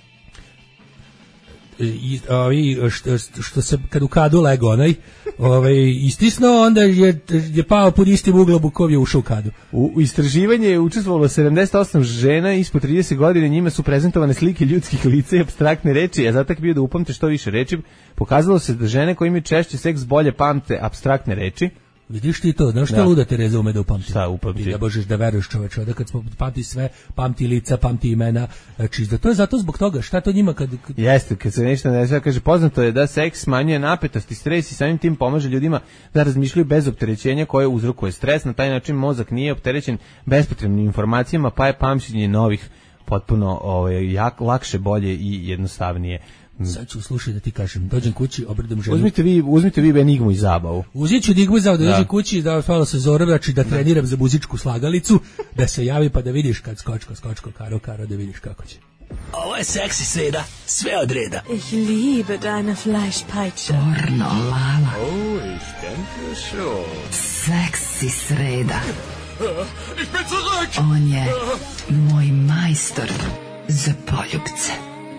I, ovi, što, što se kad u kadu lego onaj ovaj, istisnuo, onda je, je pao pod istim uglom u kom je ušao u kadu. U, u istraživanje je učestvovalo sedamdeset osam žena ispod trideset godina, njima su prezentovane slike ljudskih lica i apstraktne reči, a zatak bio da upamte što više reči. Pokazalo se da žene koje imaju češće seks bolje pamte apstraktne reči. Vidiš ti to, znaš šta luda Tereza ume da upamti? Šta upamti? Ti da možeš da veruješ, čoveče, da kad smo pamti sve, pamti lica, pamti imena, znači da to je zato zbog toga, šta to njima kad... kad... Jeste, kad se nešto ne dešava, kaže, poznato je da seks smanjuje napetost i stres i samim tim pomaže ljudima da razmišljaju bez opterećenja koje uzrokuje stres, na taj način mozak nije opterećen bespotrebnim informacijama, pa je pamćenje novih potpuno ovaj, jak, lakše, bolje i jednostavnije. Sad ću slušati da ti kažem, dođem kući, obradom ženu. Uzmite vi, uzmite vi enigmu i zabavu. Uzet ću enigmu i zabavu, da dođem kući, da hvala se Zoran, znači da treniram za muzičku slagalicu, da se javi pa da vidiš kad skočko, skočko, karo, karo, da vidiš kako će. Ovo je seksi sreda, sve od reda. Ich liebe deine Fleischpeitsche. Porno Lala. Oh, ich denke schon. Seksi sreda. Ich bin zurück! On je moj majstor za poljubce.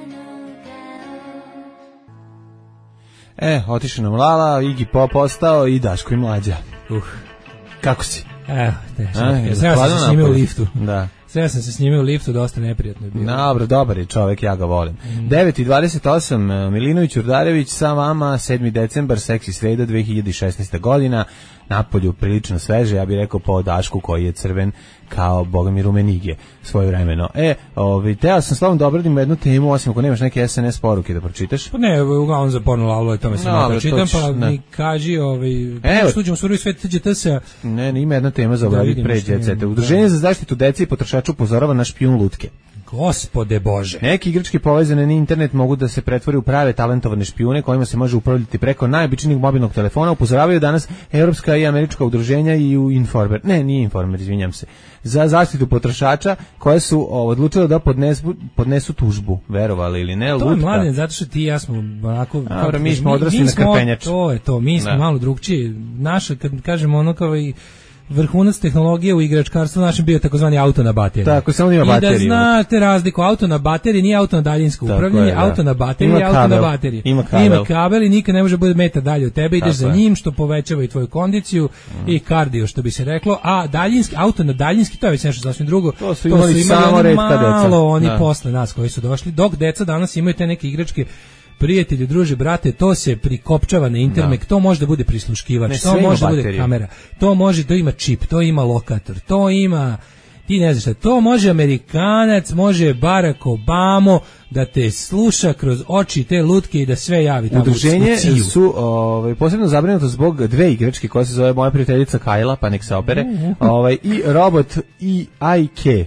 E, otišao nam Lala, Iggy Pop ostao i Daško i Mlađa. Uh, kako si? Evo, te, sve sam se snimio u liftu. Da. Sve sam se snimio u liftu, dosta neprijatno je bilo. Dobro, dobar je čovek, ja ga volim. Mm. devet i dvadeset osam, Milinović Urdarević sa vama, sedmi decembar, seksi sreda, dve hiljade šesnaeste godina, napolju prilično sveže, ja bih rekao po Dašku koji je crven kao boga mi rumenige svoje vremeno. E, ovi, teo sam slovom da obradim jednu temu, osim ako nemaš neke es en es poruke da pročitaš. Pa ne, uglavnom za Porno Lalu je tome sam no, da pročitam, pa ne. Mi kaži, ovaj, evo, što ćemo surovi svet T G T S-a. Ne, ne, ima jedna tema za obraditi pre djecete. Udruženje za zaštitu dece i potrošača upozorava na špijun lutke. Gospode Bože. Neki igračke povezane na internet mogu da se pretvori u prave talentovane špijune kojima se može upravljati preko najobičnijeg mobilnog telefona, upozoravaju danas evropska i američka udruženja i u Informer. Ne, nije Informer, izvinjam se. Za zaštitu potrošača koje su o, odlučile da podnesu, podnesu tužbu, verovali ili ne, to lutka. Je mladen, zato što ti i ja smo onako... Dobro, mi smo odrasli na krpenjač. To je to, mi smo da. malo drugčiji. Naše, kad kažemo ono kao i vrhunac tehnologije u igračkarstvu našem bio takozvani auto na bateriju. Tako, samo ima bateriju. I da znate razliku, auto na bateriji nije auto na daljinsko upravljanje, da. auto na bateriji je auto kabel. na bateriji. Ima kabel. Ima kabel i nikad ne može biti metar dalje od tebe, ideš za njim, što povećava i tvoju kondiciju mm. i kardio, što bi se reklo, a daljinski, auto na daljinski, to je već nešto sasvim drugo. To su imali, to su imali samo retka deca. Malo oni da. posle nas koji su došli, dok deca danas imaju te neke igračke. Prijatelji, druže, brate, to se prikopčava na internet, to može da bude prisluškivač, ne, to može da bude kamera, to može, to ima čip, to ima lokator, to ima, ti ne znaš šta, to može Amerikanac, može Barack Obama da te sluša kroz oči te lutke i da sve javi tamo. Udruženje su ovaj, posebno zabrinuto zbog dve igračke koje se zove moja prijateljica Kajla, pa nek se opere, ovaj, i robot i I K.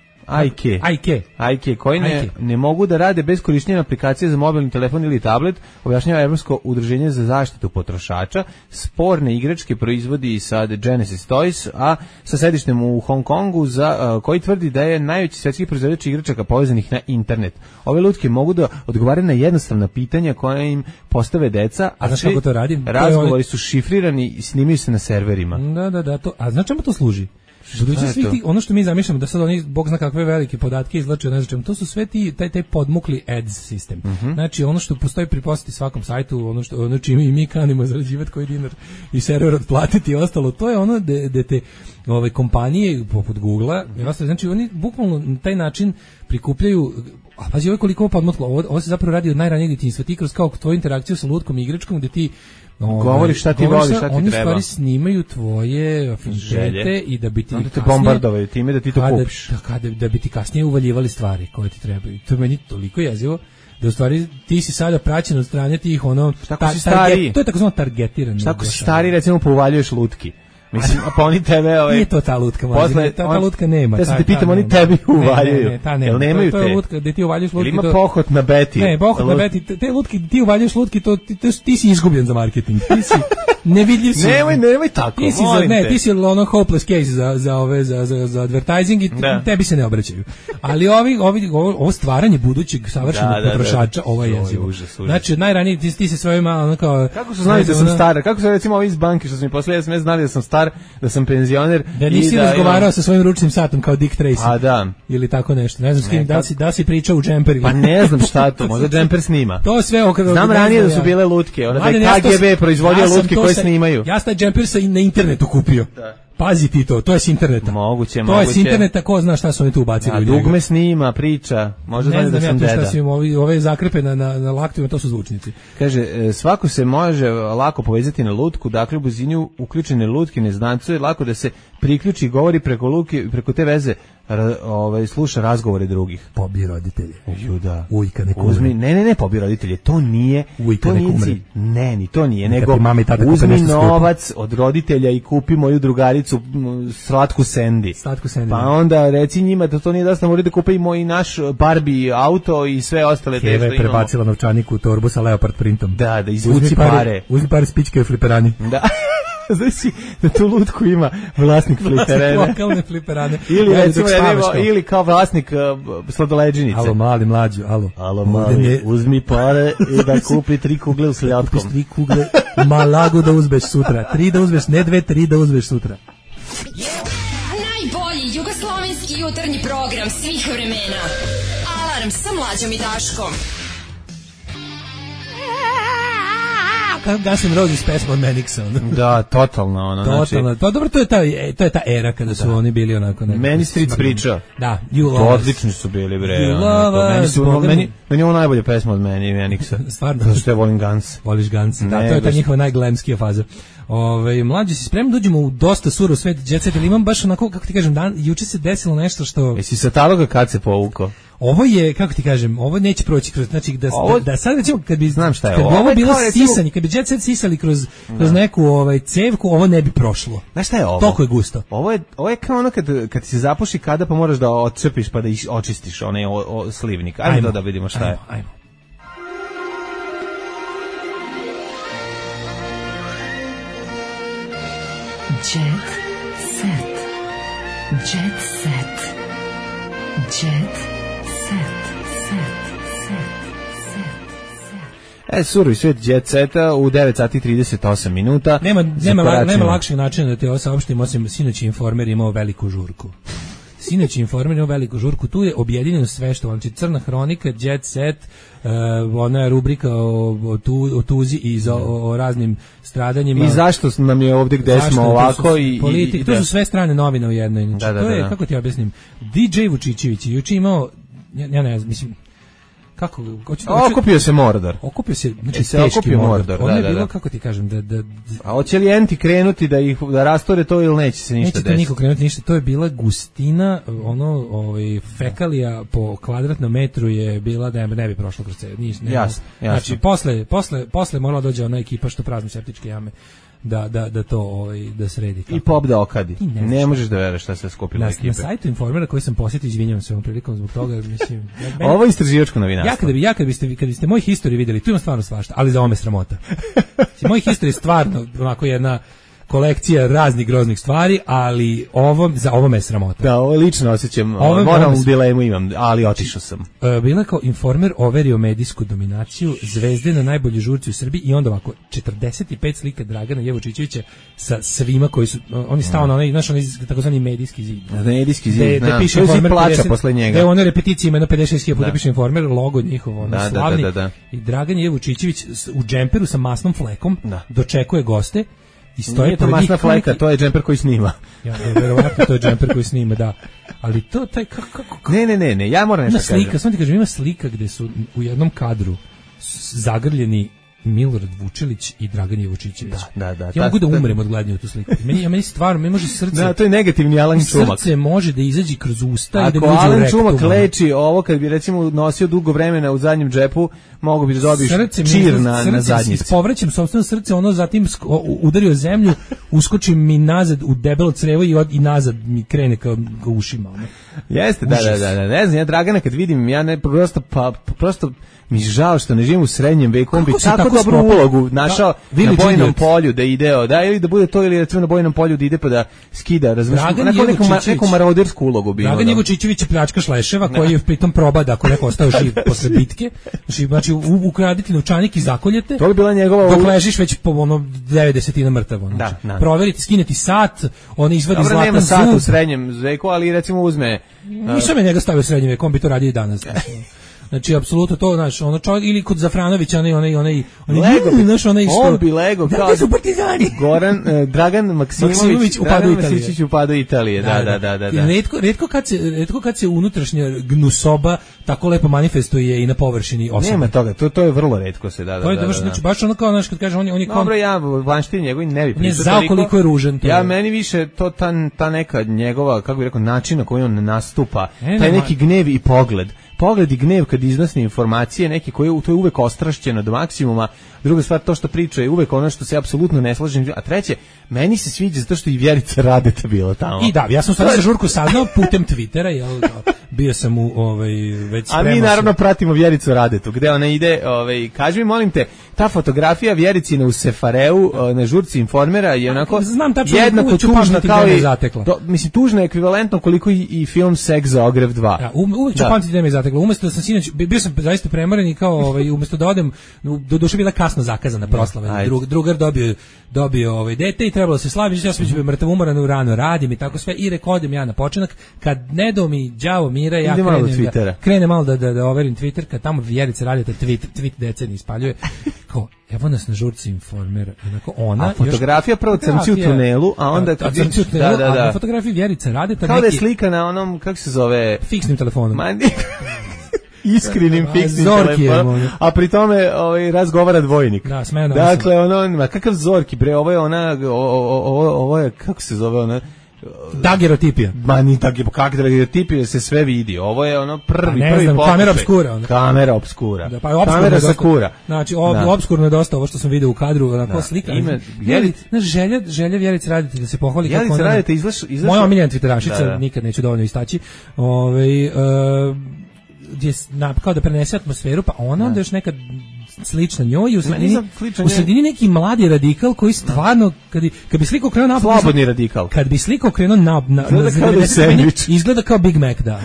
I K. I K. I K koji ne, ne mogu da rade bez korištenja aplikacije za mobilni telefon ili tablet, objašnjava Evropsko udruženje za zaštitu potrošača. Sporne igračke proizvodi sad Genesis Toys, a sa sedištem u Hong Kongu, za, uh, koji tvrdi da je najveći svetski proizvođač igračaka povezanih na internet. Ove lutke mogu da odgovaraju na jednostavna pitanja koja im postave deca, a, a znaš kako to radi? Razgovori su šifrirani i snimaju se na serverima. Da, da, da. To, a znaš čemu to služi? Budući svi ti, ono što mi zamišljamo da sad oni bog zna kakve velike podatke izvlače, ne znam, to su sve ti taj taj podmukli ads sistem. Mm-hmm. Znači ono što postoji pri poseti svakom sajtu, ono što ono čime i mi kanimo zarađivati koji dinar i server otplatiti i ostalo, to je ono da de te ove kompanije poput Googlea, mm-hmm. znači oni bukvalno na taj način prikupljaju. A pazi, ovo koliko podmuklo, ovo, ovo se zapravo radi od najranijeg djetinjstva, ti kroz kao tvoju interakciju sa lutkom i igračkom gde ti no, govori šta ti voliš, šta ti oni treba. Oni stvari snimaju tvoje afinitete i da bi ti onda te bombardovaju time da ti to kada, kupiš. Da, kada, da bi ti kasnije uvaljivali stvari koje ti trebaju. To je meni toliko jezivo da u stvari ti si sada praćen od strane tih ono... Tako ta, si stari. To je tako zvano targetirano. Tako si stari, recimo, pouvaljuješ lutki. Mislim, a pa oni tebe... Ovaj, nije to ta lutka, posle, ne, ta, ta lutka nema. Ja sam te pitam, oni tebi uvaljuju. Ne, ne, ta nema. Jel nemaju to, te? To je lutka gde ti uvaljuješ lutki. Ili ima pohod na beti? Ne, pohod na beti. Te lutke, ti uvaljuješ lutki, to, ti, ti, ti si izgubljen za marketing. Ti si nevidljiv si. Nemoj, nemoj tako, ti si molim za, ne, te. ti si ono hopeless case za, za, ove, za, za, za advertising i da. tebi se ne obraćaju. Ali ovi, ovi, ovo, ovo stvaranje budućeg savršenog da, da, potrošača, ovo je jezivo. Znači, najranije ti, ti si svoje malo ono kao... Kako su znali da sam star? Kako su recimo ovi iz banke što su mi poslali es em es znali da sam star, da sam penzioner? Da nisi razgovarao sa svojim ručnim satom kao Dick Tracy. A da. Ili tako nešto. Ne znam s kim, da si, da si pričao u džemper. Pa ne znam šta to, možda džemper snima. To sve okrenuo. Znam ranije da su bile lutke, ona da je K G B proizvodio lutke koje snimaju. Ja sam taj džemper sa na internetu kupio. Da. Pazi ti to, to je s interneta. Moguće, to moguće. To je s interneta, ko zna šta su oni tu ubacili. A dugme snima, priča, možda ne znam da sam ja deda. Šta su im ovi, ove zakrepe na, na, na laktovima, to su zvučnici. Kaže, svako se može lako povezati na lutku, dakle u blizini uključene lutke ne značuje lako da se priključi i govori preko lutke, preko te veze, ra, ovaj, sluša razgovore drugih. Pobi roditelje. Juda. Ujka ne kumre. Uzmi, ne, ne, ne, pobi roditelje, to nije, Ujka to ne nije, kumre. ne, ni to nije, nego tata uzmi novac od roditelja i kupi moju drugaricu slatku Sandy. Slatku Sandy. Pa onda reci njima da to nije dosta, moraju da kupe i moj naš Barbie auto i sve ostale te što imamo. Keva je prebacila novčanik u torbu sa leopard printom. Da, da izvuci pare. pare. Uzmi pare spičke u fliperani. Da. Znači da tu lutku ima vlasnik fliperane. Vlasnik lokalne fliperane. Ili ja, recimo, ja, ili kao vlasnik uh, sladoleđinice. Alo, mali mlađu, alo. Alo, mali, je... uzmi pare i da kupi tri kugle s ljatkom. Kupiš tri kugle, malagu da uzmeš sutra. Tri da uzmeš, ne dve, tri da uzmeš sutra. Najbolji jugoslovenski jutarnji program svih vremena. Alarm sa Mlađom i Daškom. Guns N' Roses pesma od Manixa. Da, totalno ono. Totalno. Znači... To dobro, to je ta to je ta era kada su da. oni bili onako neki. Meni Street priča. Da, You Love Us. Odlični su bili bre. You Love Meni su meni meni je ovo najbolja pesma od meni Manixa. Stvarno. Zato što ja volim Guns. Voliš Guns. Da, ne, to je ta njihova najglamskija faza. Ove, mlađi si spremni da uđemo u dosta surov svet jet set, ili imam baš onako, kako ti kažem, dan, juče se desilo nešto što... Jesi sa taloga kad se povukao? Ovo je, kako ti kažem, ovo neće proći kroz, znači da, ovo, da, da sad recimo kad bi, znam šta je kad bi ovo, ovo bilo recimo, sisanje, kad bi Jet Set sisali kroz, kroz neku ovaj, cevku, ovo ne bi prošlo. Znaš šta je ovo? Toliko je gusto. Ovo je, ovo je kao ono kad, kad se zapuši kada pa moraš da odcepiš pa da iš, očistiš onaj o, o, slivnik. Ajmo, ajmo da vidimo šta ajmo, je. Ajmo. Jet Set. Jet Set. Jet Set. E, surovi svijet Jet Seta u devet sati i trideset osam minuta. Nema, nema, la, nema lakšeg načina da te ovo saopštim, osim sinoć Informer imao veliku žurku. Sinoć Informer imao veliku žurku, tu je objedinjeno sve što, znači Crna hronika, Jet Set, uh, ona je rubrika o, o, tu, o tuzi i za, o, o raznim stradanjima. I zašto nam je ovdje gde smo ovako su, i... politik, i, i to su sve strane novine u jednoj. Znači, da, da, to je, da. kako ti objasnim, D J Vučićević je juče imao, ja, ja ne znam, mislim, kako hoću, okupio se Mordor. Okupio se, znači se teški okupio Mordor. Mordor, Ono da, je da, bilo, da. kako ti kažem, da... da a hoće li enti krenuti da ih da rastore to ili neće se ništa desiti? Neće niko krenuti ništa, to je bila gustina, ono, ovaj, fekalija po kvadratnom metru je bila da ne bi prošlo kroz celu. Jasno, jasno. Znači, posle, posle, posle morala dođe ona ekipa što prazni septičke jame. Da, da, da to ovaj, da sredi. I pop da okadi. Ne, ne možeš da veruješ šta se skupila na, ekipe. Na sajtu Informera koji sam posjetio, izvinjavam se ovom prilikom zbog toga, mislim... Ja, meni, ovo je istraživačko novinarstvo. Ja kada bi, ja kada biste, kada biste moj history vidjeli, tu imam stvarno svašta, ali za ome sramota. Moj history je stvarno onako jedna kolekcija raznih groznih stvari, ali ovo, za ovo me je sramota. Da, ovo lično osjećam, ovo, moram u dilemu imam, ali otišao sam. Uh, bila kao Informer overio medijsku dominaciju, zvezde na najbolju žurci u Srbiji i onda ovako, četrdeset pet slika Dragana Jevučićevića sa svima koji su, uh, oni stao na onaj, znaš, onaj takozvani medijski zid. Medijski zid, de, znam, piše to je zid plača pedeset, posle njega. Da, ono repeticije ima na pedeset šest hiljada puta piše Informer, logo njihovo, ono da, slavni. Da, da, da, da. I Dragan Jevučićević u džemperu sa masnom flekom da. dočekuje goste. I stoje nije to masna fleka, to je džemper koji snima. Ja, verovatno to je džemper koji snima, da. Ali to, taj, kako, kako... Ne, ne, ne, ne, ja moram nešto kažem. Ima slika, samo ti kažem, ima slika gde su u jednom kadru zagrljeni Milorad Vučelić i Dragan Jevučićević. Da, da, da. Ja ta, mogu da ta, umrem od gledanja u tu sliku. Meni, ja meni stvarno, meni može srce... Da, to je negativni Alan Čumak. Srce može da izađe kroz usta ako i da mi uđe u Alan rektum. Čumak leči ovo, kad bi recimo nosio dugo vremena u zadnjem džepu, mogu bi da dobiš čir na, na zadnjici. Povraćam sopstveno srce, ono zatim udario zemlju, uskočim mi nazad u debelo crevo i, od, i nazad mi krene kao ka ušima. Ono. Jeste, da, da, da, da, ne znam, ja Dragana kad vidim, ja ne, prosto, pa, prosto mi žao što ne živim u srednjem veku, on bi tako, tako dobru ulogu našao da, na bojnom polju da ide, da, ili da bude to, ili recimo na bojnom polju da ide pa da skida, razmišljam, neku, neku marodersku ulogu bi. Dragan Jevučićević je pljačkaš leševa, koji je pritom probada ako neko ostao živ posle bitke, znači ukraditi novčanik i zakoljete, to bi bila njegova dok ležiš već po ono devedesetina mrtav, ono, da, da. Proveriti, skineti sat, on izvadi dobro, zlatan nema zub. sat u srednjem veku, ali recimo uzme... Nisam je njega stavio u srednjem veku, on bi to radio i danas. Znači apsolutno to, znaš, ono čovjek ili kod Zafranovića, onaj onaj onaj onaj Lego bi, znaš, onaj što on bi Lego da, kao da su partizani. Goran uh, Dragan Maksimović, Maksimović upadu Italije. upadu Italije. Da, da, da, da, da. Retko, retko kad se retko kad se unutrašnja gnusoba tako lepo manifestuje i na površini osobe. Nema toga, to to je vrlo retko se da, da. To je da, da, baš, da, znači baš ono kao znaš kad kaže on on je kao dobro, ja Vanštin njegov ne bi pričao. Ne znao koliko je ružan to. Ja meni više to ta ta neka njegova, kako bih rekao, način na koji on nastupa, e, taj nema. neki gnev i pogled. Pogled i gnev kad iznosi informacije, neki koji to je uvek ostrašćeno do maksimuma. Druga stvar, to što priča je uvek ono što se apsolutno ne slažem. A treće, meni se sviđa zato što i Vjerica Radeta bila tamo. I da, ja sam stvarno za žurku saznao putem Twittera, jel, bio sam u ovaj već spremao. A mi naravno sam. Pratimo Vjericu Radetu, gde ona ide, ovaj, kaži mi molim te, ta fotografija Vjericina u Sefareu na žurci Informera je onako znam tačno jednako tužna kao i zatekla. Do, mislim tužna je ekvivalentno koliko i, i film Seks za Ogrev dva. Ja, um, uvijek ću da. Pamtiti da me zatekla. Umesto da sam sinoć bio sam zaista premoren i kao ovaj umesto da odem, do duše bila kasno zakazana proslava. Drug, drugar dobio dobio ovaj dete i trebalo se slaviti, ja sam bio mrtav umoran, rano radim i tako sve i rekao odem ja na počinak, kad ne do mi đavo mira, ja krenem da, krenem malo da, da, da overim Twitter, kad tamo Vjerica Radeta tweet, tweet decenij ispaljuje, kao evo nas na žurci Informera, onako ona. A fotografija još, prvo crnci u tunelu, a onda kad crnci u tunelu, da, da, da. A fotografija Vjerica Radeta kao neki, da je slika na onom, kako se zove, fiksnim telefonom. Mandi. Iskrenim fiksnim telefonom, a pri tome ovaj, razgovara dvojnik. Da, smena. Dakle, ono, ma kakav Zorki, bre, ovo je ona, ovo, ovo, ovo je, kako se zove ona, dagerotipija. Ma ni tako, kako dagerotipija se sve vidi. Ovo je ono prvi, ne prvi znam, pokušaj. kamera obskura. Ono. Kamera obskura. Da, pa je kamera sakura. Znači, ob, da. obskurno je dosta ovo što sam vidio u kadru, onako da. slika. Ime, Jelic, znaš, želja, želja Vjerice Radete da se pohvali Jelice kako ona... Radete izlaš, izlaš... Moja omiljena Twitterašica, da, da. nikad neću dovoljno istaći, ovaj, uh, gdje kao da prenese atmosferu, pa ona da. onda još nekad slična njoj i u sredini, u sredini neki mladi radikal koji stvarno, kad bi, kad bi sliku krenuo napad... Slobodni radikal. Kad bi sliku krenuo na, na, izgleda na kao da sandvič. Izgleda kao Big Mac, da.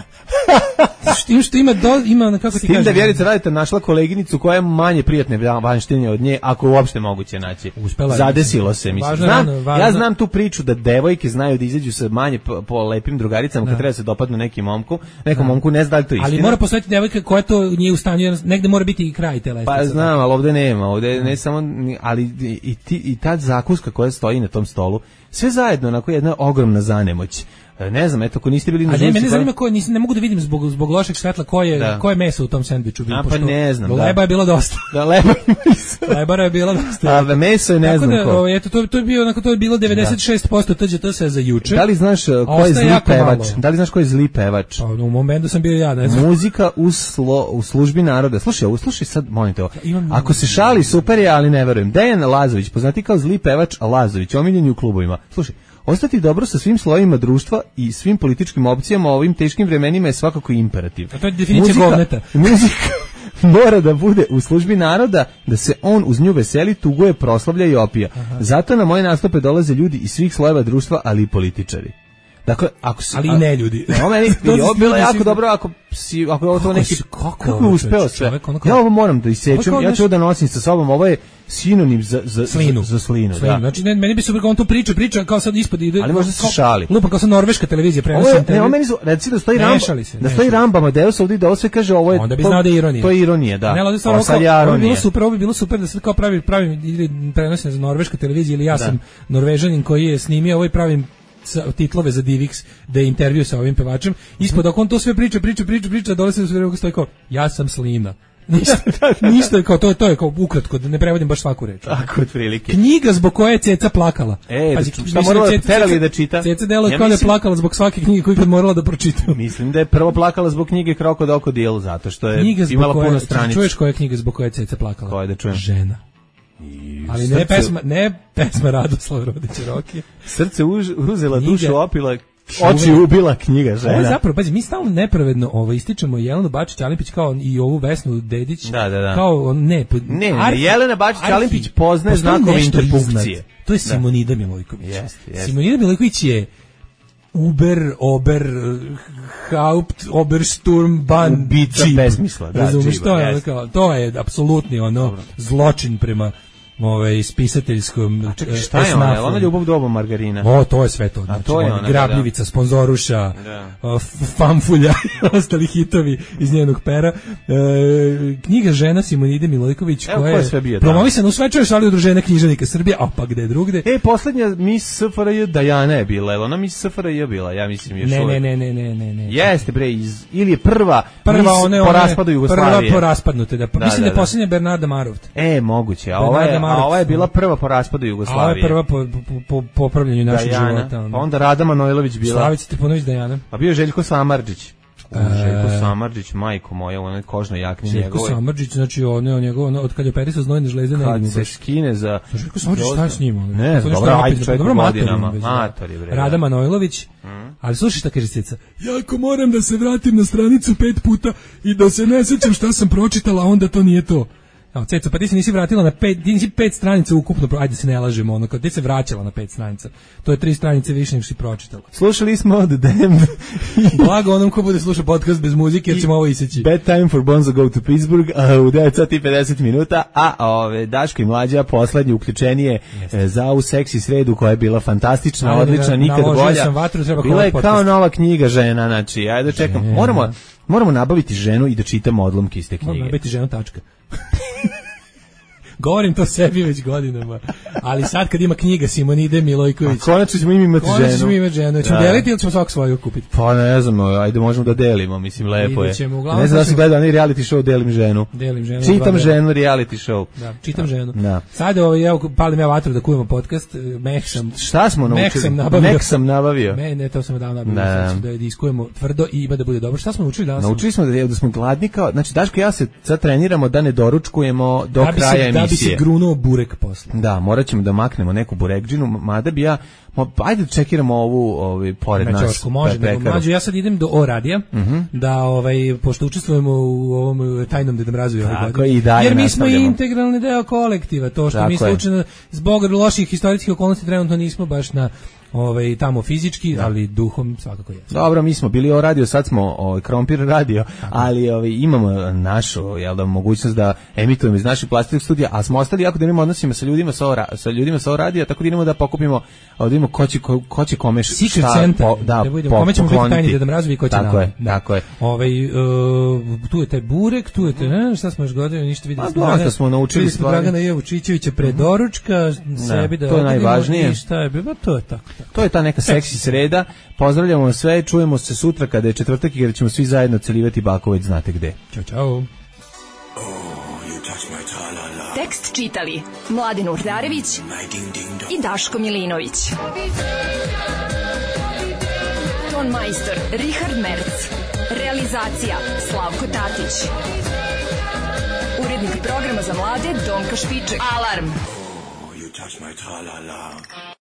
S tim što ima, do, ima kako ti kažem... S tim da Vjerica Radeta našla koleginicu koja je manje prijatne vanštine od nje, ako uopšte moguće naći. Uspela, zadesilo se, mislim. Važno, znam, važno, važno. Ja znam tu priču da devojke znaju da izađu sa manje po, po lepim drugaricama kad treba se dopadnu nekim momku, nekom da. momku ne zna da li to istina. Ali mora postojati devojka koja to nije u stanju, negde mora biti i kraj te lestvice. Pa znam, ali ovde nema, ovde ne, ne samo, ali i, ti, i ta zakuska koja stoji na tom stolu, sve zajedno, onako jedna ogromna zanemoć. Ne znam, eto, ako niste bili na žurci... A ne, mene koja... zanima koje, nisam, ne mogu da vidim zbog, zbog lošeg svetla koje, da. koje meso u tom sendviču bilo. A pa ne znam, da. Leba je bilo dosta. Da, leba je Lebara je bilo dosta. A meso je ne znam da, ko. O, eto, to, to, je bilo, onako, to je bilo devedeset šest posto T Ž T S za juče. Da li znaš ko je zli pevač? Malo. Da li znaš ko je zli pevač? Pa, u mom bendu sam bio ja, ne znam. Muzika u, slo, u službi naroda. Slušaj, ovo, slušaj sad, molim te ovo. Ako se šali, super je, ali ne verujem. Dejan Lazović, poznati kao zli pevač Lazović, omiljeni u klubovima. Slušaj, ostati dobro sa svim slojevima društva i svim političkim opcijama u ovim teškim vremenima je svakako imperativ. A to je definicija govneta. Muzika mora da bude u službi naroda, da se on uz nju veseli, tuguje, proslavlja i opija. Aha. Zato na moje nastupe dolaze ljudi iz svih slojeva društva, ali i političari. Dakle, ako se, ali i ne ljudi. No, meni je ovo bilo jako dobro ako si ako je ovo neki kako, kako je uspeo sve. Ja ovo moram da isečem, ja ću da nosim sa sobom, ovo je sinonim za za slinu, za, za slinu, slinu. Da. Znači ne, meni bi super on tu priča, priča kao sad ispod ide. Ali možda se šali. Lupa kao sa norveška televizija prenosi intervju. Ne, on meni su recimo da stoji Ramba, da stoji Ramba Madeus ovdje da ovo sve kaže ovo je. Onda bi znao da je ironija. To je ironija, da. Ne, ali stvarno ovo bi bilo super, ovo bi bilo super da se kao pravi pravi ili prenosi za norveška televizija ili ja sam Norvežanin koji je snimio ovaj pravim titlove za Divix, da je intervju sa ovim pevačem, ispod ako on to sve priča, priča, priča, priča, dole se sve stoji kao, ja sam Slina. Ništa, ništa kao to, to je kao ukratko, da ne prevodim baš svaku reč. Tako otprilike. Knjiga zbog koje je Ceca plakala. E, Pazi, šta morala da terali da čita? Ceca delo je ja kao da je plakala zbog svake knjige koju je morala da pročita. Mislim da je prvo plakala zbog knjige Krokodil, zato što je imala puno stranica. Čuješ koja je knjiga zbog koje je Ceca plakala? Koja da čujem? Žena. I ali ne pesma, ne pesma Radoslav Rodić Roki. Srce už, uzela, dušu opila, oči ubila knjiga žena. Ovo je zapravo, pazi, mi stalno nepravedno ovo ističemo Jelenu Bačić-Alimpić kao i ovu Vesnu Dedić. Da, da, da. Kao, ne, ne, ne, Jelena Bačić-Alimpić poznaje znakove interpunkcije. To je Simonida Milojković. Jest, jest. Simonida Milojković je Uber, Ober, Haupt, Obersturm, Ban, ubica besmisla. Da, razumiješ, to je, kao, to je apsolutni ono dobro. Zločin prema ovaj spisateljskom. A čekaj, šta je ona? Ona ljubav do oba margarina. O, to je sve to. Znači, to je ona, Grabljivica, da. Sponzoruša, da. Famfulja i ostali hitovi iz njenog pera. E, knjiga Žena Simonide Milojković, Evo, koja je promovisana u svečanoj sali Udruženja književnika Srbije, a pa gde drugde. E, poslednja Miss S F R J Dajana je bila, ona Miss S F R J bila, ja mislim još ne, ne, ne, ne, ne, ne, ne. Jeste bre, iz, ili je prva, prva Miss one, po raspadu Jugoslavije. Prva po raspadnute, da. da mislim da, da je posljednja Bernarda Maroft. E, moguće, a ova je, a ova je bila prva po raspadu Jugoslavije. A ova je prva po, po, po popravljanju našeg života. Pa onda Rada Manojlović bila. Slavica Trifunović Dajana. A bio je Željko Samardžić. E... Željko Samardžić, majko moja, u onoj kožnoj jakni njegove. Željko Samardžić, znači on je njegov, ono, od kad je operisao znojne žlezde ne vidim. Kad se skine za... Željko Samardžić, šta je s njim? Ono? Ne, dobro, ajde čovjek u godinama. Mator je, bre. Rada Manojlović. Mm. Ali slušaj šta kaže Ceca. Ja ako moram da se vratim na stranicu pet puta i da se ne sećam šta sam pročitala, onda to nije to. Evo, Ceca, pa ti se nisi vratila na pet, ti nisi pet stranica ukupno, ajde se ne lažemo, ono, kad ti se vraćala na pet stranica, to je tri stranice više nego si pročitala. Slušali smo The Damned. Blago onom ko bude slušao podcast bez muzike, jer ćemo ovo iseći. Bad Time for Bonzo Go to Pittsburgh uh, u devet sati i pedeset minuta, a ove, Daško i Mlađa poslednje uključenje e, za ovu seksi sredu koja je bila fantastična, ajde, odlična, nikad bolja. Vatru, bila je kao nova knjiga Žena, znači, ajde čekam, moramo, moramo nabaviti Ženu i da čitamo odlomke iz te knjige. Moramo nabaviti Ženu, tačka. Govorim to sebi već godinama. Ali sad kad ima knjiga Simonide Milojković. A konačno ćemo imati ženu. Konačno ćemo imati ženu. Ćemo deliti ili ćemo svako svoju kupiti? Pa ne znam, ajde možemo da delimo, mislim, lepo je. Ćemo, ne znam da si gledao onaj reality show Delim ženu. Delim ženu. Čitam ženu, reality show. Da, čitam ženu. Da. Sad ovaj, evo, palim ja vatru da kujemo podcast. Meh sam. Šta smo naučili? Meh sam nabavio. Meh sam nabavio. Me, ne, to sam davno nabavio. Da, da iskujemo tvrdo i ima da bude dobro. Šta smo naučili danas? Naučili smo da, da smo gladni kao, znači Daško i ja se sad treniramo da ne doručkujemo do da kraja se, emisije. Da bi se grunuo burek posle. Da, morat ćemo da maknemo neku burekđinu, mada bi ja, mo, ajde da čekiramo ovu ovaj, pored Mećošku, nas. Može, nego mlađe, ja sad idem do O radija, uh -huh. da ovaj, pošto učestvujemo u ovom tajnom Deda Mrazu ove godine. Jer mi smo i integralni deo kolektiva, to što tako mi slučajno, zbog loših historijskih okolnosti trenutno nismo baš na ovaj tamo fizički, da. Ali duhom svakako jesmo. Dobro, mi smo bili O radio, sad smo ovaj Krompir radio, tako. Ali ovaj imamo našu jel da mogućnost da emitujemo iz naših plastičnih studija, a smo ostali jako da imamo odnosima sa ljudima sa O, sa ljudima sa O radija, tako da idemo da pokupimo, da vidimo ko će ko, ko će kome šta, Secret Center, po, da, da vidimo kome ćemo biti tajni Deda Mrazovi, ko će tako nam. Je, da. Tako je. Ovaj uh, tu je taj burek, tu je taj, ne, šta smo još godili, ništa videli smo. Dosta smo naučili stvari. Dragana Jevučićevića pre doručka, sebi da. To je najvažnije. Šta je bilo, to je tako. To je ta neka seksi sreda. Pozdravljamo sve, čujemo se sutra kada je četvrtak i kada ćemo svi zajedno celivati Baković, znate gde. Ćao, čao. Tekst čitali Mladin Urdarević i Daško Milinović. Ton majstor Richard Merc. Realizacija Slavko Tatić. Urednik programa za mlade Donka Špiček. Alarm!